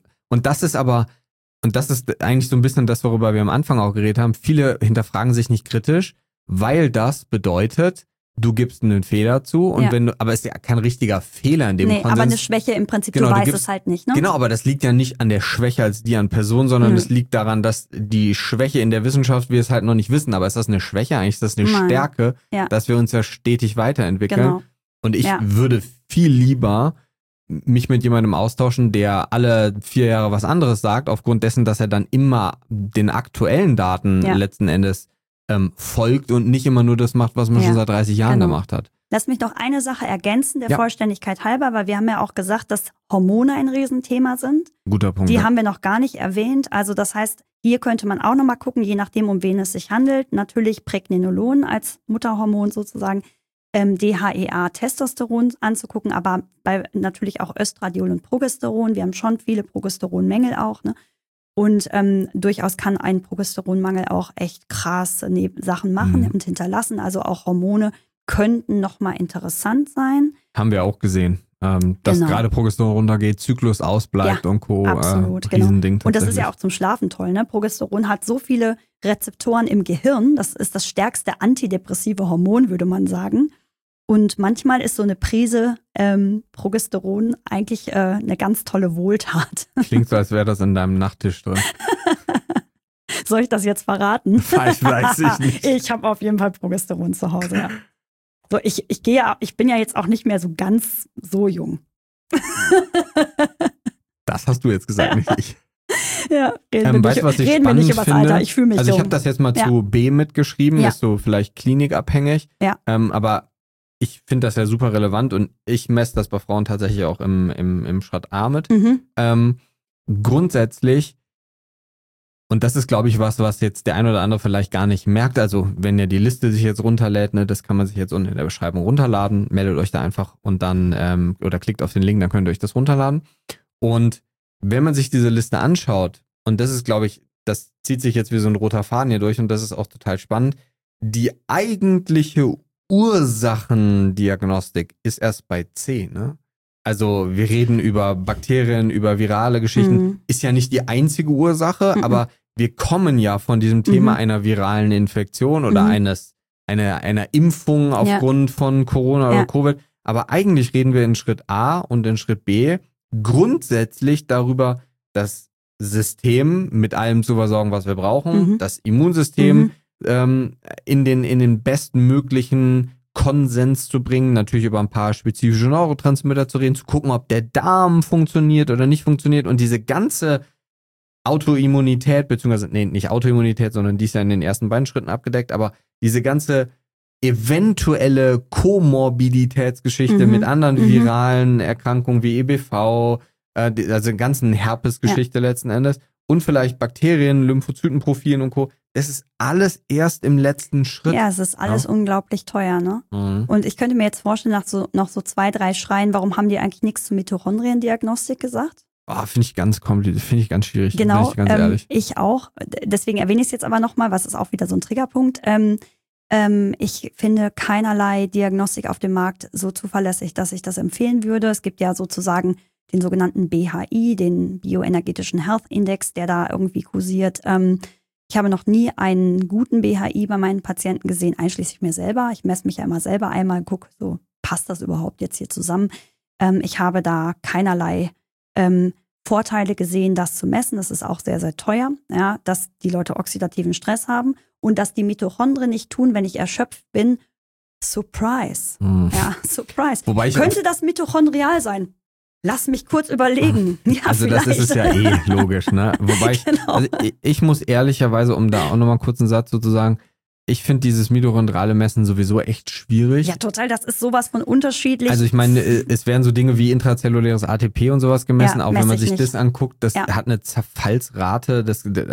das ist eigentlich so ein bisschen das, worüber wir am Anfang auch geredet haben. Viele hinterfragen sich nicht kritisch, weil das bedeutet, du gibst einen Fehler zu und aber es ist ja kein richtiger Fehler in dem Konsens. Aber eine Schwäche im Prinzip, du weißt es halt nicht, ne? Genau, aber das liegt ja nicht an der Schwäche als die an Person, sondern es liegt daran, dass die Schwäche in der Wissenschaft wir es halt noch nicht wissen. Aber ist das eine Schwäche? Eigentlich ist das eine Stärke, dass wir uns ja stetig weiterentwickeln. Genau. Und ich würde viel lieber mich mit jemandem austauschen, der alle 4 Jahre was anderes sagt, aufgrund dessen, dass er dann immer den aktuellen Daten letzten Endes folgt und nicht immer nur das macht, was man schon seit 30 Jahren gemacht hat. Lass mich noch eine Sache ergänzen, der Vollständigkeit halber, weil wir haben ja auch gesagt, dass Hormone ein Riesenthema sind. Guter Punkt. Die haben wir noch gar nicht erwähnt. Also das heißt, hier könnte man auch nochmal gucken, je nachdem, um wen es sich handelt. Natürlich Pregnenolon als Mutterhormon sozusagen, DHEA, Testosteron anzugucken, aber natürlich auch Östradiol und Progesteron. Wir haben schon viele Progesteronmängel auch, ne? Und durchaus kann ein Progesteronmangel auch echt krasse Sachen machen und hinterlassen. Also auch Hormone könnten nochmal interessant sein. Haben wir auch gesehen, dass gerade Progesteron runtergeht, Zyklus ausbleibt und Co. Absolut, Riesending Und das ist ja auch zum Schlafen toll, ne? Progesteron hat so viele Rezeptoren im Gehirn. Das ist das stärkste antidepressive Hormon, würde man sagen. Und manchmal ist so eine Prise Progesteron eigentlich eine ganz tolle Wohltat. Klingt so, als wäre das in deinem Nachttisch drin. Soll ich das jetzt verraten? Weiß ich nicht. Ich habe auf jeden Fall Progesteron zu Hause, ja. So, ich bin ja jetzt auch nicht mehr so ganz so jung. Das hast du jetzt gesagt, nicht ich. Ja, reden wir nicht über das Alter, ich fühle mich jung. Ich habe das jetzt mal zu B mitgeschrieben, ist so vielleicht klinikabhängig, aber ich finde das ja super relevant und ich messe das bei Frauen tatsächlich auch im Schritt A mit. Grundsätzlich, und das ist, glaube ich, was jetzt der ein oder andere vielleicht gar nicht merkt, also wenn ihr die Liste sich jetzt runterlädt, ne, das kann man sich jetzt unten in der Beschreibung runterladen, meldet euch da einfach und dann, oder klickt auf den Link, dann könnt ihr euch das runterladen. Und wenn man sich diese Liste anschaut, und das ist, glaube ich, das zieht sich jetzt wie so ein roter Faden hier durch und das ist auch total spannend, die eigentliche Ursachendiagnostik ist erst bei C, ne? Also wir reden über Bakterien, über virale Geschichten, ist ja nicht die einzige Ursache, aber wir kommen ja von diesem Thema einer viralen Infektion oder einer Impfung aufgrund von Corona oder Covid. Aber eigentlich reden wir in Schritt A und in Schritt B grundsätzlich darüber, das System mit allem zu versorgen, was wir brauchen, das Immunsystem in den besten möglichen Konsens zu bringen, natürlich über ein paar spezifische Neurotransmitter zu reden, zu gucken, ob der Darm funktioniert oder nicht funktioniert und diese ganze Autoimmunität, beziehungsweise, nicht Autoimmunität, sondern die ist ja in den ersten beiden Schritten abgedeckt, aber diese ganze eventuelle Komorbiditätsgeschichte mit anderen viralen Erkrankungen wie EBV, also ganzen Herpesgeschichte letzten Endes und vielleicht Bakterien, Lymphozytenprofilen und Co. Das ist alles erst im letzten Schritt. Ja, es ist alles unglaublich teuer, ne? Und ich könnte mir jetzt vorstellen, nach so 2, 3 Schreien, warum haben die eigentlich nichts zur Mitochondriendiagnostik gesagt? Finde ich ganz kompliziert, finde ich ganz schwierig. Genau, bin ich ganz ehrlich. Ich auch. Deswegen erwähne ich es jetzt aber nochmal, was ist auch wieder so ein Triggerpunkt. Ich finde keinerlei Diagnostik auf dem Markt so zuverlässig, dass ich das empfehlen würde. Es gibt ja sozusagen den sogenannten BHI, den Bioenergetischen Health Index, der da irgendwie kursiert. Ich habe noch nie einen guten BHI bei meinen Patienten gesehen, einschließlich mir selber. Ich messe mich ja immer selber einmal, gucke, so passt das überhaupt jetzt hier zusammen. Ich habe da keinerlei Vorteile gesehen, das zu messen. Das ist auch sehr, sehr teuer, ja, dass die Leute oxidativen Stress haben und dass die Mitochondrien nicht tun, wenn ich erschöpft bin. Surprise. Ja, Surprise. Könnte das mitochondrial sein? Lass mich kurz überlegen. Ja, also vielleicht. Das ist es ja logisch, ne? Wobei ich muss ehrlicherweise, um da auch nochmal kurz einen Satz zu sagen, ich finde dieses mitochondrale Messen sowieso echt schwierig. Ja, total, das ist sowas von unterschiedlich. Also ich meine, es werden so Dinge wie intrazelluläres ATP und sowas gemessen, auch wenn man sich das anguckt, das hat eine Zerfallsrate,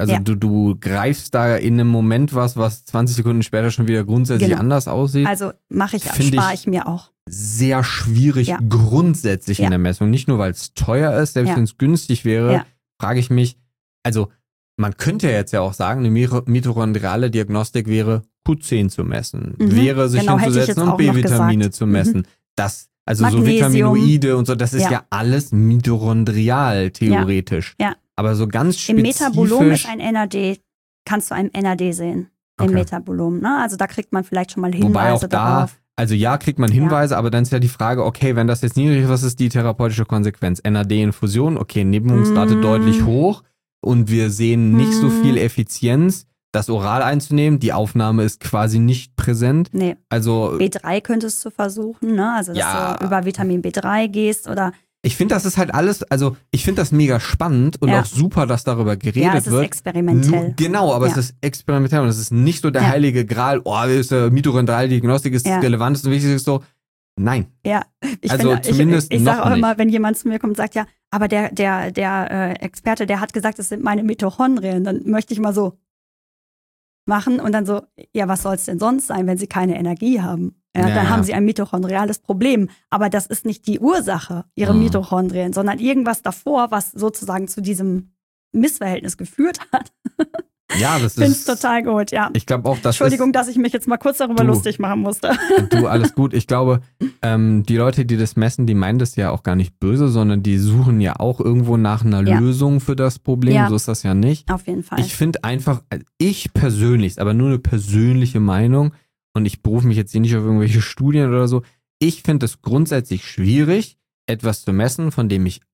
du greifst da in einem Moment was 20 Sekunden später schon wieder grundsätzlich anders aussieht. Also spare ich mir auch. Sehr schwierig grundsätzlich in der Messung, nicht nur weil es teuer ist, selbst wenn es günstig wäre, frage ich mich, also man könnte jetzt ja auch sagen, eine mitochondriale Diagnostik wäre Q10 zu messen, wäre sich hinzusetzen und B-Vitamine zu messen. Das, also Magnesium. So Vitaminoide und so, das ist ja alles mitochondrial theoretisch. Ja. Aber so ganz spezifisch. Im Metabolom ist ein NAD, kannst du ein NAD sehen, im Metabolom. Ne? Also da kriegt man vielleicht schon mal Hinweise Wobei auch darauf. Also kriegt man Hinweise, aber dann ist ja die Frage, okay, wenn das jetzt niedrig ist, was ist die therapeutische Konsequenz? NAD-Infusion, okay, Nebenwirkungsrate deutlich hoch. Und wir sehen nicht so viel Effizienz, das oral einzunehmen. Die Aufnahme ist quasi nicht präsent. Nee. Also B3 könntest du versuchen, ne? Also dass du über Vitamin B3 gehst oder. Ich finde, das ist halt alles, also ich finde das mega spannend und auch super, dass darüber geredet wird. Ja, es ist experimentell. Genau, aber es ist experimentell und es ist nicht so der heilige Gral, ist mitochondriale Diagnostik ist das Relevanteste und Wichtigste so. Nein. Ja, ich sage auch immer, wenn jemand zu mir kommt und sagt, ja, aber der Experte, der hat gesagt, das sind meine Mitochondrien, dann möchte ich mal so machen und dann so, ja, was soll es denn sonst sein, wenn sie keine Energie haben? Ja, dann haben sie ein mitochondriales Problem. Aber das ist nicht die Ursache, ihre Mitochondrien, sondern irgendwas davor, was sozusagen zu diesem Missverhältnis geführt hat. Ja, das finde es total gut, ja. Ich glaube auch, Entschuldigung, dass ich mich jetzt mal kurz darüber lustig machen musste. Du, alles gut. Ich glaube, die Leute, die das messen, die meinen das ja auch gar nicht böse, sondern die suchen ja auch irgendwo nach einer Lösung für das Problem. Ja. So ist das ja nicht. Auf jeden Fall. Ich finde einfach, ich persönlich, ist aber nur eine persönliche Meinung und ich berufe mich jetzt hier nicht auf irgendwelche Studien oder so. Ich finde es grundsätzlich schwierig, etwas zu messen, von dem ich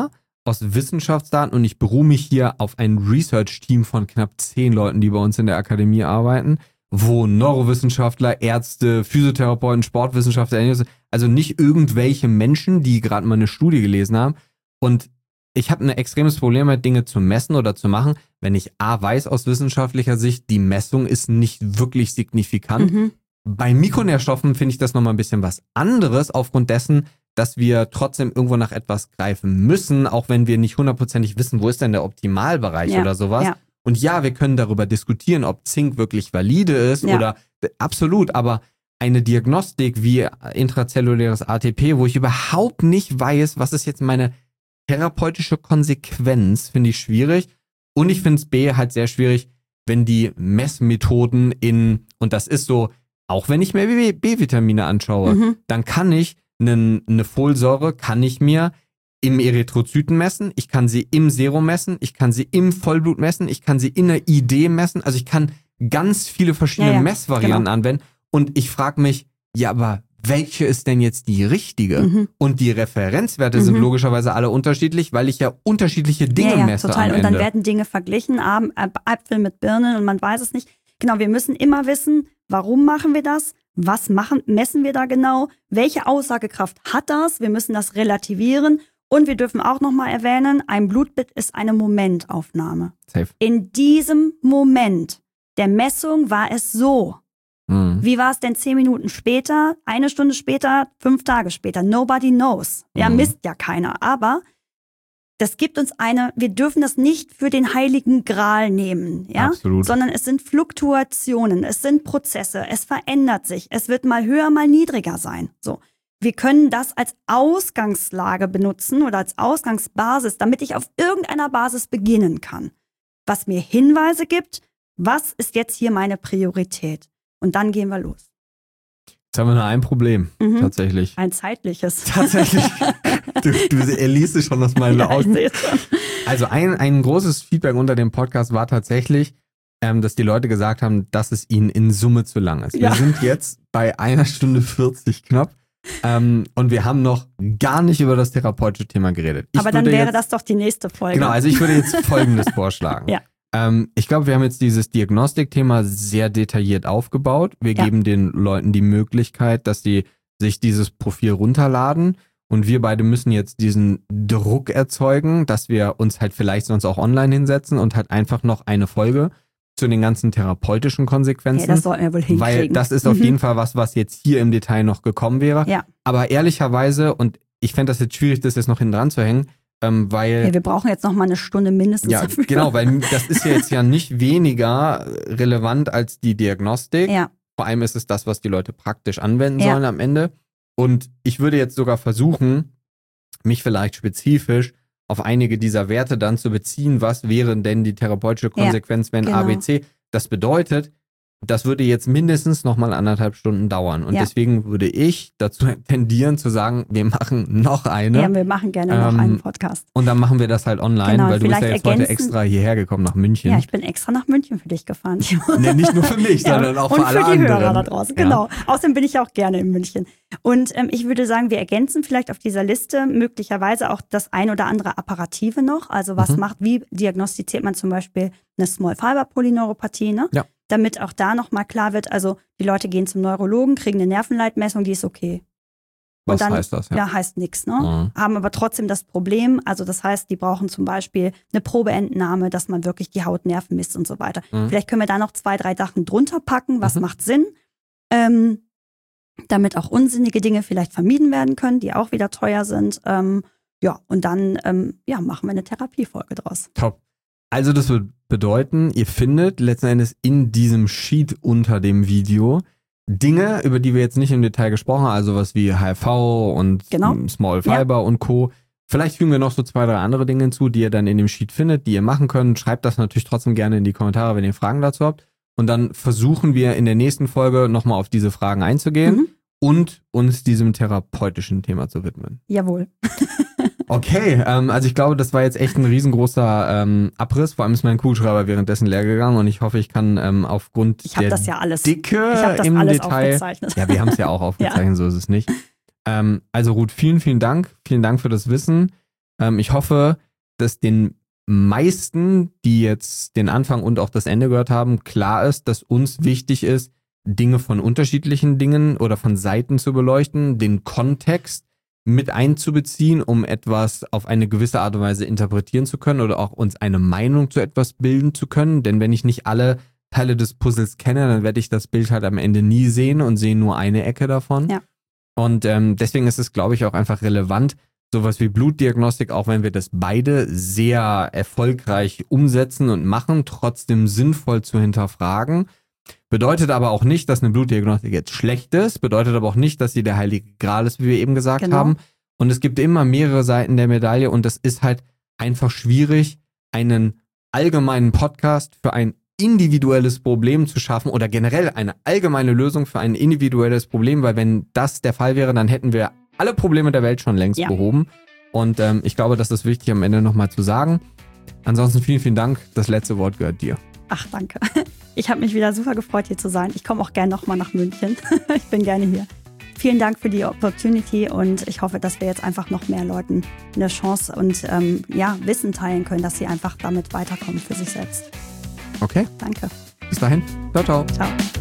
aus Wissenschaftsdaten und ich beruhe mich hier auf ein Research-Team von knapp 10 Leuten, die bei uns in der Akademie arbeiten, wo Neurowissenschaftler, Ärzte, Physiotherapeuten, Sportwissenschaftler, also nicht irgendwelche Menschen, die gerade mal eine Studie gelesen haben. Und ich habe ein extremes Problem mit Dinge zu messen oder zu machen, wenn ich weiß aus wissenschaftlicher Sicht, die Messung ist nicht wirklich signifikant. Bei Mikronährstoffen finde ich das nochmal ein bisschen was anderes, aufgrund dessen, dass wir trotzdem irgendwo nach etwas greifen müssen, auch wenn wir nicht hundertprozentig wissen, wo ist denn der Optimalbereich oder sowas. Ja. Und wir können darüber diskutieren, ob Zink wirklich valide ist oder absolut, aber eine Diagnostik wie intrazelluläres ATP, wo ich überhaupt nicht weiß, was ist jetzt meine therapeutische Konsequenz, finde ich schwierig. Und ich finde es halt sehr schwierig, wenn die Messmethoden und das ist so, auch wenn ich mir B-Vitamine anschaue, dann kann ich eine Folsäure kann ich mir im Erythrozyten messen, ich kann sie im Serum messen, ich kann sie im Vollblut messen, ich kann sie in der ID messen, also ich kann ganz viele verschiedene Messvarianten anwenden und ich frage mich, aber welche ist denn jetzt die richtige? Und die Referenzwerte sind logischerweise alle unterschiedlich, weil ich ja unterschiedliche Dinge messe total. am Ende. Und dann werden Dinge verglichen, Äpfel mit Birnen und man weiß es nicht. Genau, wir müssen immer wissen, warum machen wir das? Was messen wir da genau? Welche Aussagekraft hat das? Wir müssen das relativieren. Und wir dürfen auch nochmal erwähnen, ein Blutbild ist eine Momentaufnahme. Safe. In diesem Moment der Messung war es so, Wie war es denn 10 Minuten später, 1 Stunde später, 5 Tage später? Nobody knows. Ja, misst ja keiner. Aber das gibt uns wir dürfen das nicht für den heiligen Gral nehmen, ja? Absolut. Sondern es sind Fluktuationen, es sind Prozesse, es verändert sich, es wird mal höher, mal niedriger sein. So. Wir können das als Ausgangslage benutzen oder als Ausgangsbasis, damit ich auf irgendeiner Basis beginnen kann. Was mir Hinweise gibt, was ist jetzt hier meine Priorität? Und dann gehen wir los. Jetzt haben wir nur ein Problem, tatsächlich. Ein zeitliches. Tatsächlich. Du liest es schon aus meinen Augen. Also ein großes Feedback unter dem Podcast war tatsächlich, dass die Leute gesagt haben, dass es ihnen in Summe zu lang ist. Wir sind jetzt bei 1 Stunde 40 knapp. Und wir haben noch gar nicht über das therapeutische Thema geredet. Aber dann wäre das doch die nächste Folge. Genau, also ich würde jetzt Folgendes vorschlagen. Ja. Ich glaube, wir haben jetzt dieses Diagnostikthema sehr detailliert aufgebaut. Wir geben den Leuten die Möglichkeit, dass sie sich dieses Profil runterladen. Und wir beide müssen jetzt diesen Druck erzeugen, dass wir uns halt vielleicht sonst auch online hinsetzen und halt einfach noch eine Folge zu den ganzen therapeutischen Konsequenzen. Ja, das sollten wir wohl hinkriegen. Weil das ist auf jeden Fall was jetzt hier im Detail noch gekommen wäre. Ja. Aber ehrlicherweise, und ich fände das jetzt schwierig, das jetzt noch hinten dran zu hängen, weil... Ja, wir brauchen jetzt noch mal 1 Stunde mindestens. Ja, dafür. genau, weil das ist ja jetzt ja nicht weniger relevant als die Diagnostik. Ja. Vor allem ist es das, was die Leute praktisch anwenden sollen am Ende. Und ich würde jetzt sogar versuchen, mich vielleicht spezifisch auf einige dieser Werte dann zu beziehen. Was wäre denn die therapeutische Konsequenz, wenn ABC? Das bedeutet, das würde jetzt mindestens nochmal 1,5 Stunden dauern. Und deswegen würde ich dazu tendieren zu sagen, wir machen noch eine. Ja, wir machen gerne noch einen Podcast. Und dann machen wir das halt online, weil du bist ja jetzt heute extra hierher gekommen nach München. Ja, ich bin extra nach München für dich gefahren. Nee, nicht nur für mich, sondern auch für alle anderen. Und für die Hörer da draußen, genau. Außerdem bin ich auch gerne in München. Und ich würde sagen, wir ergänzen vielleicht auf dieser Liste möglicherweise auch das ein oder andere Apparative noch. Also wie diagnostiziert man zum Beispiel eine Small Fiber Polyneuropathie, ne? Ja. Damit auch da nochmal klar wird, also die Leute gehen zum Neurologen, kriegen eine Nervenleitmessung, die ist okay. Was dann, heißt das? Ja, heißt nichts, ne? Haben aber trotzdem das Problem, also das heißt, die brauchen zum Beispiel eine Probeentnahme, dass man wirklich die Hautnerven misst und so weiter. Vielleicht können wir da noch 2, 3 Sachen drunter packen, was macht Sinn, damit auch unsinnige Dinge vielleicht vermieden werden können, die auch wieder teuer sind. Ja, und dann machen wir eine Therapiefolge draus. Top. Also das würde bedeuten, ihr findet letzten Endes in diesem Sheet unter dem Video Dinge, über die wir jetzt nicht im Detail gesprochen haben, also was wie HIV und Small Fiber und Co. Vielleicht fügen wir noch so 2, 3 andere Dinge hinzu, die ihr dann in dem Sheet findet, die ihr machen könnt. Schreibt das natürlich trotzdem gerne in die Kommentare, wenn ihr Fragen dazu habt. Und dann versuchen wir in der nächsten Folge nochmal auf diese Fragen einzugehen und uns diesem therapeutischen Thema zu widmen. Jawohl. Okay, also ich glaube, das war jetzt echt ein riesengroßer Abriss. Vor allem ist mein Kugelschreiber währenddessen leer gegangen und ich hoffe, ich kann aufgrund der das ja alles. Dicke im Detail... Aufgezeichnet. Ja, wir haben es ja auch aufgezeichnet, so ist es nicht. Also Ruth, vielen Dank. Vielen Dank für das Wissen. Ich hoffe, dass den meisten, die jetzt den Anfang und auch das Ende gehört haben, klar ist, dass uns wichtig ist, Dinge von unterschiedlichen Dingen oder von Seiten zu beleuchten, den Kontext mit einzubeziehen, um etwas auf eine gewisse Art und Weise interpretieren zu können oder auch uns eine Meinung zu etwas bilden zu können. Denn wenn ich nicht alle Teile des Puzzles kenne, dann werde ich das Bild halt am Ende nie sehen und sehe nur eine Ecke davon. Ja. Und deswegen ist es, glaube ich, auch einfach relevant, sowas wie Blutdiagnostik, auch wenn wir das beide sehr erfolgreich umsetzen und machen, trotzdem sinnvoll zu hinterfragen. Bedeutet aber auch nicht, dass eine Blutdiagnostik jetzt schlecht ist, bedeutet aber auch nicht, dass sie der heilige Gral ist, wie wir eben gesagt haben. Und es gibt immer mehrere Seiten der Medaille und das ist halt einfach schwierig, einen allgemeinen Podcast für ein individuelles Problem zu schaffen oder generell eine allgemeine Lösung für ein individuelles Problem, weil wenn das der Fall wäre, dann hätten wir alle Probleme der Welt schon längst behoben. Und ich glaube, das ist wichtig am Ende nochmal zu sagen. Ansonsten vielen Dank. Das letzte Wort gehört dir. Ach, danke. Ich habe mich wieder super gefreut, hier zu sein. Ich komme auch gerne nochmal nach München. Ich bin gerne hier. Vielen Dank für die Opportunity und ich hoffe, dass wir jetzt einfach noch mehr Leuten eine Chance und Wissen teilen können, dass sie einfach damit weiterkommen für sich selbst. Okay. Danke. Bis dahin. Ciao, ciao. Ciao.